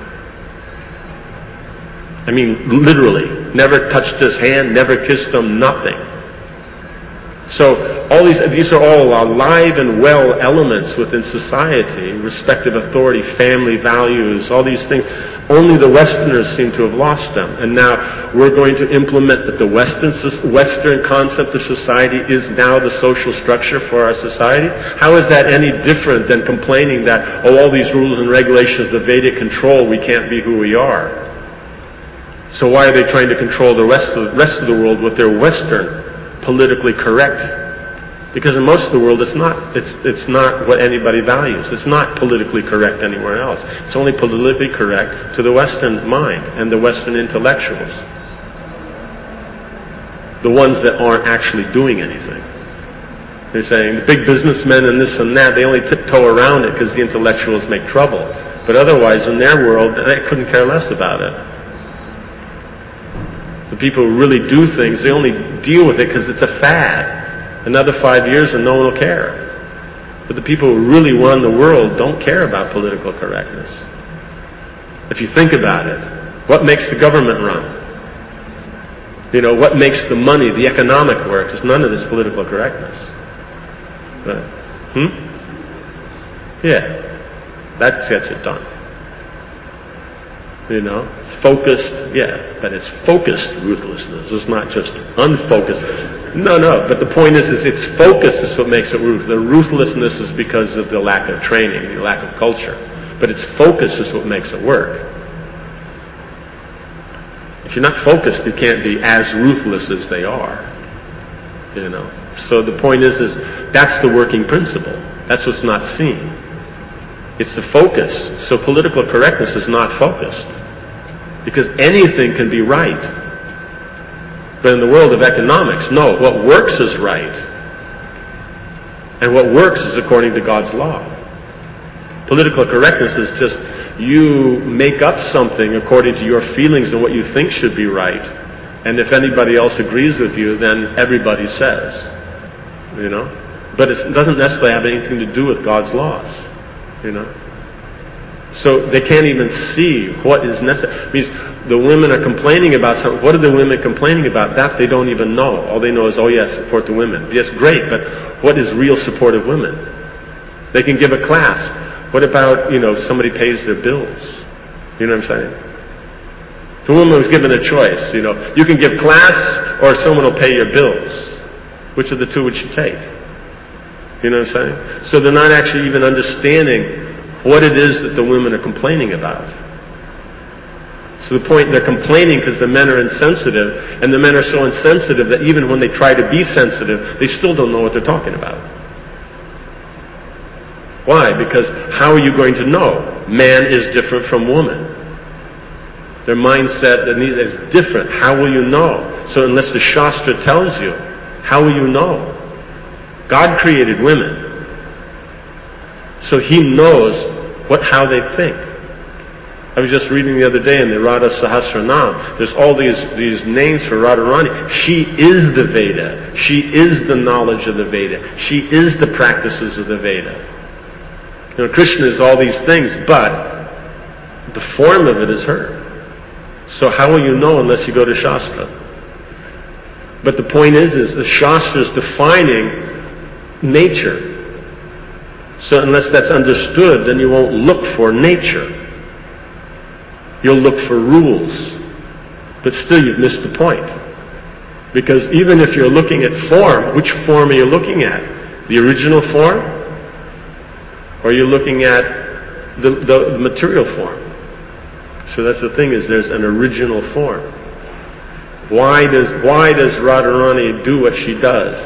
A: I mean, literally. Never touched his hand, never kissed him, nothing. So all these, these are all alive and well elements within society, respective authority, family values, all these things. Only the Westerners seem to have lost them. And now we're going to implement that the Western, Western concept of society is now the social structure for our society. How is that any different than complaining that, oh, all these rules and regulations, the Vedic control, we can't be who we are? So why are they trying to control the rest of, rest of the world with their Western politically correct? Because in most of the world, it's not, it's, it's not what anybody values. It's not politically correct anywhere else. It's only politically correct to the Western mind and the Western intellectuals. The ones that aren't actually doing anything. They're saying the big businessmen and this and that, they only tiptoe around it because the intellectuals make trouble. But otherwise, in their world, they couldn't care less about it. The people who really do things, they only deal with it because it's a fad. Another five years and no one will care. But the people who really run the world don't care about political correctness. If you think about it, what makes the government run? You know, what makes the money, the economic work, is none of this political correctness. Right? Hmm? Yeah. That gets it done. You know? Focused, yeah, but it's focused ruthlessness. It's not just unfocused. No, no, but the point is, is it's focus is what makes it ruthless. The ruthlessness is because of the lack of training, the lack of culture. But it's focus is what makes it work. If you're not focused, you can't be as ruthless as they are. You know? So the point is, is that's the working principle. That's what's not seen. It's the focus. So political correctness is not focused. Because anything can be right. But in the world of economics, no, what works is right. And what works is according to God's law. Political correctness is just you make up something according to your feelings and what you think should be right. And if anybody else agrees with you, then everybody says. You know? But it doesn't necessarily have anything to do with God's laws. You know? So they can't even see what is necessary. It means the women are complaining about something. What are the women complaining about? That they don't even know. All they know is, oh yes, support the women. Yes, great, but what is real support of women? They can give a class. What about, you know, somebody pays their bills? You know what I'm saying? The woman was given a choice, you know. You can give class or someone will pay your bills. Which of the two would she take? You know what I'm saying? So they're not actually even understanding what it is that the women are complaining about. So the point, they're complaining because the men are insensitive, and the men are so insensitive that even when they try to be sensitive, they still don't know what they're talking about. Why? Because how are you going to know? Man is different from woman. Their mindset is different. How will you know? So unless the Shastra tells you, how will you know? God created women. So He knows what, how they think. I was just reading the other day in the Radha Sahasranam, there's all these, these names for Radharani. She is the Veda. She is the knowledge of the Veda. She is the practices of the Veda. You know, Krishna is all these things, but the form of it is her. So how will you know unless you go to Shastra? But the point is, is the Shastra is defining nature. So unless that's understood, then you won't look for nature. You'll look for rules. But still you've missed the point. Because even if you're looking at form, which form are you looking at? The original form? Or are you looking at the, the, the material form? So that's the thing, is there's an original form. Why does, why does Radharani do what she does?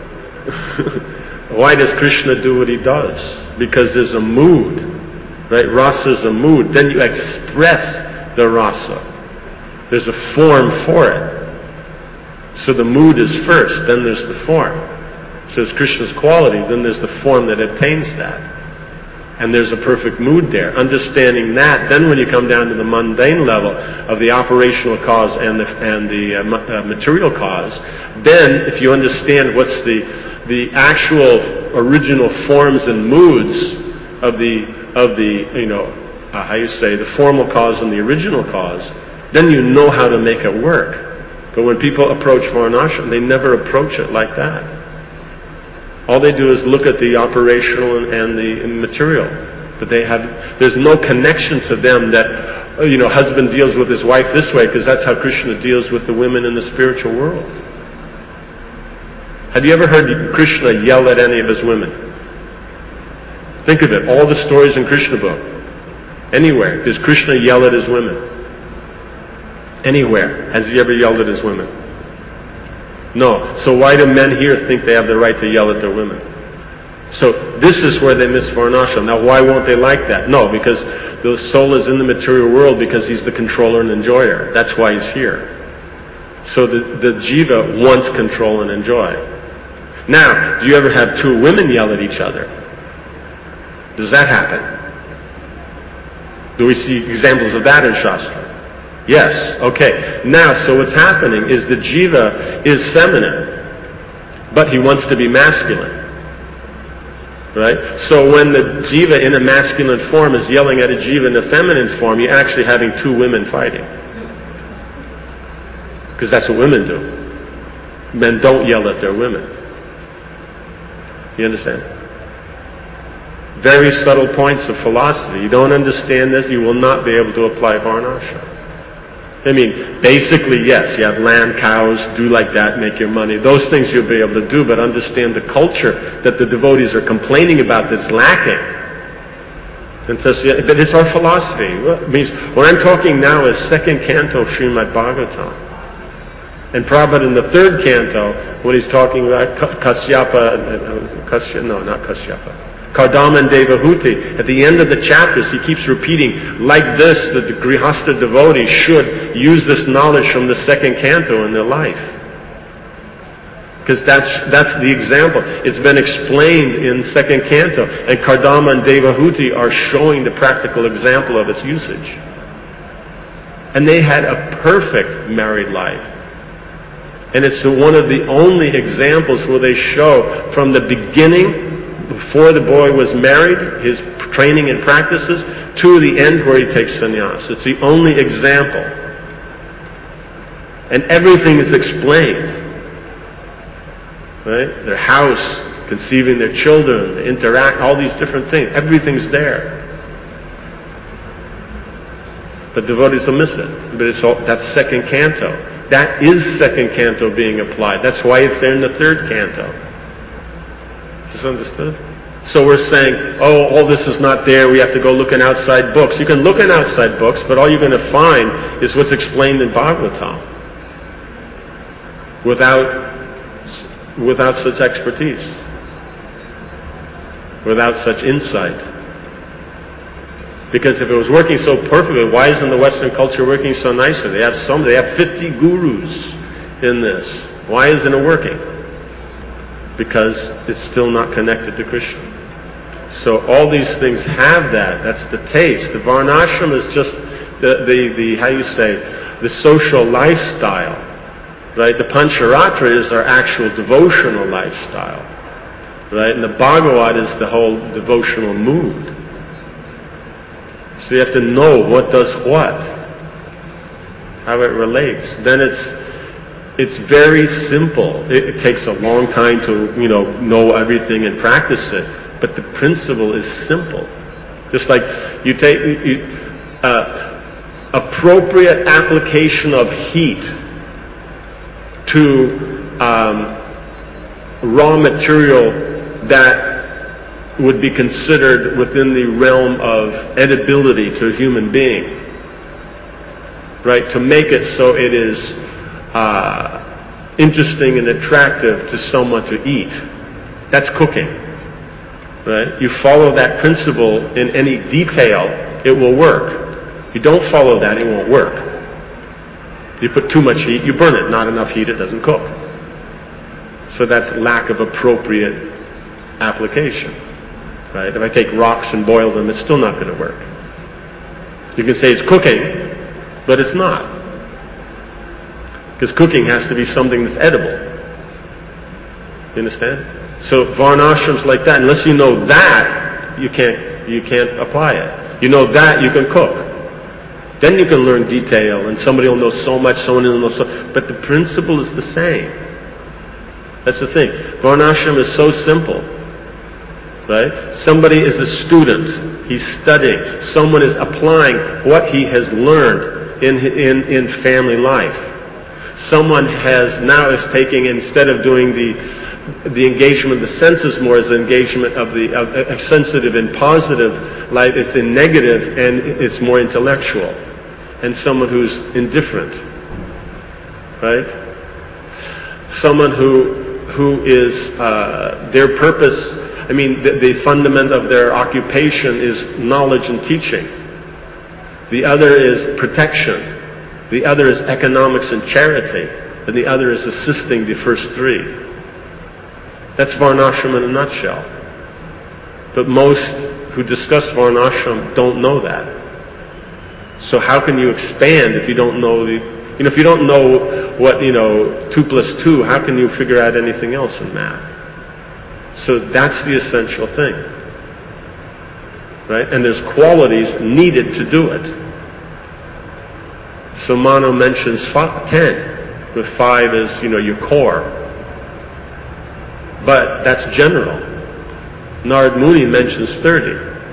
A: Why does Krishna do what he does? Because there's a mood, right? Rasa is a mood. Then you express the rasa. There's a form for it. So the mood is first, then there's the form. So it's Krishna's quality, then there's the form that obtains that. And there's a perfect mood there. Understanding that, then when you come down to the mundane level of the operational cause and the, and the uh, uh, material cause, then if you understand what's the the actual original forms and moods of the of the you know uh, how you say the formal cause and the original cause, then you know how to make it work. But when people approach Varnashram, they never approach it like that. All they do is look at the operational and, and the and material. But they have, there's no connection to them that, you know, husband deals with his wife this way because that's how Krishna deals with the women in the spiritual world. Have you ever heard Krishna yell at any of his women? Think of it, all the stories in Krishna book. Anywhere, does Krishna yell at his women? Anywhere, has he ever yelled at his women? No. So why do men here think they have the right to yell at their women? So this is where they miss Varnashram. Now why won't they like that? No, because the soul is in the material world because he's the controller and enjoyer. That's why he's here. So the, the jiva wants control and enjoy. Now, do you ever have two women yell at each other? Does that happen? Do we see examples of that in Shastra? Yes. Okay. Now, so what's happening is the jiva is feminine, but he wants to be masculine. Right? So when the jiva in a masculine form is yelling at a jiva in a feminine form, you're actually having two women fighting. Because that's what women do. Men don't yell at their women. You understand? Very subtle points of philosophy. You don't understand this, you will not be able to apply varnashram. I mean, basically, yes, you have land, cows, do like that, make your money. Those things you'll be able to do, but understand the culture that the devotees are complaining about that's lacking. And so, but it's our philosophy. It means, what I'm talking now is second canto of Srimad Bhagavatam. And Prabhupada in the third canto, when he's talking about Kasyapa, Kasyapa no, not Kasyapa, Kardama and Devahuti, at the end of the chapters he keeps repeating, like this, that the Grihastha devotee should use this knowledge from the second canto in their life. Because that's, that's the example. It's been explained in second canto, and Kardama and Devahuti are showing the practical example of its usage. And they had a perfect married life. And it's one of the only examples where they show from the beginning, before the boy was married, his training and practices, to the end where he takes sannyas. It's the only example. And everything is explained. Right? Their house, conceiving their children, they interact, all these different things. Everything's there. But devotees will miss it. But it's all, that's second canto. That is second canto being applied. That's why it's there in the third canto. Is this understood? So we're saying, oh, all this is not there, we have to go look in outside books. You can look in outside books, but all you're going to find is what's explained in Bhagavatam. Without, without such expertise. Without such insight. Because if it was working so perfectly, why isn't the Western culture working so nicely? They have some, they have fifty gurus in this. Why isn't it working? Because it's still not connected to Krishna. So all these things have that. That's the taste. The varnashram is just the, the, the how you say, the social lifestyle. Right? The Pancharatra is our actual devotional lifestyle. Right? And the Bhagavad is the whole devotional mood. So you have to know what does what. How it relates. Then it's It's very simple. It, it takes a long time to, you know, know everything and practice it. But the principle is simple. Just like you take you, uh, appropriate application of heat to um, raw material that would be considered within the realm of edibility to a human being. Right? To make it so it is Uh, interesting and attractive to someone to eat. That's cooking. Right? You follow that principle in any detail, it will work. If you don't follow that, it won't work. You put too much heat, you burn it. Not enough heat, it doesn't cook. So that's lack of appropriate application. Right? If I take rocks and boil them, it's still not going to work. You can say it's cooking, but it's not. Because cooking has to be something that's edible. You understand? So varnashrams like that, unless you know that, you can't you can't apply it. You know that, you can cook. Then you can learn detail, and somebody will know so much, someone will know so. But the principle is the same. That's the thing. Varnashram is so simple, right? Somebody is a student. He's studying. Someone is applying what he has learned in in in family life. Someone has now is taking, instead of doing the the engagement of the senses more, as engagement of the of, of sensitive and positive life, it's in negative and it's more intellectual. And someone who's indifferent, right? Someone who who is uh, their purpose. I mean, the, the fundament of their occupation is knowledge and teaching. The other is protection. The other is economics and charity, and the other is assisting the first three. That's varnashram in a nutshell. But most who discuss varnashram don't know that. So how can you expand if you don't know the, you know, if you don't know what, you know, two plus two, how can you figure out anything else in math? So that's the essential thing. Right? And there's qualities needed to do it. So Mano mentions five, ten, with five as, you know, your core. But that's general. Narad Muni mentions thirty.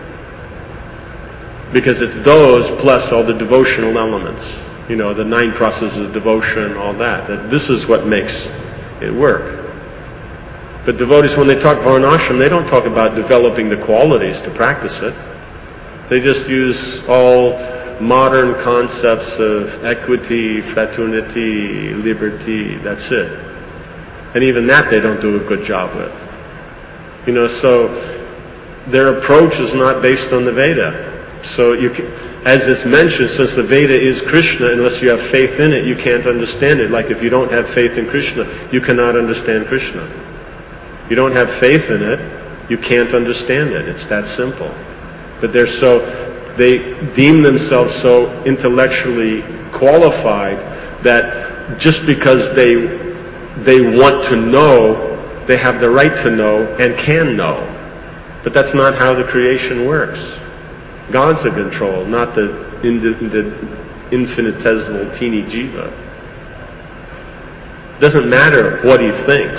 A: Because it's those plus all the devotional elements. You know, the nine processes of devotion, all that. That this is what makes it work. But devotees, when they talk Varnashram, they don't talk about developing the qualities to practice it. They just use all modern concepts of equity, fraternity, liberty, that's it. And even that they don't do a good job with. You know, so their approach is not based on the Veda. So you can, as it's mentioned, since the Veda is Krishna, unless you have faith in it, you can't understand it. Like if you don't have faith in Krishna, you cannot understand Krishna. You don't have faith in it, you can't understand it. It's that simple. But they're so, they deem themselves so intellectually qualified that just because they they want to know, they have the right to know and can know. But that's not how the creation works. God's in control, not the, in the, the infinitesimal teeny jiva. It doesn't matter what he thinks.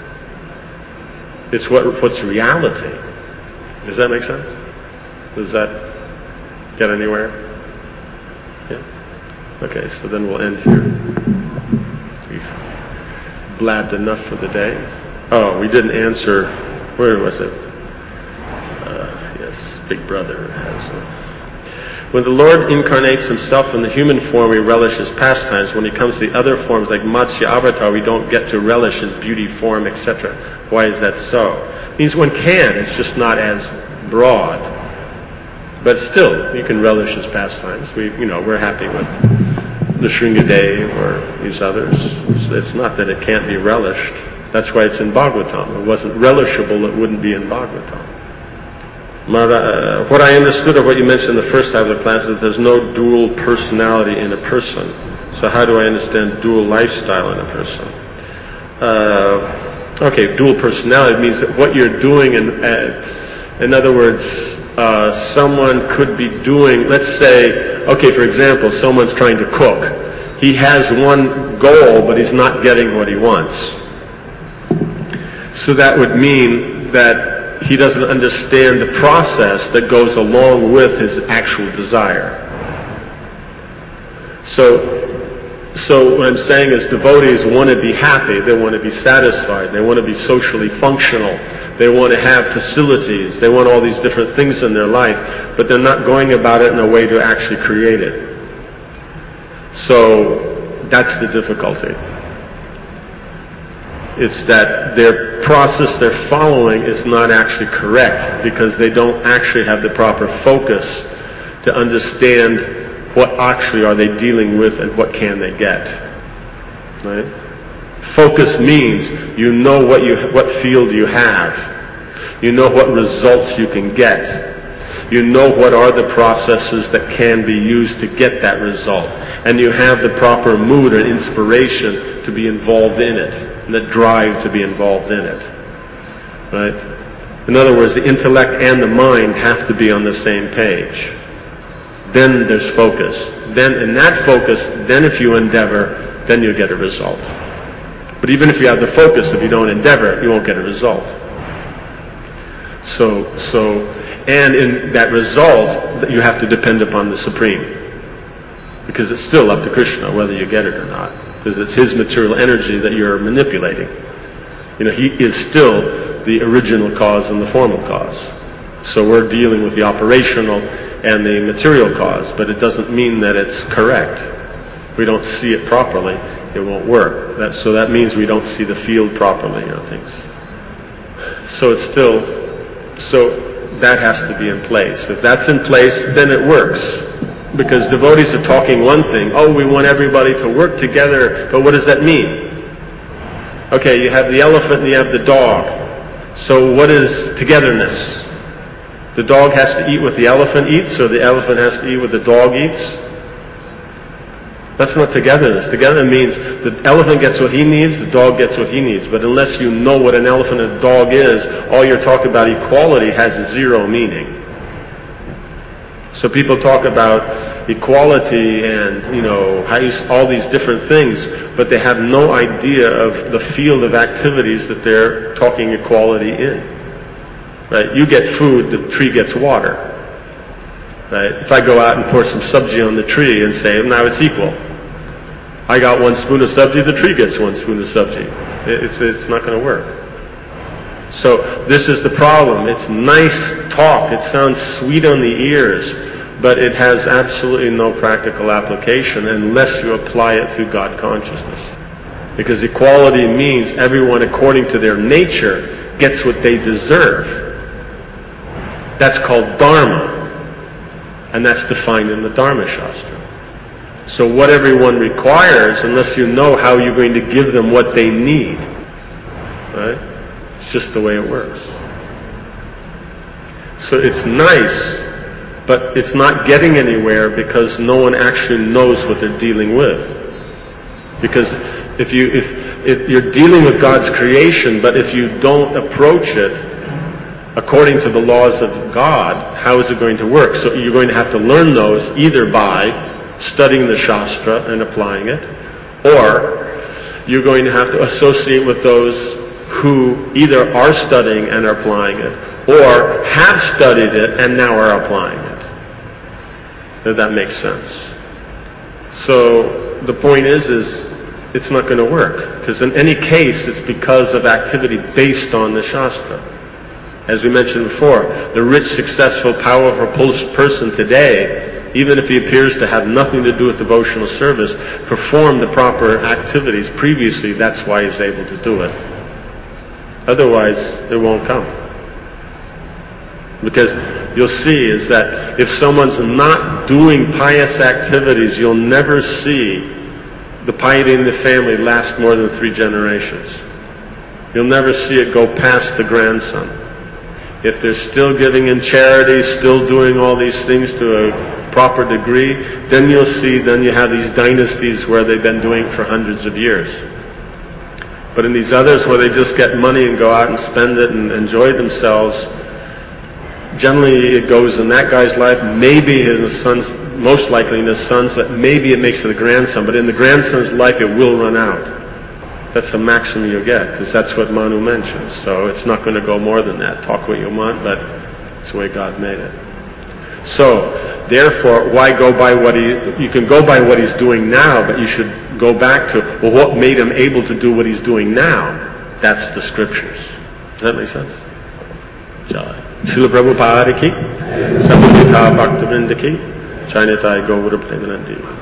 A: It's what what's reality. Does that make sense? Does that get anywhere? Yeah? Okay, so then we'll end here. We've blabbed enough for the day. Oh, we didn't answer, where was it? Uh, yes, Big Brother has a... When the Lord incarnates himself in the human form, we relish his pastimes. When he comes to the other forms, like Matsya Avatar, we don't get to relish his beauty, form, et cetera. Why is that so? It means one can, it's just not as broad. But still, you can relish his pastimes. We, you know, we're happy with the Shringadev or these others. It's, it's not that it can't be relished. That's why it's in Bhagavatam. If it wasn't relishable, it wouldn't be in Bhagavatam. Uh, what I understood of what you mentioned in the first half of the class is that there's no dual personality in a person. So how do I understand dual lifestyle in a person? Uh, okay, dual personality means that what you're doing, in, uh, in other words, uh, someone could be doing, let's say, okay, for example, someone's trying to cook. He has one goal, but he's not getting what he wants. So that would mean that he doesn't understand the process that goes along with his actual desire. So, so what I'm saying is devotees want to be happy, they want to be satisfied, they want to be socially functional, they want to have facilities, they want all these different things in their life, but they're not going about it in a way to actually create it. So, that's the difficulty. It's that their process they're following is not actually correct because they don't actually have the proper focus to understand what actually are they dealing with and what can they get. Right? Focus means you know what you what field you have. You know what results you can get. You know what are the processes that can be used to get that result. And you have the proper mood and inspiration to be involved in it. And the drive to be involved in it. Right? In other words, the intellect and the mind have to be on the same page. Then there's focus. Then in that focus, then if you endeavor, then you get a result. But even if you have the focus, if you don't endeavor, you won't get a result. So, so, and in that result, you have to depend upon the Supreme. Because it's still up to Krishna whether you get it or not. Because it's his material energy that you're manipulating. You know, he is still the original cause and the formal cause. So we're dealing with the operational and the material cause, but it doesn't mean that it's correct. If we don't see it properly, it won't work. That, so that means we don't see the field properly, you know, things. So it's still, so that has to be in place. If that's in place, then it works. Because devotees are talking one thing, oh, we want everybody to work together, but what does that mean? Okay, you have the elephant and you have the dog. So what is togetherness? The dog has to eat what the elephant eats, or the elephant has to eat what the dog eats? That's not togetherness. Together means the elephant gets what he needs, the dog gets what he needs. But unless you know what an elephant and a dog is, all you're talking about equality has zero meaning. So people talk about equality and, you know, how you, all these different things, but they have no idea of the field of activities that they're talking equality in. Right? You get food, the tree gets water. Right? If I go out and pour some subji on the tree and say, now it's equal. I got one spoon of subji, the tree gets one spoon of subji. It's, it's not going to work. So this is the problem. It's nice talk. It sounds sweet on the ears, but it has absolutely no practical application unless you apply it through God consciousness. Because equality means everyone according to their nature gets what they deserve. That's called dharma. And that's defined in the Dharma Shastra. So what everyone requires, unless you know how you're going to give them what they need, right? It's just the way it works. So it's nice, but it's not getting anywhere because no one actually knows what they're dealing with. Because if you if if you're dealing with God's creation, but if you don't approach it according to the laws of God, how is it going to work? So you're going to have to learn those either by studying the Shastra and applying it, or you're going to have to associate with those who either are studying and are applying it, or have studied it and now are applying it. If that makes sense. So the point is, is it's not going to work, because in any case it's because of activity based on the Shastra. As we mentioned before, the rich, successful, powerful person today, even if he appears to have nothing to do with devotional service, performed the proper activities previously. That's why he's able to do it. Otherwise, it won't come. Because you'll see is that if someone's not doing pious activities, you'll never see the piety in the family last more than three generations. You'll never see it go past the grandson. If they're still giving in charity, still doing all these things to a proper degree, then you'll see, then you have these dynasties where they've been doing it for hundreds of years. But in these others where they just get money and go out and spend it and enjoy themselves, generally it goes in that guy's life, maybe his son's, most likely in his son's, but maybe it makes it a grandson, but in the grandson's life it will run out. That's the maximum you'll get, because that's what Manu mentions. So it's not going to go more than that. Talk what you want, but it's the way God made it. So, therefore, why go by what he... You can go by what he's doing now, but you should go back to, well, what made him able to do what he's doing now? That's the scriptures. Does that make sense? Jai. Srila Prabhupada ki, Samahita Bhaktivinoda ki, Chainatai Gaura Premanandi.